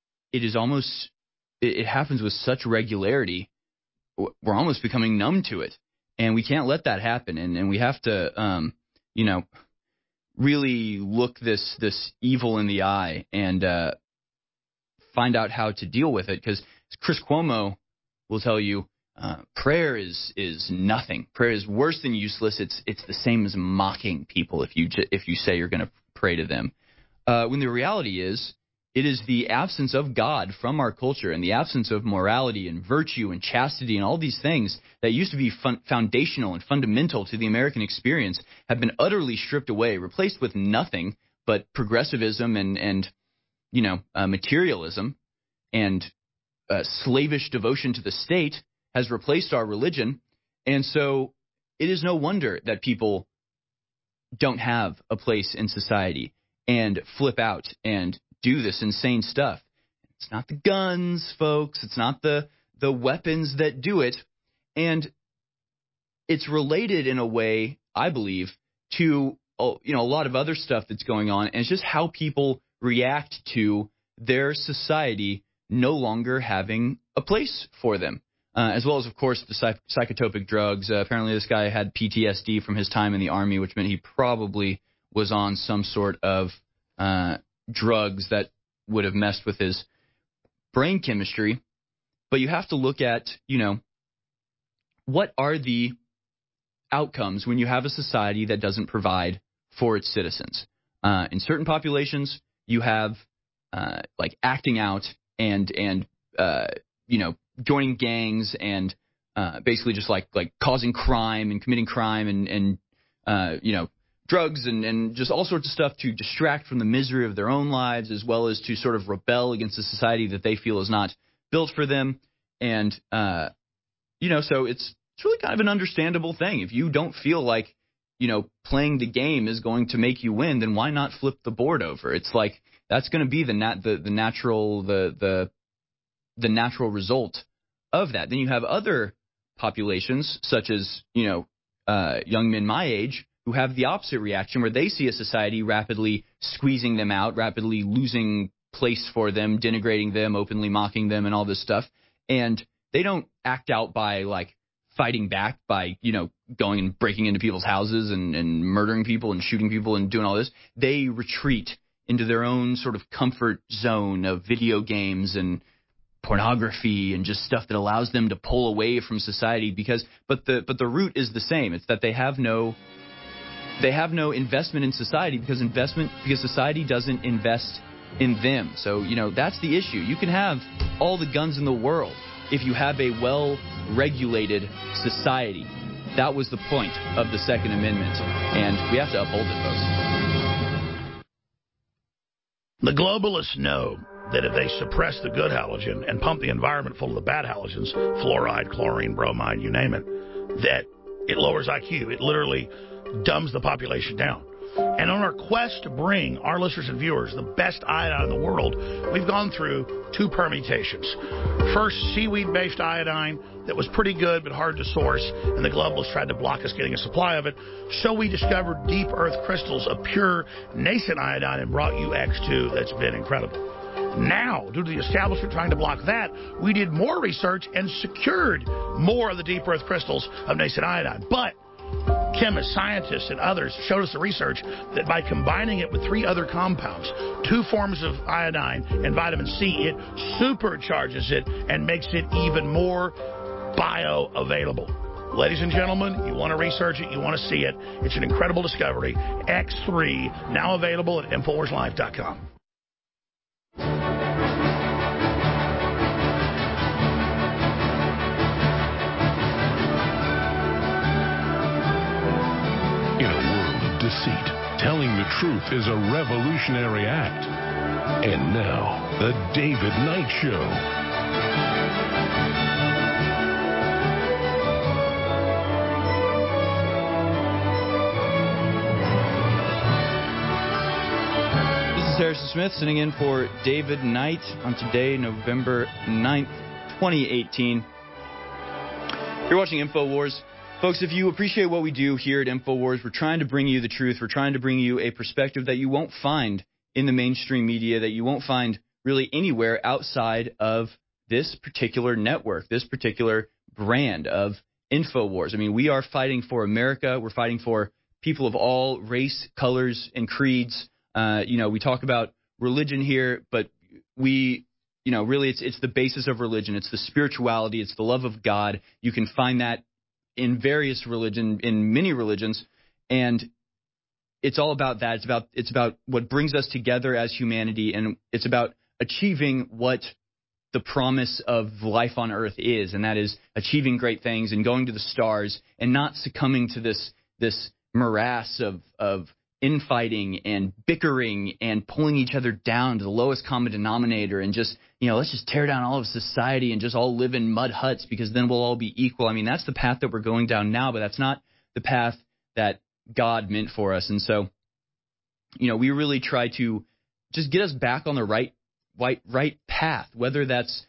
it happens with such regularity. We're almost becoming numb to it. And we can't let that happen, and we have to, really look this evil in the eye and find out how to deal with it. Because Chris Cuomo will tell you, prayer is nothing. Prayer is worse than useless. It's the same as mocking people if you say you're going to pray to them. When the reality is, it is the absence of God from our culture and the absence of morality and virtue and chastity and all these things that used to be foundational and fundamental to the American experience have been utterly stripped away, replaced with nothing but progressivism and materialism, and slavish devotion to the state has replaced our religion. And so it is no wonder that people don't have a place in society and flip out and do this insane stuff. It's not the guns, folks. It's not the weapons that do it. And it's related in a way, I believe, to a lot of other stuff that's going on. And it's just how people react to their society no longer having a place for them. As well as, of course, the psychotropic drugs. Apparently this guy had PTSD from his time in the Army, which meant he probably was on some sort of drugs that would have messed with his brain chemistry. But you have to look at, what are the outcomes when you have a society that doesn't provide for its citizens? In certain populations, you have acting out and joining gangs and basically just like causing crime and committing crime and drugs and just all sorts of stuff to distract from the misery of their own lives, as well as to sort of rebel against a society that they feel is not built for them. And, so it's really kind of an understandable thing. If you don't feel like, playing the game is going to make you win, then why not flip the board over? It's like that's going to be the natural result of that. Then you have other populations, such as, young men my age, who have the opposite reaction, where they see a society rapidly squeezing them out, rapidly losing place for them, denigrating them, openly mocking them, and all this stuff. And they don't act out by, fighting back by, going and breaking into people's houses and murdering people and shooting people and doing all this. They retreat into their own sort of comfort zone of video games and pornography and just stuff that allows them to pull away from society. But the root is the same. It's that they have no investment in society because society doesn't invest in them. So, that's the issue. You can have all the guns in the world if you have a well-regulated society. That was the point of the Second Amendment, and we have to uphold it, folks. The globalists know that if they suppress the good halogen and pump the environment full of the bad halogens, fluoride, chlorine, bromide, you name it, that it lowers IQ. It literally dumbs the population down. And on our quest to bring our listeners and viewers the best iodine in the world, we've gone through 2 permutations. First, seaweed-based iodine that was pretty good but hard to source, and the globalists tried to block us getting a supply of it. So we discovered deep earth crystals of pure nascent iodine and brought you X2 that's been incredible. Now, due to the establishment trying to block that, we did more research and secured more of the deep earth crystals of nascent iodine. But chemists, scientists, and others showed us the research that by combining it with 3 other compounds, 2 forms of iodine and vitamin C, it supercharges it and makes it even more bioavailable. Ladies and gentlemen, you want to research it, you want to see it. It's an incredible discovery. X3, now available at InfoWarsLife.com. In a world of deceit, telling the truth is a revolutionary act. And now, The David Knight Show. This is Harrison Smith sitting in for David Knight on today, November 9th, 2018. You're watching InfoWars. Folks, if you appreciate what we do here at InfoWars, we're trying to bring you the truth. We're trying to bring you a perspective that you won't find in the mainstream media, that you won't find really anywhere outside of this particular network, this particular brand of InfoWars. I mean, we are fighting for America. We're fighting for people of all race, colors, and creeds. We talk about religion here, but really it's the basis of religion. It's the spirituality. It's the love of God. You can find that in various religions, in many religions, and it's all about that. It's about what brings us together as humanity, and it's about achieving what the promise of life on earth is, and that is achieving great things and going to the stars and not succumbing to this morass of infighting and bickering and pulling each other down to the lowest common denominator and just, let's just tear down all of society and just all live in mud huts because then we'll all be equal. I mean, that's the path that we're going down now, but that's not the path that God meant for us. And so, we really try to just get us back on the right path, whether that's,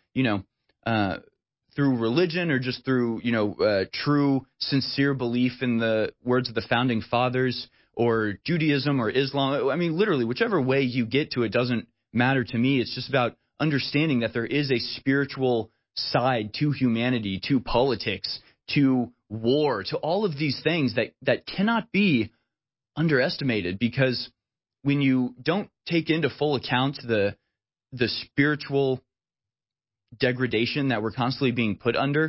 through religion or just through, true, sincere belief in the words of the founding fathers, or Judaism or Islam. I mean, literally, whichever way you get to it doesn't matter to me. It's just about understanding that there is a spiritual side to humanity, to politics, to war, to all of these things that cannot be underestimated, because when you don't take into full account the spiritual degradation that we're constantly being put under,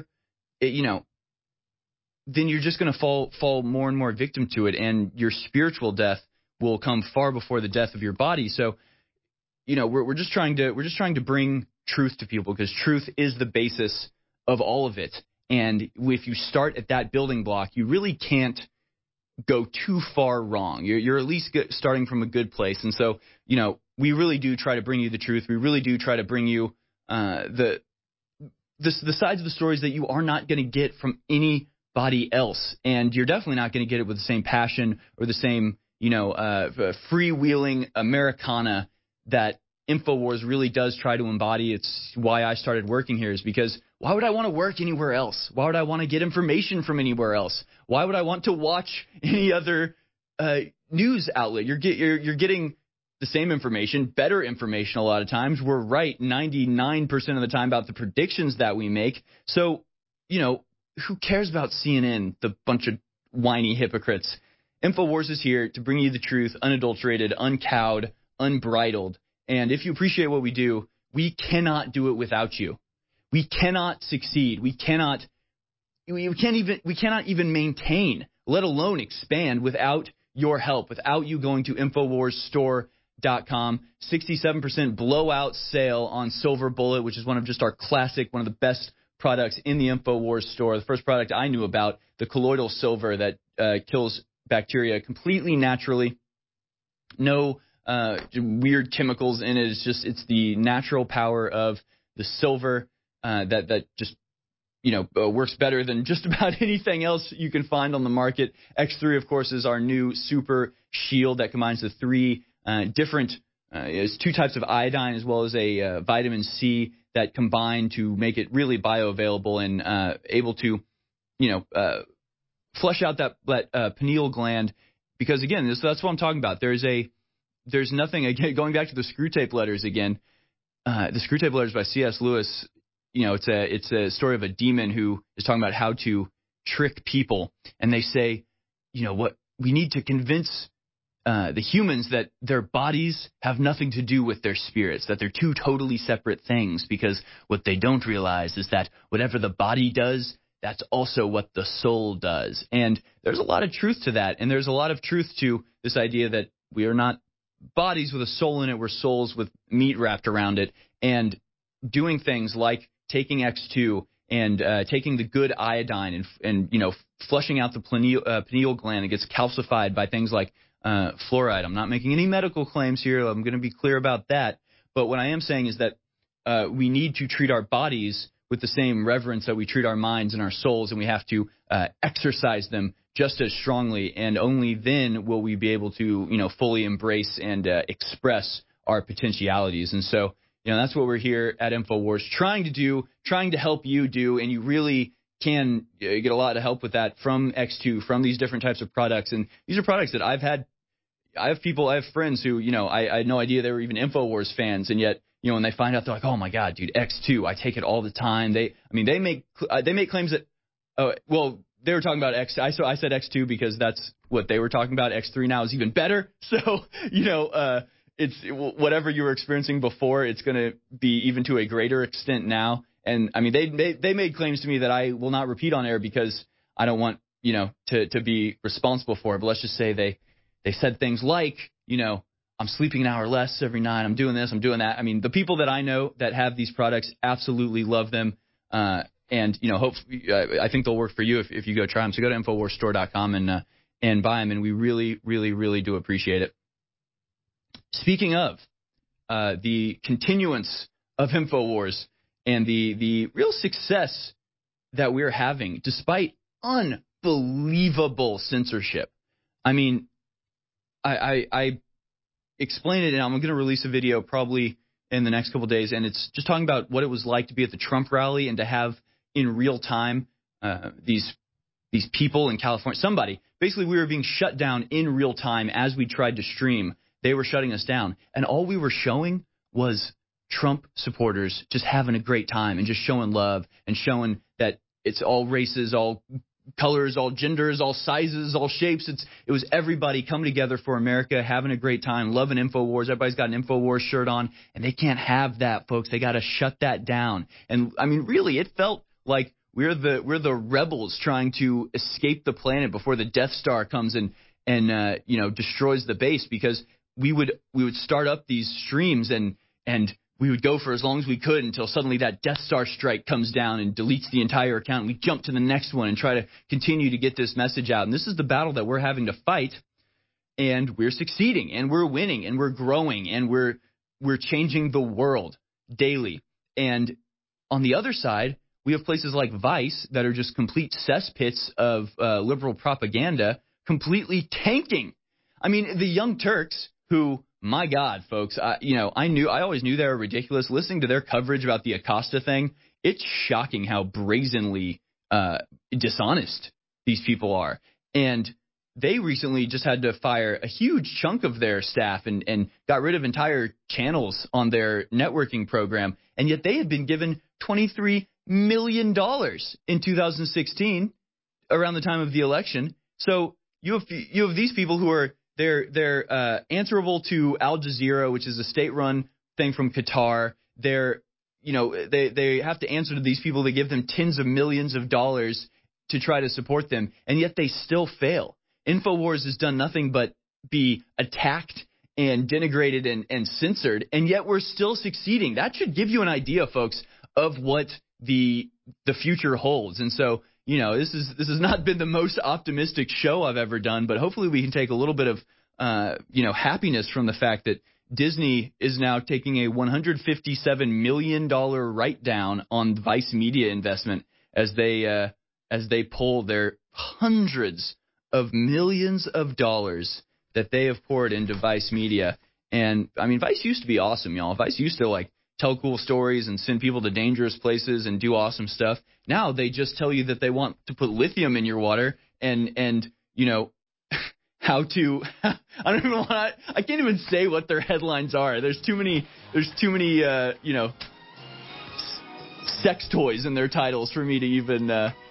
then you're just going to fall more and more victim to it, and your spiritual death will come far before the death of your body. So, we're just trying to bring truth to people, because truth is the basis of all of it. And if you start at that building block, you really can't go too far wrong. You're at least starting from a good place. And so, we really do try to bring you the truth. We really do try to bring you the sides of the stories that you are not going to get from anybody else, and you're definitely not going to get it with the same passion or the same, freewheeling Americana that InfoWars really does try to embody. It's why I started working here, is because why would I want to work anywhere else? Why would I want to get information from anywhere else? Why would I want to watch any other news outlet? You're getting the same information, better information a lot of times. We're right 99% of the time about the predictions that we make. So, who cares about CNN, the bunch of whiny hypocrites? InfoWars is here to bring you the truth, unadulterated, uncowed, unbridled. And if you appreciate what we do, we cannot do it without you. We cannot succeed. We cannot even maintain, let alone expand, without your help, without you going to InfoWarsStore.com. 67% blowout sale on Silver Bullet, which is one of the best products in the InfoWars store. The first product I knew about, the colloidal silver that kills bacteria completely naturally. No weird chemicals in it. It's the natural power of the silver that just works better than just about anything else you can find on the market. X3, of course, is our new super shield that combines the three different. It's two types of iodine as well as a vitamin C that combine to make it really bioavailable and able to, flush out that pineal gland. Because again, that's what I'm talking about. There's nothing, again, going back to the Screw Tape Letters again. The Screw Tape Letters by C.S. Lewis. It's a story of a demon who is talking about how to trick people, and they say, what we need to convince the humans that their bodies have nothing to do with their spirits, that they're two totally separate things, because what they don't realize is that whatever the body does, that's also what the soul does. And there's a lot of truth to that, and there's a lot of truth to this idea that we are not bodies with a soul in it, we're souls with meat wrapped around it, and doing things like taking X2 and taking the good iodine and flushing out the pineal gland that gets calcified by things like fluoride. I'm not making any medical claims here. I'm going to be clear about that. But what I am saying is that we need to treat our bodies with the same reverence that we treat our minds and our souls, and we have to exercise them just as strongly, and only then will we be able to fully embrace and express our potentialities. And so that's what we're here at InfoWars trying to help you do, and you really can get a lot of help with that from X2, from these different types of products. And these are products that I have friends who, I had no idea they were even InfoWars fans, and yet, when they find out, they're like, oh my God, dude, X2, I take it all the time. They make claims that, they were talking about X. I said X2 because that's what they were talking about. X3 now is even better. So, it's whatever you were experiencing before, it's going to be even to a greater extent now. And they made claims to me that I will not repeat on air because I don't want, to be responsible for it. But let's just say they said things like, I'm sleeping an hour less every night. I'm doing this, I'm doing that. The people that I know that have these products absolutely love them. And hopefully, I think they'll work for you if you go try them. So go to InfoWarsStore.com and buy them. And we really, really, really do appreciate it. Speaking of the continuance of InfoWars and the real success that we're having despite unbelievable censorship. I explain it, and I'm going to release a video probably in the next couple of days, and it's just talking about what it was like to be at the Trump rally and to have in real time these people in California. Basically, we were being shut down in real time as we tried to stream. They were shutting us down, and all we were showing was Trump supporters just having a great time and just showing love and showing that it's all races, all colors, all genders, all sizes, all shapes. It was everybody coming together for America, having a great time, loving InfoWars. Everybody's got an InfoWars shirt on, and they can't have that, folks. They got to shut that down. And really, it felt like we're the rebels trying to escape the planet before the Death Star comes and destroys the base, because we would start up these streams and we would go for as long as we could until suddenly that Death Star strike comes down and deletes the entire account. And we jump to the next one and try to continue to get this message out. And this is the battle that we're having to fight, and we're succeeding, and we're winning, and we're growing, and we're changing the world daily. And on the other side, we have places like Vice that are just complete cesspits of liberal propaganda, completely tanking. The Young Turks, who, my God, folks, I always knew they were ridiculous. Listening to their coverage about the Acosta thing, it's shocking how brazenly dishonest these people are. And they recently just had to fire a huge chunk of their staff and got rid of entire channels on their networking program. And yet they had been given $23 million in 2016, around the time of the election. So you have these people who are they're answerable to Al Jazeera, which is a state-run thing from Qatar. They have to answer to these people. They give them tens of millions of dollars to try to support them, and yet they still fail. InfoWars has done nothing but be attacked and denigrated and censored, and yet we're still succeeding. That should give you an idea, folks, of what the future holds. And so, this has not been the most optimistic show I've ever done, but hopefully we can take a little bit of happiness from the fact that Disney is now taking a $157 million write-down on Vice Media investment as they pull their hundreds of millions of dollars that they have poured into Vice Media. And, Vice used to be awesome, y'all. Vice used to, tell cool stories and send people to dangerous places and do awesome stuff. Now they just tell you that they want to put lithium in your water and how to I can't even say what their headlines are. There's too many sex toys in their titles for me to even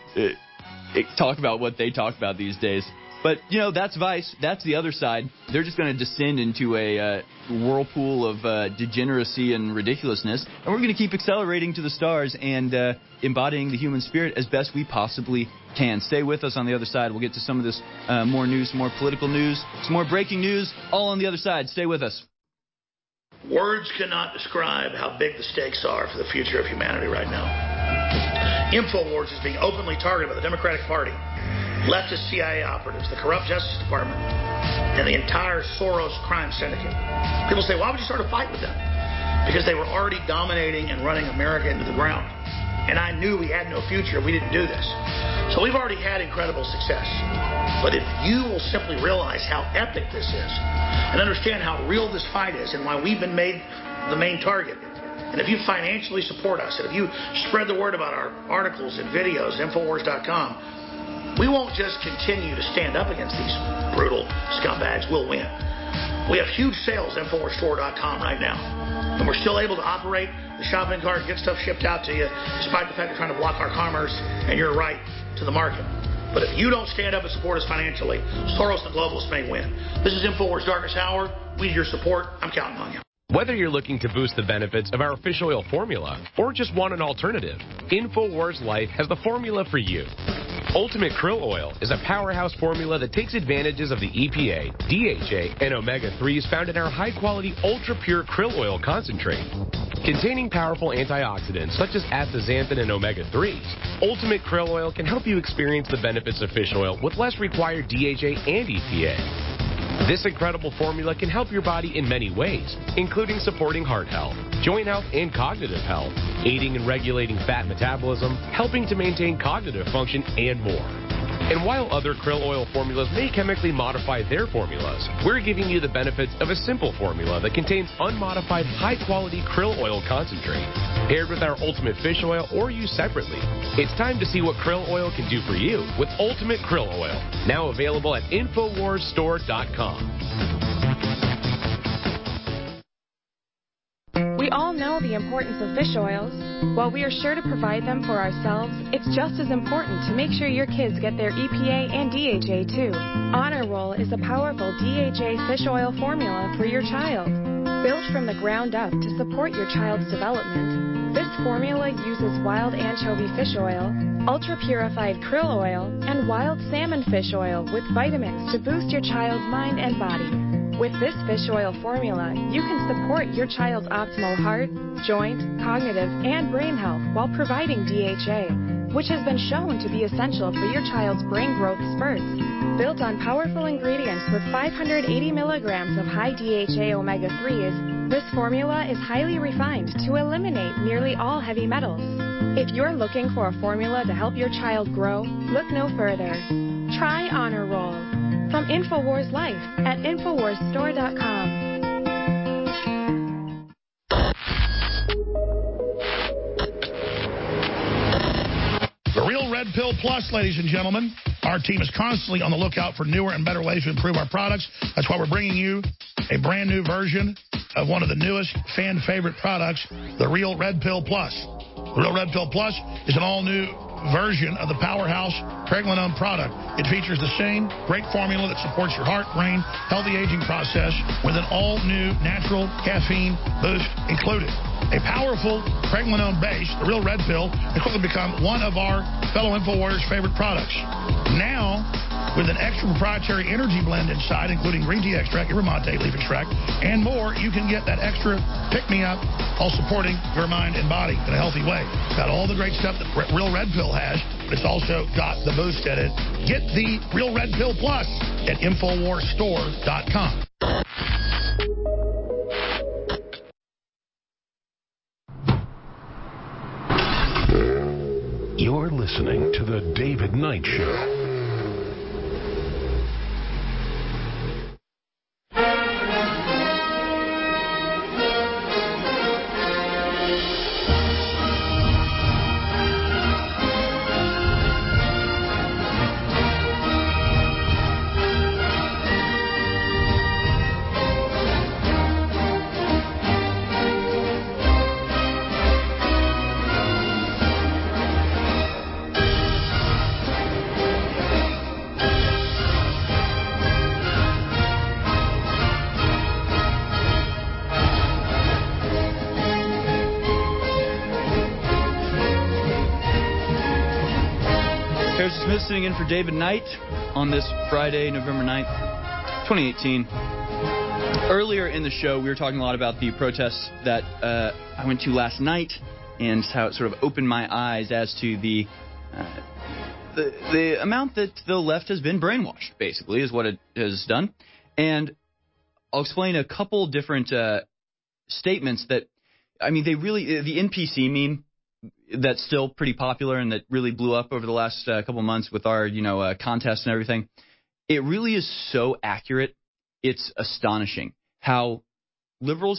talk about what they talk about these days. But, that's Vice. That's the other side. They're just going to descend into a whirlpool of degeneracy and ridiculousness. And we're going to keep accelerating to the stars and embodying the human spirit as best we possibly can. Stay with us on the other side. We'll get to some of this more news, some more political news, some more breaking news, all on the other side. Stay with us. Words cannot describe how big the stakes are for the future of humanity right now. InfoWars is being openly targeted by the Democratic Party, leftist CIA operatives, the corrupt Justice Department, and the entire Soros crime syndicate. People say, why would you start a fight with them? Because they were already dominating and running America into the ground. And I knew we had no future if we didn't do this. So we've already had incredible success. But if you will simply realize how epic this is and understand how real this fight is and why we've been made the main target, and if you financially support us, and if you spread the word about our articles and videos at Infowars.com, we won't just continue to stand up against these brutal scumbags. We'll win. We have huge sales at InfoWarsStore.com right now. And we're still able to operate the shopping cart and get stuff shipped out to you, despite the fact they're trying to block our commerce and your right to the market. But if you don't stand up and support us financially, Soros and the globalists may win. This is InfoWars Darkest Hour. We need your support. I'm counting on you. Whether you're looking to boost the benefits of our fish oil formula or just want an alternative, InfoWars Life has the formula for you. Ultimate Krill Oil is a powerhouse formula that takes advantages of the EPA, DHA, and omega-3s found in our high-quality, ultra-pure krill oil concentrate. Containing powerful antioxidants such as astaxanthin and omega-3s, Ultimate Krill Oil can help you experience the benefits of fish oil with less required DHA and EPA. This incredible formula can help your body in many ways, including supporting heart health, joint health, and cognitive health, aiding in regulating fat metabolism, helping to maintain cognitive function, and more. And while other krill oil formulas may chemically modify their formulas, we're giving you the benefits of a simple formula that contains unmodified, high-quality krill oil concentrate, paired with our Ultimate Fish Oil or used separately. It's time to see what krill oil can do for you with Ultimate Krill Oil, now available at InfoWarsStore.com. We all know the importance of fish oils. While we are sure to provide them for ourselves, it's just as important to make sure your kids get their EPA and DHA too. Honor Roll is a powerful DHA fish oil formula for your child. Built from the ground up to support your child's development, this formula uses wild anchovy fish oil, ultra-purified krill oil, and wild salmon fish oil with vitamins to boost your child's mind and body. With this fish oil formula, you can support your child's optimal heart, joint, cognitive, and brain health while providing DHA, which has been shown to be essential for your child's brain growth spurts. Built on powerful ingredients with 580 milligrams of high DHA omega-3s, this formula is highly refined to eliminate nearly all heavy metals. If you're looking for a formula to help your child grow, look no further. Try Honor Roll. From InfoWars Life at InfoWarsStore.com. The Real Red Pill Plus, ladies and gentlemen. Our team is constantly on the lookout for newer and better ways to improve our products. That's why we're bringing you a brand new version of one of the newest fan favorite products, the Real Red Pill Plus. The Real Red Pill Plus is an all-new version of the powerhouse Pregnenolone product. It features the same great formula that supports your heart, brain, healthy aging process with an all-new natural caffeine boost included. A powerful Pregnenolone base, the Real Red Pill, has quickly become one of our fellow InfoWarriors' favorite products. Now, with an extra proprietary energy blend inside, including green tea extract, yerba mate leaf extract, and more. You can get that extra pick-me-up while supporting your mind and body in a healthy way. Got all the great stuff that Real Red Pill has, but it's also got the boost in it. Get the Real Red Pill Plus at InfoWarsStore.com. You're listening to The David Knight Show. Sitting in for David Knight on this Friday, November 9th, 2018. Earlier in the show, we were talking a lot about the protests that I went to last night and how it sort of opened my eyes as to the amount that the left has been brainwashed, basically, is what it has done. And I'll explain a couple different statements that, I mean, they really, the NPC meme, that's still pretty popular and that really blew up over the last couple months with our, contest and everything. It really is so accurate. It's astonishing how liberals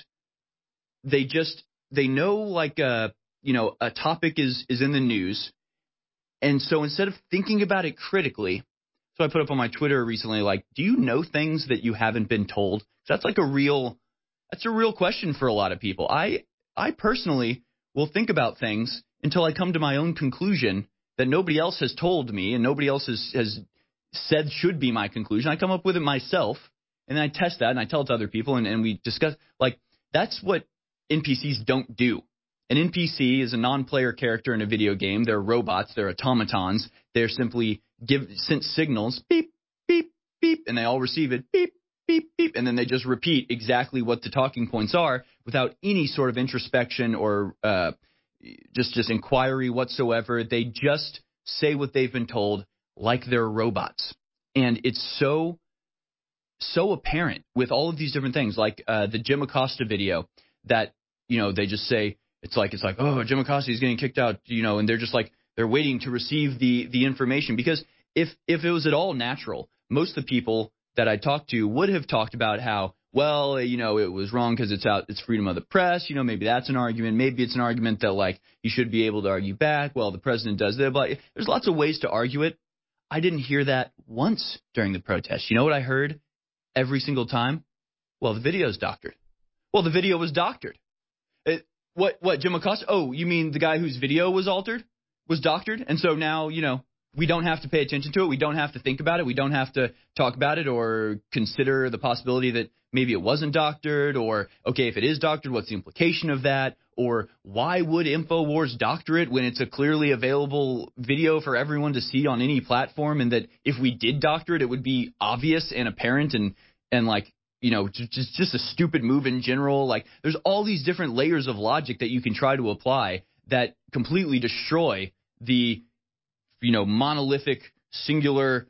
they know like a topic is in the news. And so instead of thinking about it critically, so I put up on my Twitter recently, like, do you know things that you haven't been told? That's a real question for a lot of people. I personally will think about things until I come to my own conclusion that nobody else has told me and nobody else has said should be my conclusion. I come up with it myself, and then I test that, and I tell it to other people, and we discuss. Like, that's what NPCs don't do. An NPC is a non-player character in a video game. They're robots. They're automatons. They're simply sent signals, beep, beep, beep, and they all receive it, beep, beep, beep, and then they just repeat exactly what the talking points are without any sort of introspection or just inquiry whatsoever. They just say what they've been told like they're robots. And it's so apparent with all of these different things, like the Jim Acosta video that, they just say, it's like, oh, Jim Acosta is getting kicked out, and they're just like, they're waiting to receive the information. Because if it was at all natural, most of the people that I talked to would have talked about how, well, it was wrong because it's freedom of the press. Maybe that's an argument. Maybe it's an argument that, like, you should be able to argue back. Well, the president does that. But there's lots of ways to argue it. I didn't hear that once during the protest. You know what I heard every single time? Well, the video's doctored. Well, the video was doctored. What, Jim Acosta? Oh, you mean the guy whose video was doctored? And so now, we don't have to pay attention to it. We don't have to think about it. We don't have to talk about it or consider the possibility that maybe it wasn't doctored, or, okay, if it is doctored, what's the implication of that? Or why would InfoWars doctor it when it's a clearly available video for everyone to see on any platform, and that if we did doctor it, it would be obvious and apparent and like, just a stupid move in general. Like, there's all these different layers of logic that you can try to apply that completely destroy the monolithic, singular,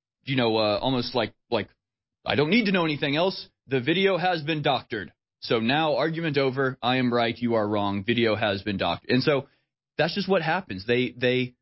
almost like I don't need to know anything else. The video has been doctored. So now, argument over. I am right. You are wrong. Video has been doctored. And so that's just what happens. They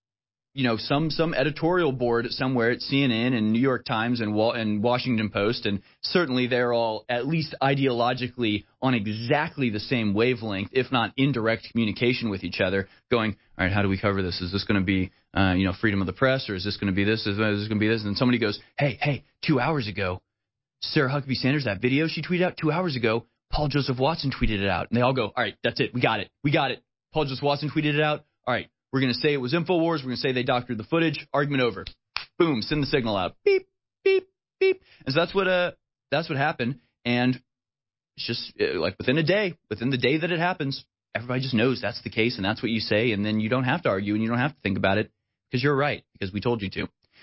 some editorial board somewhere at CNN and New York Times and Washington Post, and certainly they're all at least ideologically on exactly the same wavelength, if not indirect communication with each other, going, all right, how do we cover this? Is this going to be, freedom of the press, or is this going to be this? Is this going to be this? And then somebody goes, hey, 2 hours ago, Sarah Huckabee Sanders, that video she tweeted out 2 hours ago, Paul Joseph Watson tweeted it out. And they all go, all right, that's it. We got it. Paul Joseph Watson tweeted it out. All right. We're going to say it was InfoWars. We're going to say they doctored the footage. Argument over. Boom. Send the signal out. Beep, beep, beep. And so that's what happened. And it's just like within the day that it happens, everybody just knows that's the case, and that's what you say. And then you don't have to argue and you don't have to think about it because you're right, because we told you to.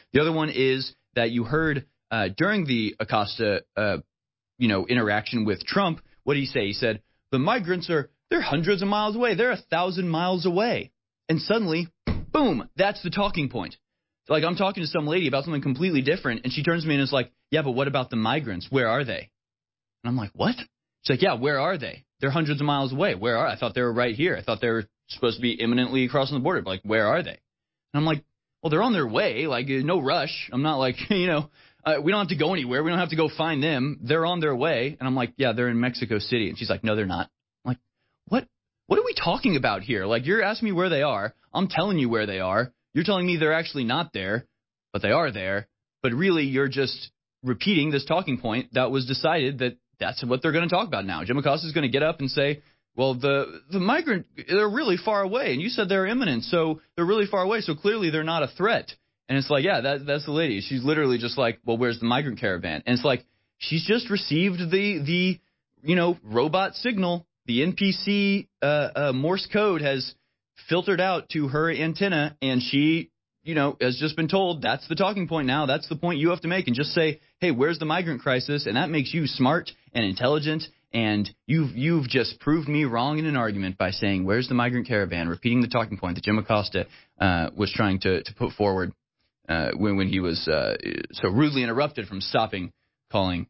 The other one is that you heard during the Acosta, interaction with Trump. What did he say? He said, the migrants they're hundreds of miles away. They're 1,000 miles away. And suddenly, boom, that's the talking point. Like, I'm talking to some lady about something completely different, and she turns to me and is like, yeah, but what about the migrants? Where are they? And I'm like, what? She's like, yeah, where are they? They're hundreds of miles away. I thought they were right here. I thought they were supposed to be imminently crossing the border. But, like, where are they? And I'm like, well, they're on their way. Like, no rush. I'm not like, we don't have to go anywhere. We don't have to go find them. They're on their way. And I'm like, yeah, they're in Mexico City. And she's like, no, they're not. I'm like, what are we talking about here? Like, you're asking me where they are. I'm telling you where they are. You're telling me they're actually not there, but they are there. But really, you're just repeating this talking point that was decided that that's what they're going to talk about now. Jim Acosta is going to get up and say, well, the migrant, they're really far away. And you said they're imminent, so they're really far away. So clearly they're not a threat. And it's like, yeah, that's the lady. She's literally just like, well, where's the migrant caravan? And it's like, she's just received the robot signal. The NPC Morse code has filtered out to her antenna, and she, has just been told that's the talking point now. That's the point you have to make, and just say, hey, where's the migrant crisis? And that makes you smart and intelligent, and you've just proved me wrong in an argument by saying, where's the migrant caravan? Repeating the talking point that Jim Acosta was trying to put forward when he was so rudely interrupted from stopping calling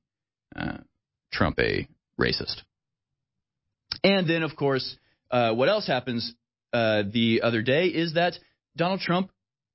Trump a racist. And then, of course, what else happens the other day is that Donald Trump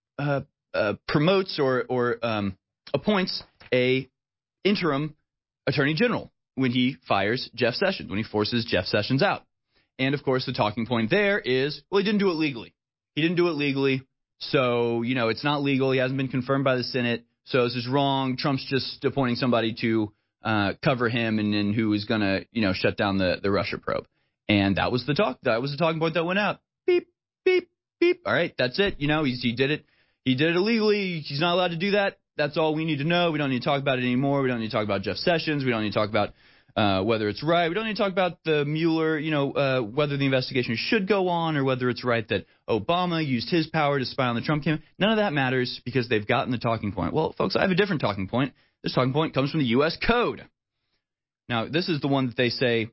promotes or appoints a interim attorney general when he fires Jeff Sessions, when he forces Jeff Sessions out. And, of course, the talking point there is, well, he didn't do it legally. He didn't do it legally, so, it's not legal. He hasn't been confirmed by the Senate, so this is wrong. Trump's just appointing somebody to cover him and then who is going to, shut down the Russia probe. And that was the talk. That was the talking point that went out. Beep, beep, beep. All right, that's it. He did it. He did it illegally. He's not allowed to do that. That's all we need to know. We don't need to talk about it anymore. We don't need to talk about Jeff Sessions. We don't need to talk about whether it's right. We don't need to talk about the Mueller, whether the investigation should go on or whether it's right that Obama used his power to spy on the Trump campaign. None of that matters because they've gotten the talking point. Well, folks, I have a different talking point. This talking point comes from the U.S. Code. Now, this is the one that they say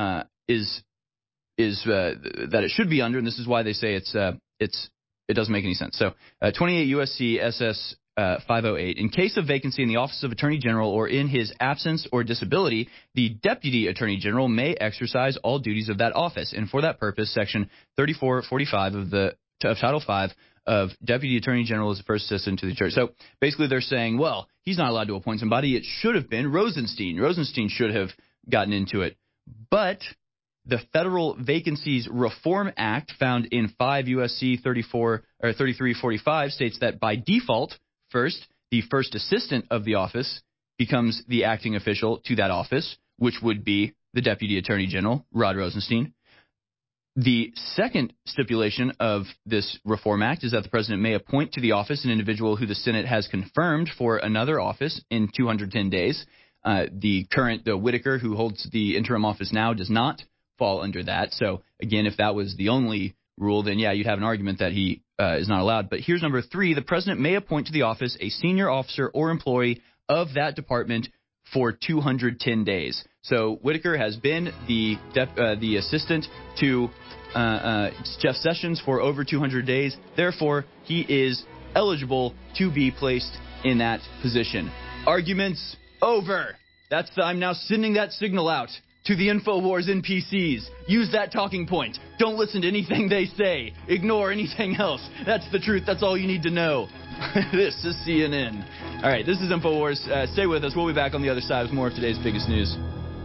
that it should be under, and this is why they say it doesn't make any sense. So 28 U.S.C. SS 508. In case of vacancy in the Office of Attorney General or in his absence or disability, the Deputy Attorney General may exercise all duties of that office. And for that purpose, Section 3445 of Title V of Deputy Attorney General is the first assistant to the church. So basically they're saying, well, he's not allowed to appoint somebody. It should have been Rosenstein. Rosenstein should have gotten into it. But the Federal Vacancies Reform Act, found in 5 U.S.C. 3345, states that by default, the first assistant of the office becomes the acting official to that office, which would be the Deputy Attorney General, Rod Rosenstein. The second stipulation of this Reform Act is that the president may appoint to the office an individual who the Senate has confirmed for another office in 210 days. The Whitaker, who holds the interim office now, does not fall under that. So, again, if that was the only rule, then, yeah, you'd have an argument that he is not allowed. But here's number 3. The president may appoint to the office a senior officer or employee of that department for 210 days. So Whitaker has been the assistant to Jeff Sessions for over 200 days. Therefore, he is eligible to be placed in that position. Arguments over. I'm now sending that signal out to the InfoWars NPCs. Use that talking point. Don't listen to anything they say. Ignore anything else. That's the truth. That's all you need to know. This is CNN. All right, this is InfoWars. Stay with us. We'll be back on the other side with more of today's biggest news.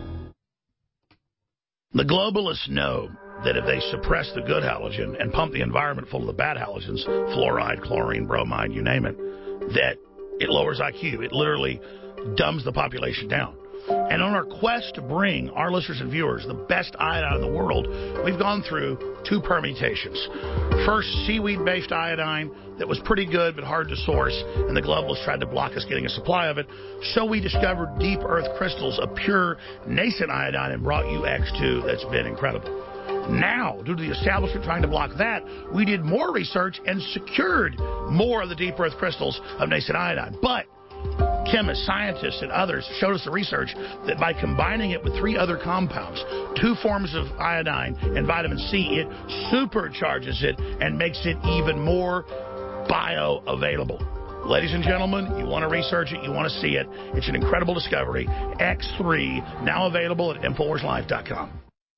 The globalists know that if they suppress the good halogen and pump the environment full of the bad halogens, fluoride, chlorine, bromide, you name it, that it lowers IQ. It literally dumbs the population down. And on our quest to bring our listeners and viewers the best iodine in the world, we've gone through 2 permutations. First, seaweed-based iodine that was pretty good but hard to source, and the globalists tried to block us getting a supply of it. So we discovered deep earth crystals of pure nascent iodine and brought you X2 that's been incredible. Now, due to the establishment trying to block that, we did more research and secured more of the deep earth crystals of nascent iodine. But chemists, scientists, and others showed us the research that by combining it with 3 other compounds, 2 forms of iodine and vitamin C, it supercharges it and makes it even more bioavailable. Ladies and gentlemen, you want to research it, you want to see it. It's an incredible discovery. X3, now available at InfoWarsLife.com.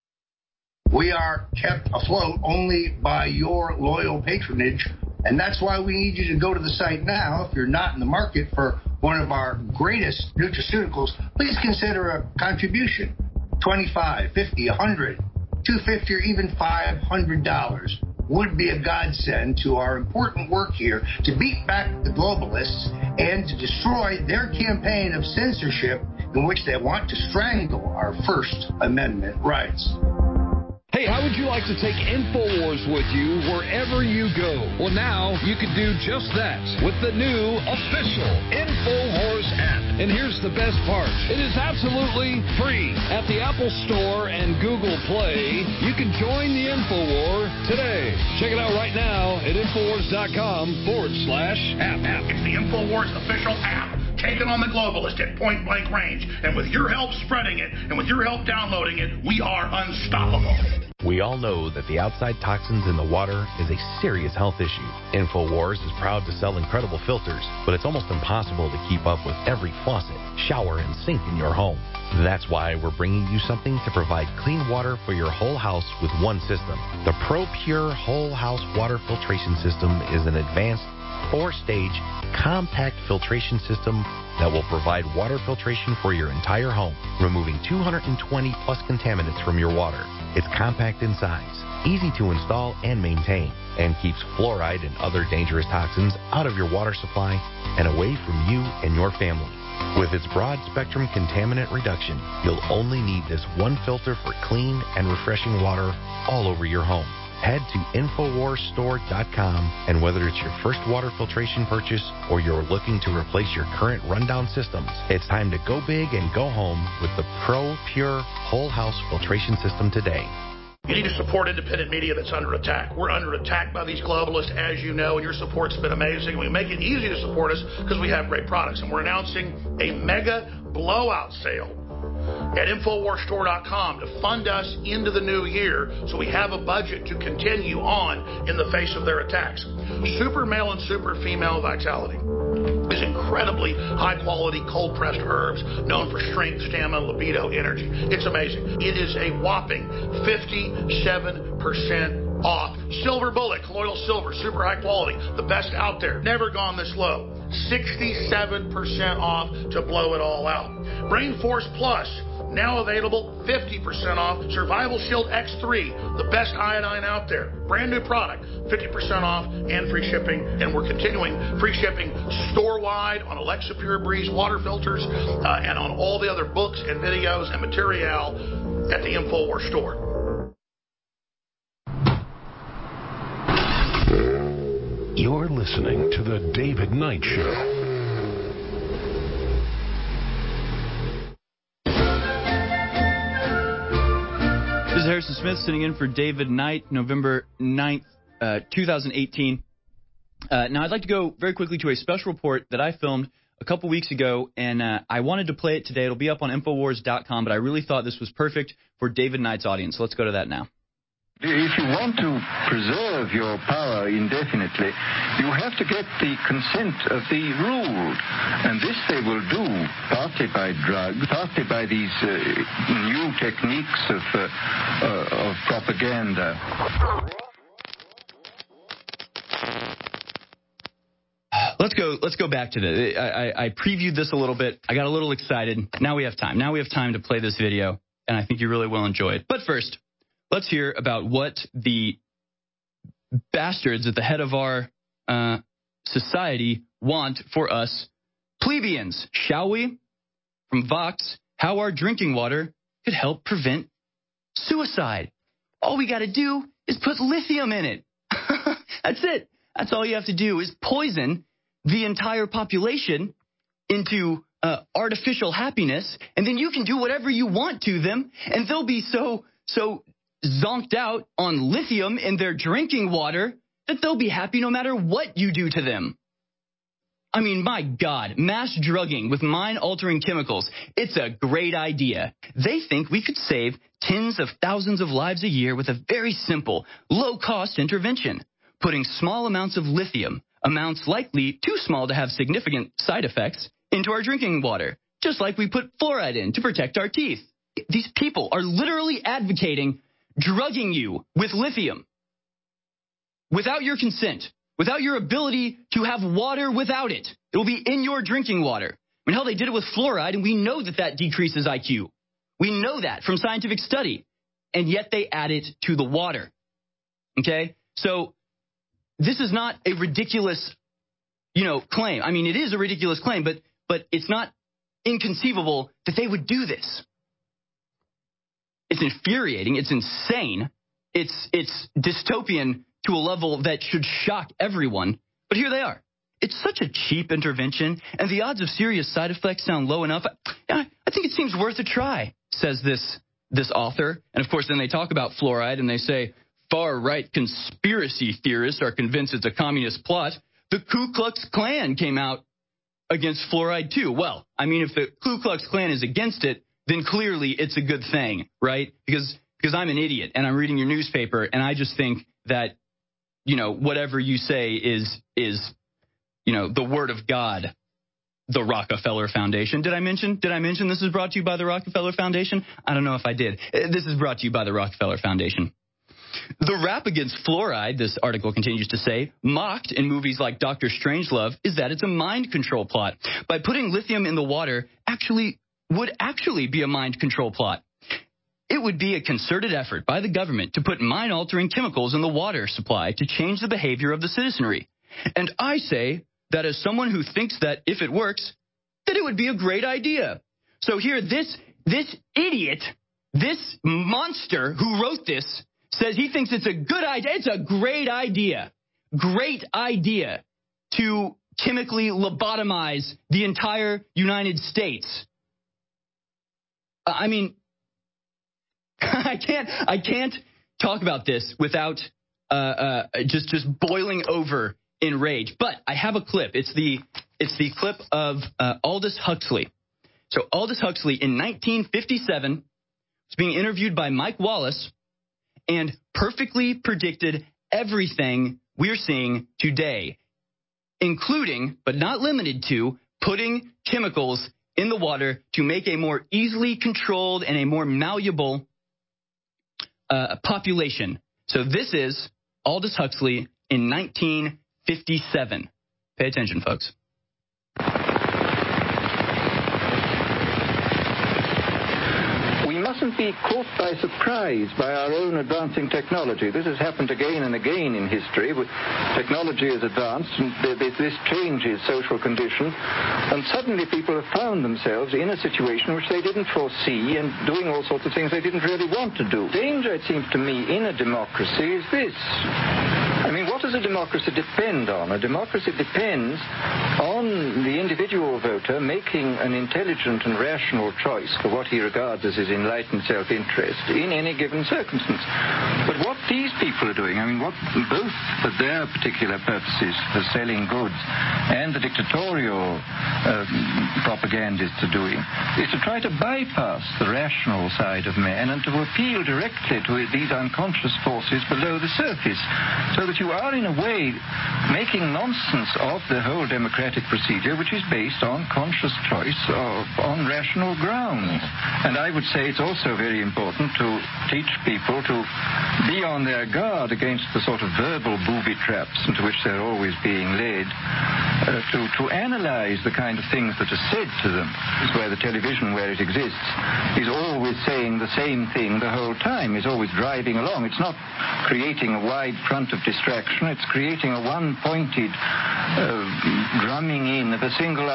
We are kept afloat only by your loyal patronage, and that's why we need you to go to the site now. If you're not in the market for one of our greatest nutraceuticals, please consider a contribution. $25, $50, $100, $250, or even $500 would be a godsend to our important work here to beat back the globalists and to destroy their campaign of censorship in which they want to strangle our First Amendment rights. Hey, how would you like to take InfoWars with you wherever you go? Well, now you can do just that with the new official InfoWars app. And here's the best part. It is absolutely free. At the Apple Store and Google Play, you can join the InfoWar today. Check it out right now at InfoWars.com/app. It's the InfoWars official app. Taking on the globalist at point blank range. And with your help spreading it, and with your help downloading it, we are unstoppable. We all know that the outside toxins in the water is a serious health issue. InfoWars is proud to sell incredible filters, but it's almost impossible to keep up with every faucet, shower, and sink in your home. That's why we're bringing you something to provide clean water for your whole house with one system. The ProPure Whole House Water Filtration System is an advanced 4-stage compact filtration system that will provide water filtration for your entire home, removing 220 plus contaminants from your water. It's compact in size, easy to install and maintain, and keeps fluoride and other dangerous toxins out of your water supply and away from you and your family. With its broad spectrum contaminant reduction, you'll only need this one filter for clean and refreshing water all over your home. Head to InfoWarsStore.com, and whether it's your first water filtration purchase or you're looking to replace your current rundown systems, it's time to go big and go home with the ProPure Whole House Filtration System today. You need to support independent media that's under attack. We're under attack by these globalists, as you know, and your support's been amazing. We make it easy to support us because we have great products, and we're announcing a mega blowout sale at InfoWarsStore.com to fund us into the new year so we have a budget to continue on in the face of their attacks. Super Male and Super Female Vitality is incredibly high-quality cold-pressed herbs known for strength, stamina, libido, energy. It's amazing. It is a whopping 57% off. Silver Bullet, colloidal silver, super high quality, the best out there. Never gone this low. 67% off to blow it all out. Brain Force Plus, now available 50% off. Survival Shield X3, the best iodine out there. Brand new product, 50% off and free shipping. And we're continuing free shipping store-wide on Alexa Pure Breeze water filters and on all the other books and videos and material at the InfoWars store. You're listening to The David Knight Show. This is Harrison Smith sitting in for David Knight, November 9th, 2018. Now, I'd like to go very quickly to a special report that I filmed a couple weeks ago, and I wanted to play it today. It'll be up on Infowars.com, but I really thought this was perfect for David Knight's audience. So let's go to that now. If you want to preserve your power indefinitely, you have to get the consent of the ruled. And this they will do, partly by drugs, partly by these new techniques of propaganda. Let's go back to this. I previewed this a little bit. I got a little excited. Now we have time. Now we have time to play this video, and I think you really will enjoy it. But first, let's hear about what the bastards at the head of our society want for us plebeians, shall we? From Vox, how our drinking water could help prevent suicide. All we got to do is put lithium in it. That's it. That's all you have to do is poison the entire population into artificial happiness, and then you can do whatever you want to them, and they'll be so zonked out on lithium in their drinking water that they'll be happy no matter what you do to them. I mean, my God, mass drugging with mind-altering chemicals, it's a great idea. They think we could save tens of thousands of lives a year with a very simple, low-cost intervention, putting small amounts of lithium, amounts likely too small to have significant side effects, into our drinking water, just like we put fluoride in to protect our teeth. These people are literally advocating drugging you with lithium without your consent, without your ability to have water without it. It will be in your drinking water. I mean, hell, they did it with fluoride, and we know that decreases IQ. We know that from scientific study, and yet they add it to the water. Okay? So this is not a ridiculous, claim. I mean, it is a ridiculous claim, but it's not inconceivable that they would do this. It's infuriating. It's insane. It's dystopian to a level that should shock everyone. But here they are. It's such a cheap intervention, and the odds of serious side effects sound low enough. I think it seems worth a try, says this author. And, of course, then they talk about fluoride, and they say, far-right conspiracy theorists are convinced it's a communist plot. The Ku Klux Klan came out against fluoride, too. Well, I mean, if the Ku Klux Klan is against it, then clearly it's a good thing, right? Because I'm an idiot, and I'm reading your newspaper, and I just think that, whatever you say is the word of God. The Rockefeller Foundation. Did I mention this is brought to you by the Rockefeller Foundation? I don't know if I did. This is brought to you by the Rockefeller Foundation. The rap against fluoride, this article continues to say, mocked in movies like Dr. Strangelove, is that it's a mind control plot. By putting lithium in the water would actually be a mind control plot. It would be a concerted effort by the government to put mind-altering chemicals in the water supply to change the behavior of the citizenry. And I say that as someone who thinks that if it works, that it would be a great idea. So here, this idiot, this monster who wrote this, says he thinks it's a good idea. It's a great idea. Great idea to chemically lobotomize the entire United States. I mean, I can't talk about this without just boiling over in rage. But I have a clip. It's the clip of Aldous Huxley. So Aldous Huxley in 1957 was being interviewed by Mike Wallace and perfectly predicted everything we're seeing today, including, but not limited to, putting chemicals in the water to make a more easily controlled and a more malleable population. So this is Aldous Huxley in 1957. Pay attention, folks. We mustn't be caught by surprise by our own advancing technology. This has happened again and again in history. Technology has advanced, and this changes social conditions, and suddenly people have found themselves in a situation which they didn't foresee and doing all sorts of things they didn't really want to do. Danger, it seems to me, in a democracy is this. I mean, what does a democracy depend on? A democracy depends on the individual voter making an intelligent and rational choice for what he regards as his enlightened self-interest in any given circumstance. But what these people are doing, I mean, what both for their particular purposes for selling goods and the dictatorial propagandists are doing, is to try to bypass the rational side of man and to appeal directly to these unconscious forces below the surface, so that you are, in a way, making nonsense of the whole democratic procedure, which is based on conscious choice on rational grounds. And I would say it's also very important to teach people to be on their guard against the sort of verbal booby traps into which they're always being led, to analyze the kind of things that are said to them. It's where the television, where it exists, is always saying the same thing the whole time, is always driving along. It's not creating a wide front of distraction. It's creating a one-pointed drumming in of a single idea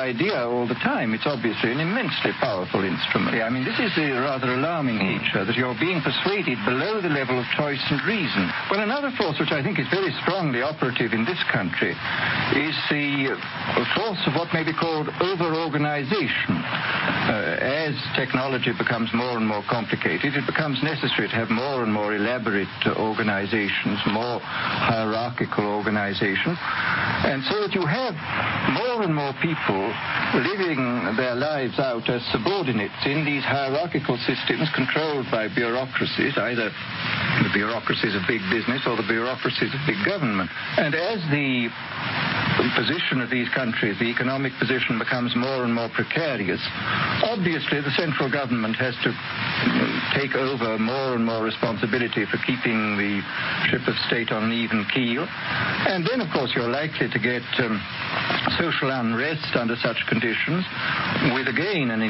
all the time. It's obviously an immensely powerful instrument. I mean, this is the rather alarming feature, that you're being persuaded below the level of choice and reason. Well, another force which I think is very strongly operative in this country is the force of what may be called over-organization. As technology becomes more and more complicated, it becomes necessary to have more and more elaborate organizations, more hierarchical organizations, and so that you have more and more people living their lives out as subordinates in these hierarchical systems controlled by bureaucracies, either the bureaucracies of big business or the bureaucracies of big government. And as the position of these countries, the economic position, becomes more and more precarious, obviously the central government has to take over more and more responsibility for keeping the ship of state on an even keel. And then, of course, you're likely to get social unrest under such conditions, with, again, an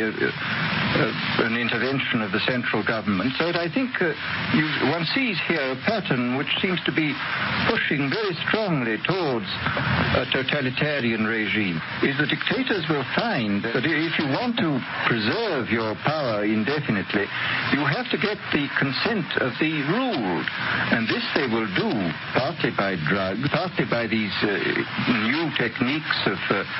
intervention of the central government. So that I think one sees here a pattern which seems to be pushing very strongly towards a totalitarian regime. Is the dictators will find that if you want to preserve your power indefinitely, you have to get the consent of the ruled. And this they will do partly by drugs, partly by these new techniques of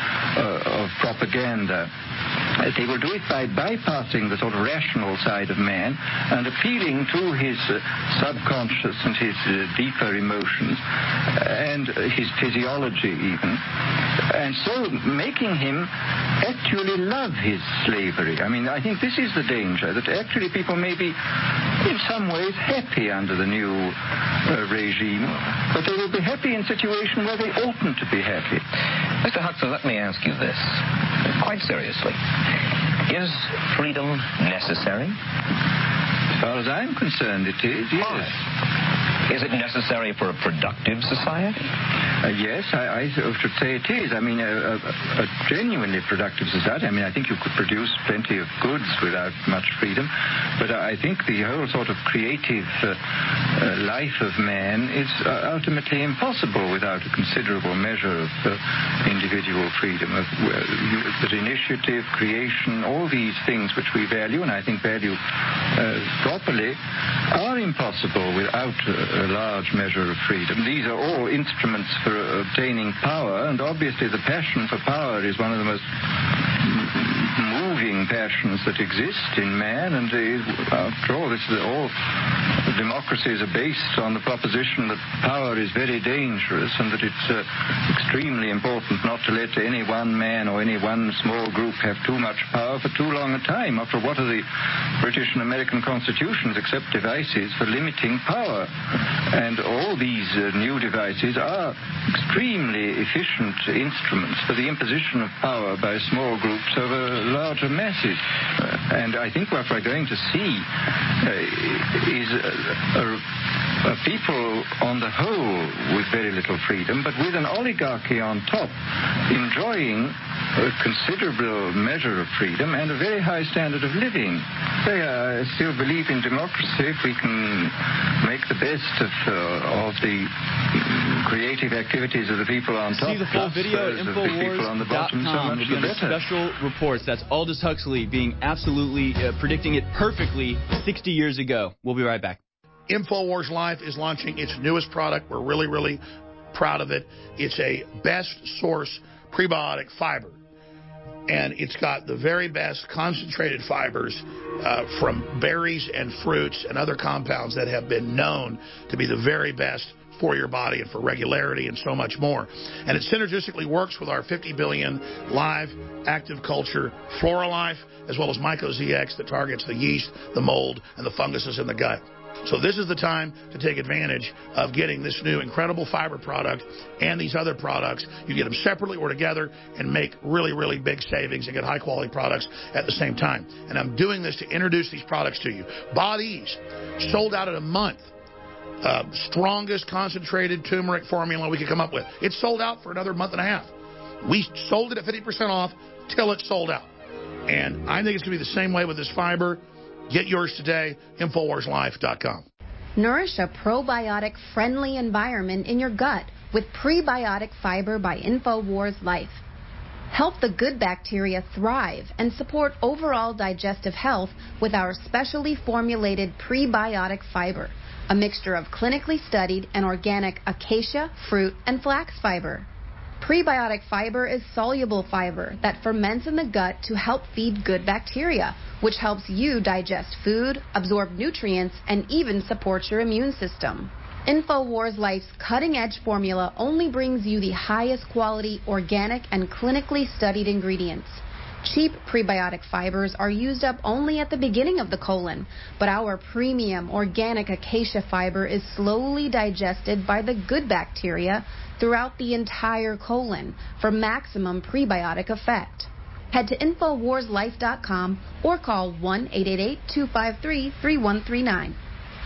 propaganda. They will do it by bypassing the sort of rational side of man and appealing to his subconscious and his deeper emotions and his physiology even, and so making him actually love his slavery. I mean, I think this is the danger, that actually people may be in some ways happy under the new regime, but they will be happy in a situation where they oughtn't to be happy. Mr. Huxley, let me ask you this, quite seriously. Is freedom necessary? As far as I'm concerned, it is, yes. Why? Is it necessary for a productive society? Yes, I should say it is. I mean, a genuinely productive society. I mean, I think you could produce plenty of goods without much freedom, but I think the whole sort of creative life of man is ultimately impossible without a considerable measure of individual freedom, that initiative, creation, all these things which we value, and I think value properly, are impossible without a large measure of freedom. These are all instruments for obtaining power, and obviously the passion for power is one of the most moving passions that exist in man, and after all, all democracies are based on the proposition that power is very dangerous and that it's extremely important not to let any one man or any one small group have too much power for too long a time. After all, what are the British and American constitutions except devices for limiting power? And all these new devices are extremely efficient instruments for the imposition of power by small groups over larger masses. And I think what we're going to see is a people on the whole with very little freedom, but with an oligarchy on top enjoying a considerable measure of freedom and a very high standard of living. I still believe in democracy if we can make the best of the creative activities of the people on top. See the full video at Infowars.com. We'll be under special reports. That's Aldous Huxley being absolutely predicting it perfectly 60 years ago. We'll be right back. Infowars Life is launching its newest product. We're really, really proud of it. It's a best source prebiotic fiber. And it's got the very best concentrated fibers from berries and fruits and other compounds that have been known to be the very best for your body and for regularity and so much more. And it synergistically works with our 50 billion live active culture FloraLife, as well as MycoZX that targets the yeast, the mold, and the funguses in the gut. So this is the time to take advantage of getting this new incredible fiber product and these other products. You get them separately or together and make really, really big savings and get high-quality products at the same time. And I'm doing this to introduce these products to you. Bodease, sold out in a month. Strongest concentrated turmeric formula we could come up with. It's sold out for another month and a half. We sold it at 50% off till it's sold out. And I think it's going to be the same way with this fiber. Get yours today, InfoWarsLife.com. Nourish a probiotic-friendly environment in your gut with Prebiotic Fiber by InfoWars Life. Help the good bacteria thrive and support overall digestive health with our specially formulated prebiotic fiber, a mixture of clinically studied and organic acacia, fruit, and flax fiber. Prebiotic fiber is soluble fiber that ferments in the gut to help feed good bacteria, which helps you digest food, absorb nutrients, and even support your immune system. InfoWars Life's cutting-edge formula only brings you the highest quality, organic, and clinically studied ingredients. Cheap prebiotic fibers are used up only at the beginning of the colon, but our premium organic acacia fiber is slowly digested by the good bacteria throughout the entire colon for maximum prebiotic effect. Head to InfoWarsLife.com or call 1-888-253-3139.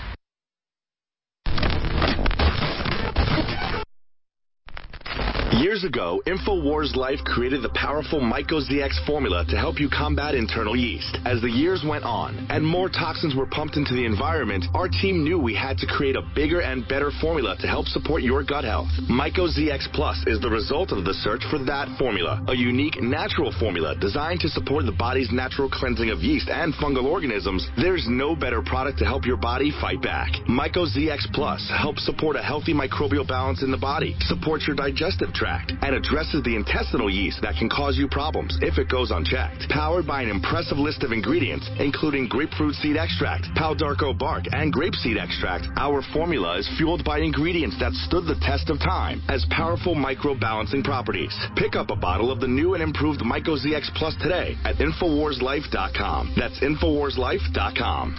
Years ago, InfoWars Life created the powerful MycoZX formula to help you combat internal yeast. As the years went on and more toxins were pumped into the environment, our team knew we had to create a bigger and better formula to help support your gut health. MycoZX Plus is the result of the search for that formula, a unique natural formula designed to support the body's natural cleansing of yeast and fungal organisms. There's no better product to help your body fight back. MycoZX Plus helps support a healthy microbial balance in the body, supports your digestive tract, and addresses the intestinal yeast that can cause you problems if it goes unchecked. Powered by an impressive list of ingredients, including grapefruit seed extract, pau d'arco bark, and grapeseed extract, our formula is fueled by ingredients that stood the test of time as powerful microbalancing properties. Pick up a bottle of the new and improved MycoZX Plus today at InfoWarsLife.com. That's InfoWarsLife.com.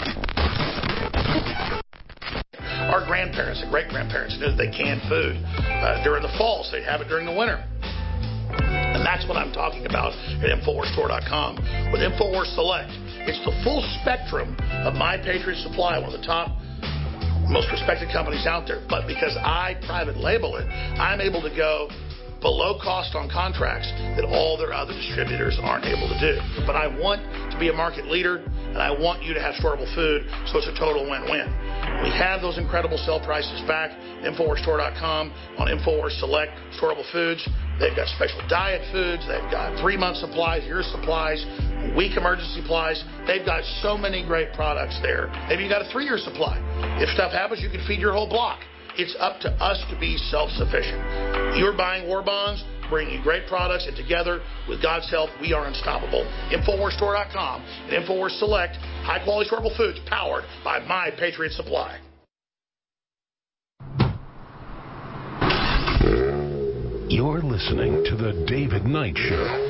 Our grandparents and great-grandparents knew that they canned food during the fall, so they'd have it during the winter. And that's what I'm talking about at InfoWarsStore.com with InfoWars Select. It's the full spectrum of My Patriot Supply, one of the top, most respected companies out there. But because I private label it, I'm able to go below cost on contracts that all their other distributors aren't able to do. But I want to be a market leader, and I want you to have storable food, so it's a total win-win. We have those incredible sale prices back, InfoWarsStore.com, on InfoWars Select storable foods. They've got special diet foods. They've got 3-month supplies, year supplies, week emergency supplies. They've got so many great products there. Maybe you got a 3-year supply. If stuff happens, you can feed your whole block. It's up to us to be self-sufficient. You're buying war bonds, bringing you great products, and together, with God's help, we are unstoppable. InfoWarsStore.com and InfoWars Select, high-quality storable foods powered by My Patriot Supply. You're listening to The David Knight Show.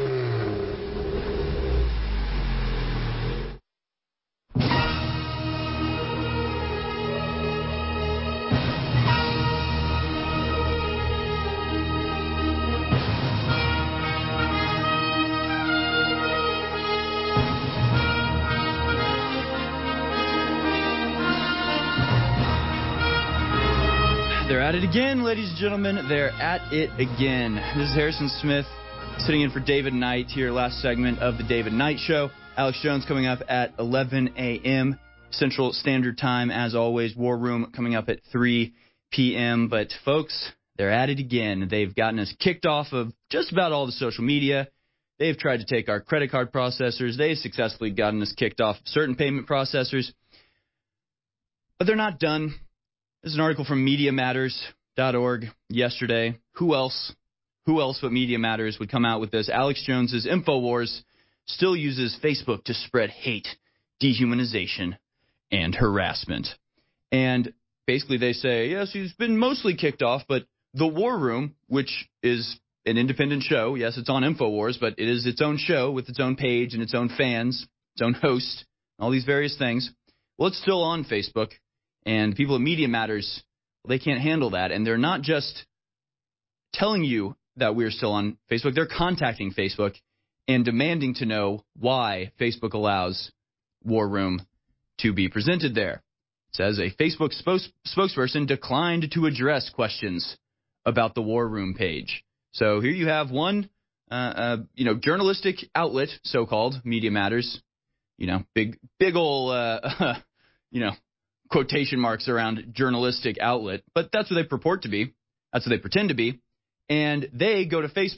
They're at it again, ladies and gentlemen. They're at it again. This is Harrison Smith sitting in for David Knight here, last segment of the David Knight Show. Alex Jones coming up at 11 a.m. Central Standard Time, as always. War Room coming up at 3 p.m. But, folks, they're at it again. They've gotten us kicked off of just about all the social media. They've tried to take our credit card processors. They've successfully gotten us kicked off of certain payment processors. But they're not done. There's an article from MediaMatters.org yesterday. Who else but Media Matters would come out with this? Alex Jones's InfoWars still uses Facebook to spread hate, dehumanization, and harassment. And basically they say, yes, he's been mostly kicked off, but The War Room, which is an independent show, yes, it's on InfoWars, but it is its own show with its own page and its own fans, its own host, all these various things. Well, it's still on Facebook. And people at Media Matters, they can't handle that. And they're not just telling you that we're still on Facebook. They're contacting Facebook and demanding to know why Facebook allows War Room to be presented there. It says a Facebook spokesperson declined to address questions about the War Room page. So here you have one, journalistic outlet, so-called Media Matters. Big ol', quotation marks around journalistic outlet, but that's what they purport to be. That's what they pretend to be. And they go to Facebook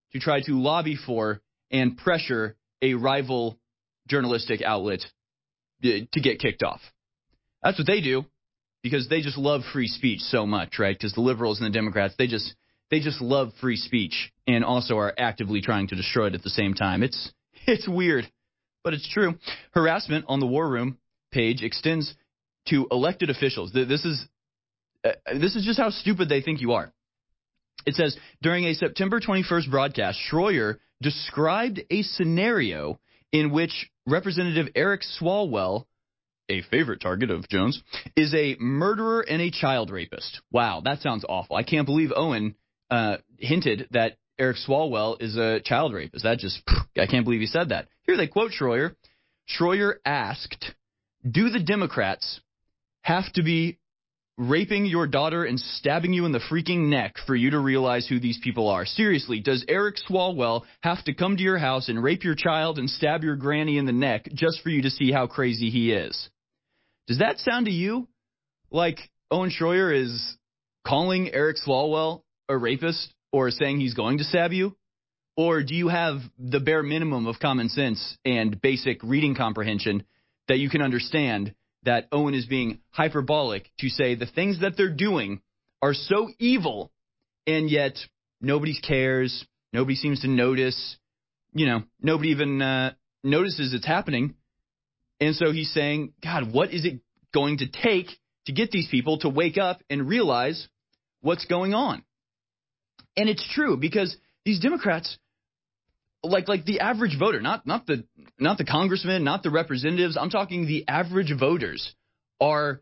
to try to lobby for and pressure a rival journalistic outlet to get kicked off. That's what they do because they just love free speech so much, right? Because the liberals and the Democrats, they just love free speech and also are actively trying to destroy it at the same time. It's weird, but it's true. Harassment on the War Room page extends to elected officials. This is just how stupid they think you are. It says, during a September 21st broadcast, Schroyer described a scenario in which Representative Eric Swalwell, a favorite target of Jones, is a murderer and a child rapist. Wow, that sounds awful. I can't believe Owen hinted that Eric Swalwell is a child rapist. I can't believe he said that. Here they quote Schroyer. Schroyer asked, do the Democrats have to be raping your daughter and stabbing you in the freaking neck for you to realize who these people are? Seriously, does Eric Swalwell have to come to your house and rape your child and stab your granny in the neck just for you to see how crazy he is? Does that sound to you like Owen Schroyer is calling Eric Swalwell a rapist or saying he's going to stab you? Or do you have the bare minimum of common sense and basic reading comprehension that you can understand that Owen is being hyperbolic to say the things that they're doing are so evil, and yet nobody cares, nobody seems to notice, nobody even notices it's happening. And so he's saying, God, what is it going to take to get these people to wake up and realize what's going on? And it's true, because these Democrats, like the average voter, not the congressmen, not the representatives, I'm talking the average voters, are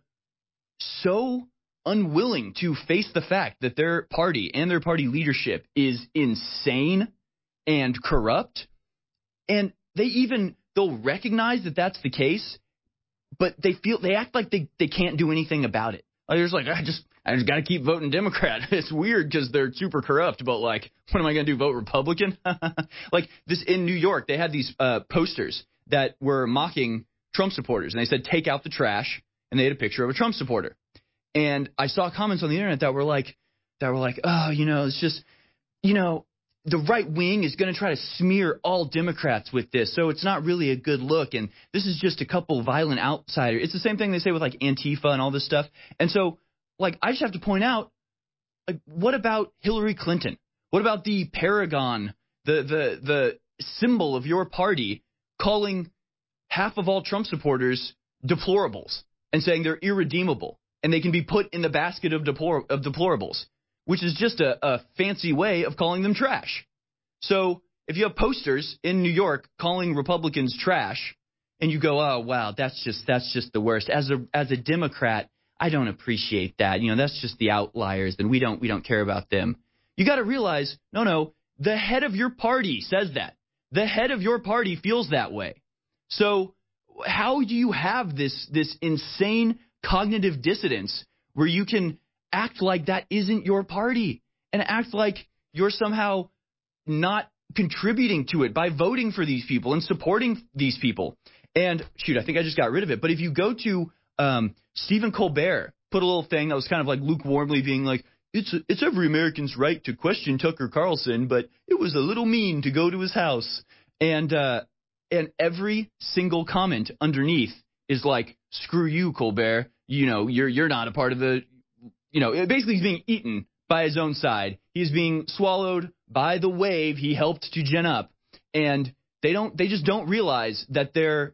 so unwilling to face the fact that their party and their party leadership is insane and corrupt. And they'll recognize that that's the case, but they act like they can't do anything about it. Like, they're just like, I just got to keep voting Democrat. It's weird because they're super corrupt, but like, what am I going to do, vote Republican? Like this in New York, they had these posters that were mocking Trump supporters, and they said, take out the trash, and they had a picture of a Trump supporter. And I saw comments on the internet that were like, oh, it's just, the right wing is going to try to smear all Democrats with this, so it's not really a good look, and this is just a couple violent outsiders. It's the same thing they say with like Antifa and all this stuff. And so, like, I just have to point out, like, what about Hillary Clinton? What about the paragon, the symbol of your party, calling half of all Trump supporters deplorables and saying they're irredeemable and they can be put in the basket of deplorables, which is just a fancy way of calling them trash. So if you have posters in New York calling Republicans trash, and you go, oh wow, that's just the worst. As a Democrat, I don't appreciate that. That's just the outliers, and we don't care about them. You got to realize, no, the head of your party says that. The head of your party feels that way. So how do you have this insane cognitive dissonance where you can act like that isn't your party and act like you're somehow not contributing to it by voting for these people and supporting these people? And shoot, I think I just got rid of it. But if you go to Stephen Colbert, put a little thing that was kind of like lukewarmly being like, it's every American's right to question Tucker Carlson, but it was a little mean to go to his house. And every single comment underneath is like, screw you, Colbert. You're not a part of the. Basically he's being eaten by his own side. He's being swallowed by the wave he helped to gin up. And they just don't realize that they're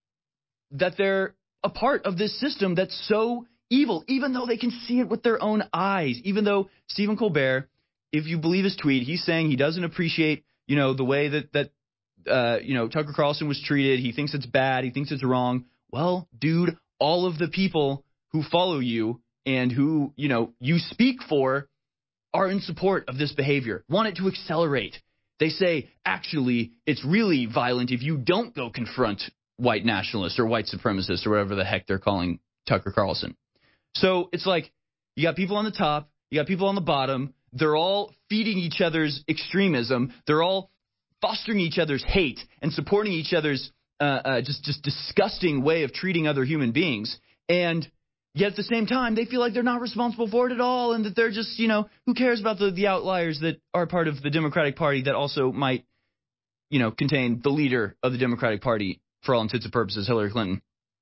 a part of this system that's so evil, even though they can see it with their own eyes. Even though Stephen Colbert, if you believe his tweet, he's saying he doesn't appreciate, the way that Tucker Carlson was treated. He thinks it's bad. He thinks it's wrong. Well, dude, all of the people who follow you and who, you speak for are in support of this behavior, want it to accelerate. They say, actually, it's really violent if you don't go confront white nationalists or white supremacists or whatever the heck they're calling Tucker Carlson. So it's like you got people on the top, you got people on the bottom. They're all feeding each other's extremism. They're all fostering each other's hate and supporting each other's just disgusting way of treating other human beings. And Yet at the same time, they feel like they're not responsible for it at all, and that they're just, who cares about the outliers that are part of the Democratic Party that also might, contain the leader of the Democratic Party, for all intents and purposes, Hillary Clinton.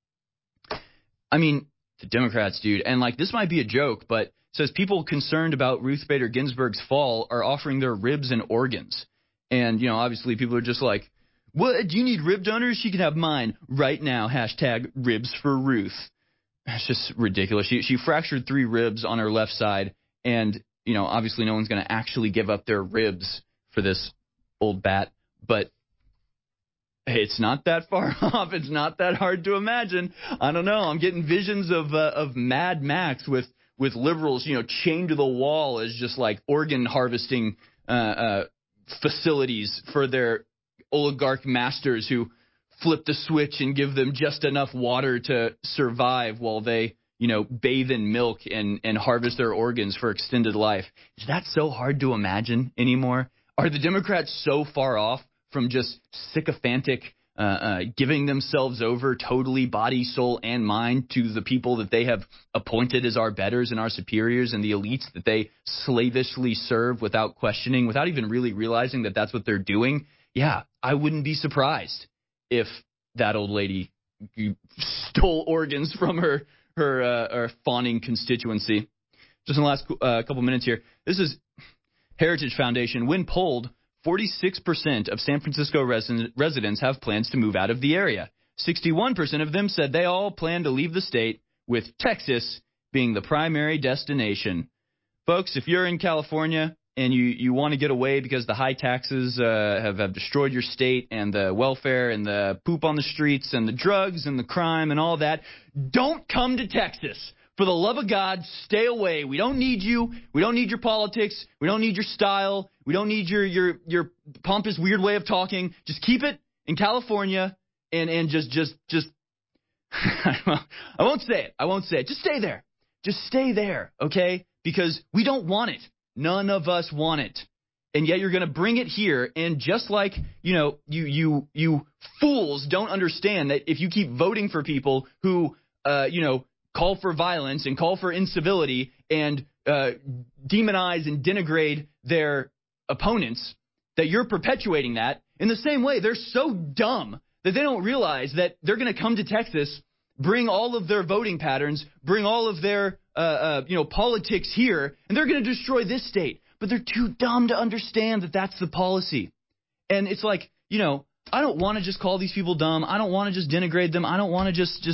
I mean, the Democrats, dude. And, this might be a joke, but it says people concerned about Ruth Bader Ginsburg's fall are offering their ribs and organs. And, obviously people are just like, what? Do you need rib donors? She can have mine right now. # ribs for Ruth. It's just ridiculous. She fractured 3 ribs on her left side, and, obviously no one's going to actually give up their ribs for this old bat. But it's not that far off. It's not that hard to imagine. I don't know. I'm getting visions of Mad Max with liberals, chained to the wall as just like organ harvesting facilities for their oligarch masters who flip the switch and give them just enough water to survive while they, bathe in milk and harvest their organs for extended life. Is that so hard to imagine anymore? Are the Democrats so far off from just sycophantic giving themselves over totally body, soul, and mind to the people that they have appointed as our betters and our superiors and the elites that they slavishly serve without questioning, without even really realizing that that's what they're doing? Yeah, I wouldn't be surprised if that old lady stole organs from her fawning constituency. Just in the last couple minutes here, this is Heritage Foundation. When polled, 46% of San Francisco residents have plans to move out of the area. 61% of them said they all plan to leave the state, with Texas being the primary destination. Folks, if you're in California and you want to get away because the high taxes have destroyed your state, and the welfare and the poop on the streets and the drugs and the crime and all that, don't come to Texas. For the love of God, stay away. We don't need you. We don't need your politics. We don't need your style. We don't need your pompous, weird way of talking. Just keep it in California and just I won't say it. I won't say it. Just stay there. Just stay there, okay? Because we don't want it. None of us want it. And yet you're going to bring it here, and just like, you fools don't understand that if you keep voting for people who, call for violence and call for incivility and demonize and denigrate their opponents, that you're perpetuating that. In the same way, they're so dumb that they don't realize that they're going to come to Texas, bring all of their voting patterns, bring all of their politics here, and they're going to destroy this state. But they're too dumb to understand that that's the policy. And it's like, I don't want to just call these people dumb. I don't want to just denigrate them. I don't want to just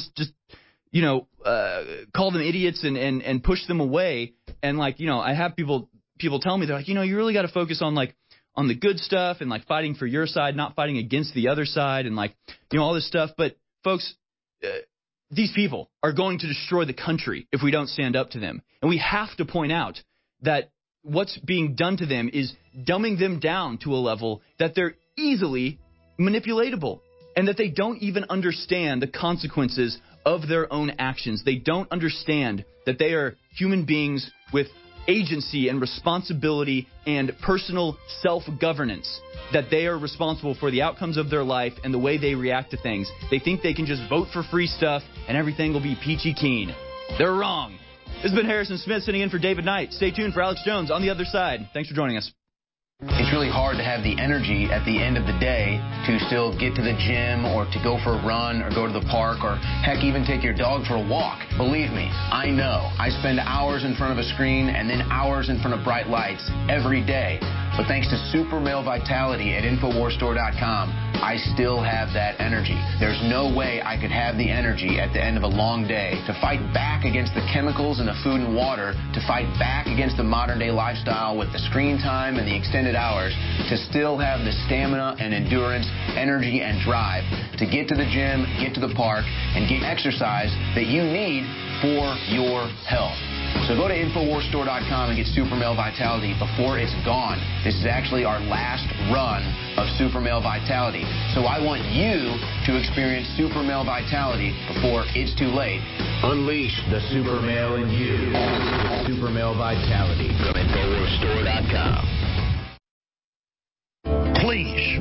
call them idiots and push them away. And I have people tell me, they're like, you really got to focus on the good stuff and fighting for your side, not fighting against the other side, and all this stuff. But folks, these people are going to destroy the country if we don't stand up to them. And we have to point out that what's being done to them is dumbing them down to a level that they're easily manipulatable, and that they don't even understand the consequences of their own actions. They don't understand that they are human beings with agency and responsibility and personal self-governance, that they are responsible for the outcomes of their life and the way they react to things. They think they can just vote for free stuff and everything will be peachy keen. They're wrong. This has been Harrison Smith sitting in for David Knight. Stay tuned for Alex Jones on the other side. Thanks for joining us. It's really hard to have the energy at the end of the day to still get to the gym or to go for a run or go to the park or, heck, even take your dog for a walk. Believe me, I know. I spend hours in front of a screen and then hours in front of bright lights every day. But thanks to Super Male Vitality at InfoWarsStore.com, I still have that energy. There's no way I could have the energy at the end of a long day to fight back against the chemicals in the food and water, to fight back against the modern-day lifestyle with the screen time and the extended hours, to still have the stamina and endurance, energy and drive to get to the gym, get to the park, and get exercise that you need for your health. So go to InfoWarsStore.com and get Super Male Vitality before it's gone. This is actually our last run of Super Male Vitality. So I want you to experience Super Male Vitality before it's too late. Unleash the Super Male in you. Super Male Vitality from InfoWarsStore.com. Please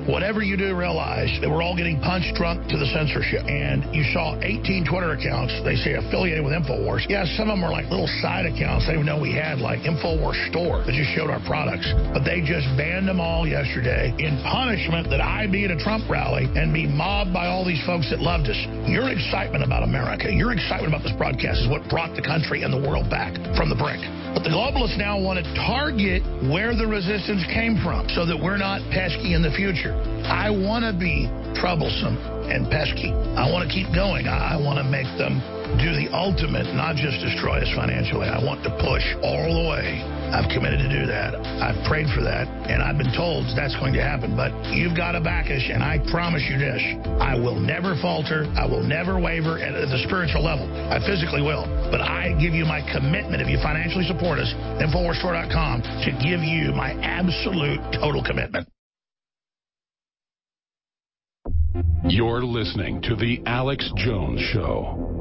whatever you do, realize that we're all getting punched drunk to the censorship. And you saw 18 Twitter accounts, they say affiliated with InfoWars. Yeah, some of them are like little side accounts they didn't even know we had, like InfoWars Store, that just showed our products. But they just banned them all yesterday in punishment that I be at a Trump rally and be mobbed by all these folks that loved us. Your excitement about America, your excitement about this broadcast is what brought the country and the world back from the brink. But the globalists now want to target where the resistance came from so that we're not pesky in the future. I want to be troublesome and pesky. I want to keep going. I want to make them do the ultimate, not just destroy us financially. I want to push all the way. I've committed to do that. I've prayed for that, and I've been told that's going to happen. But you've got to back us, and I promise you this. I will never falter. I will never waver at the spiritual level. I physically will. But I give you my commitment, if you financially support us, InfoWarsStore.com, to give you my absolute total commitment. You're listening to The Alex Jones Show.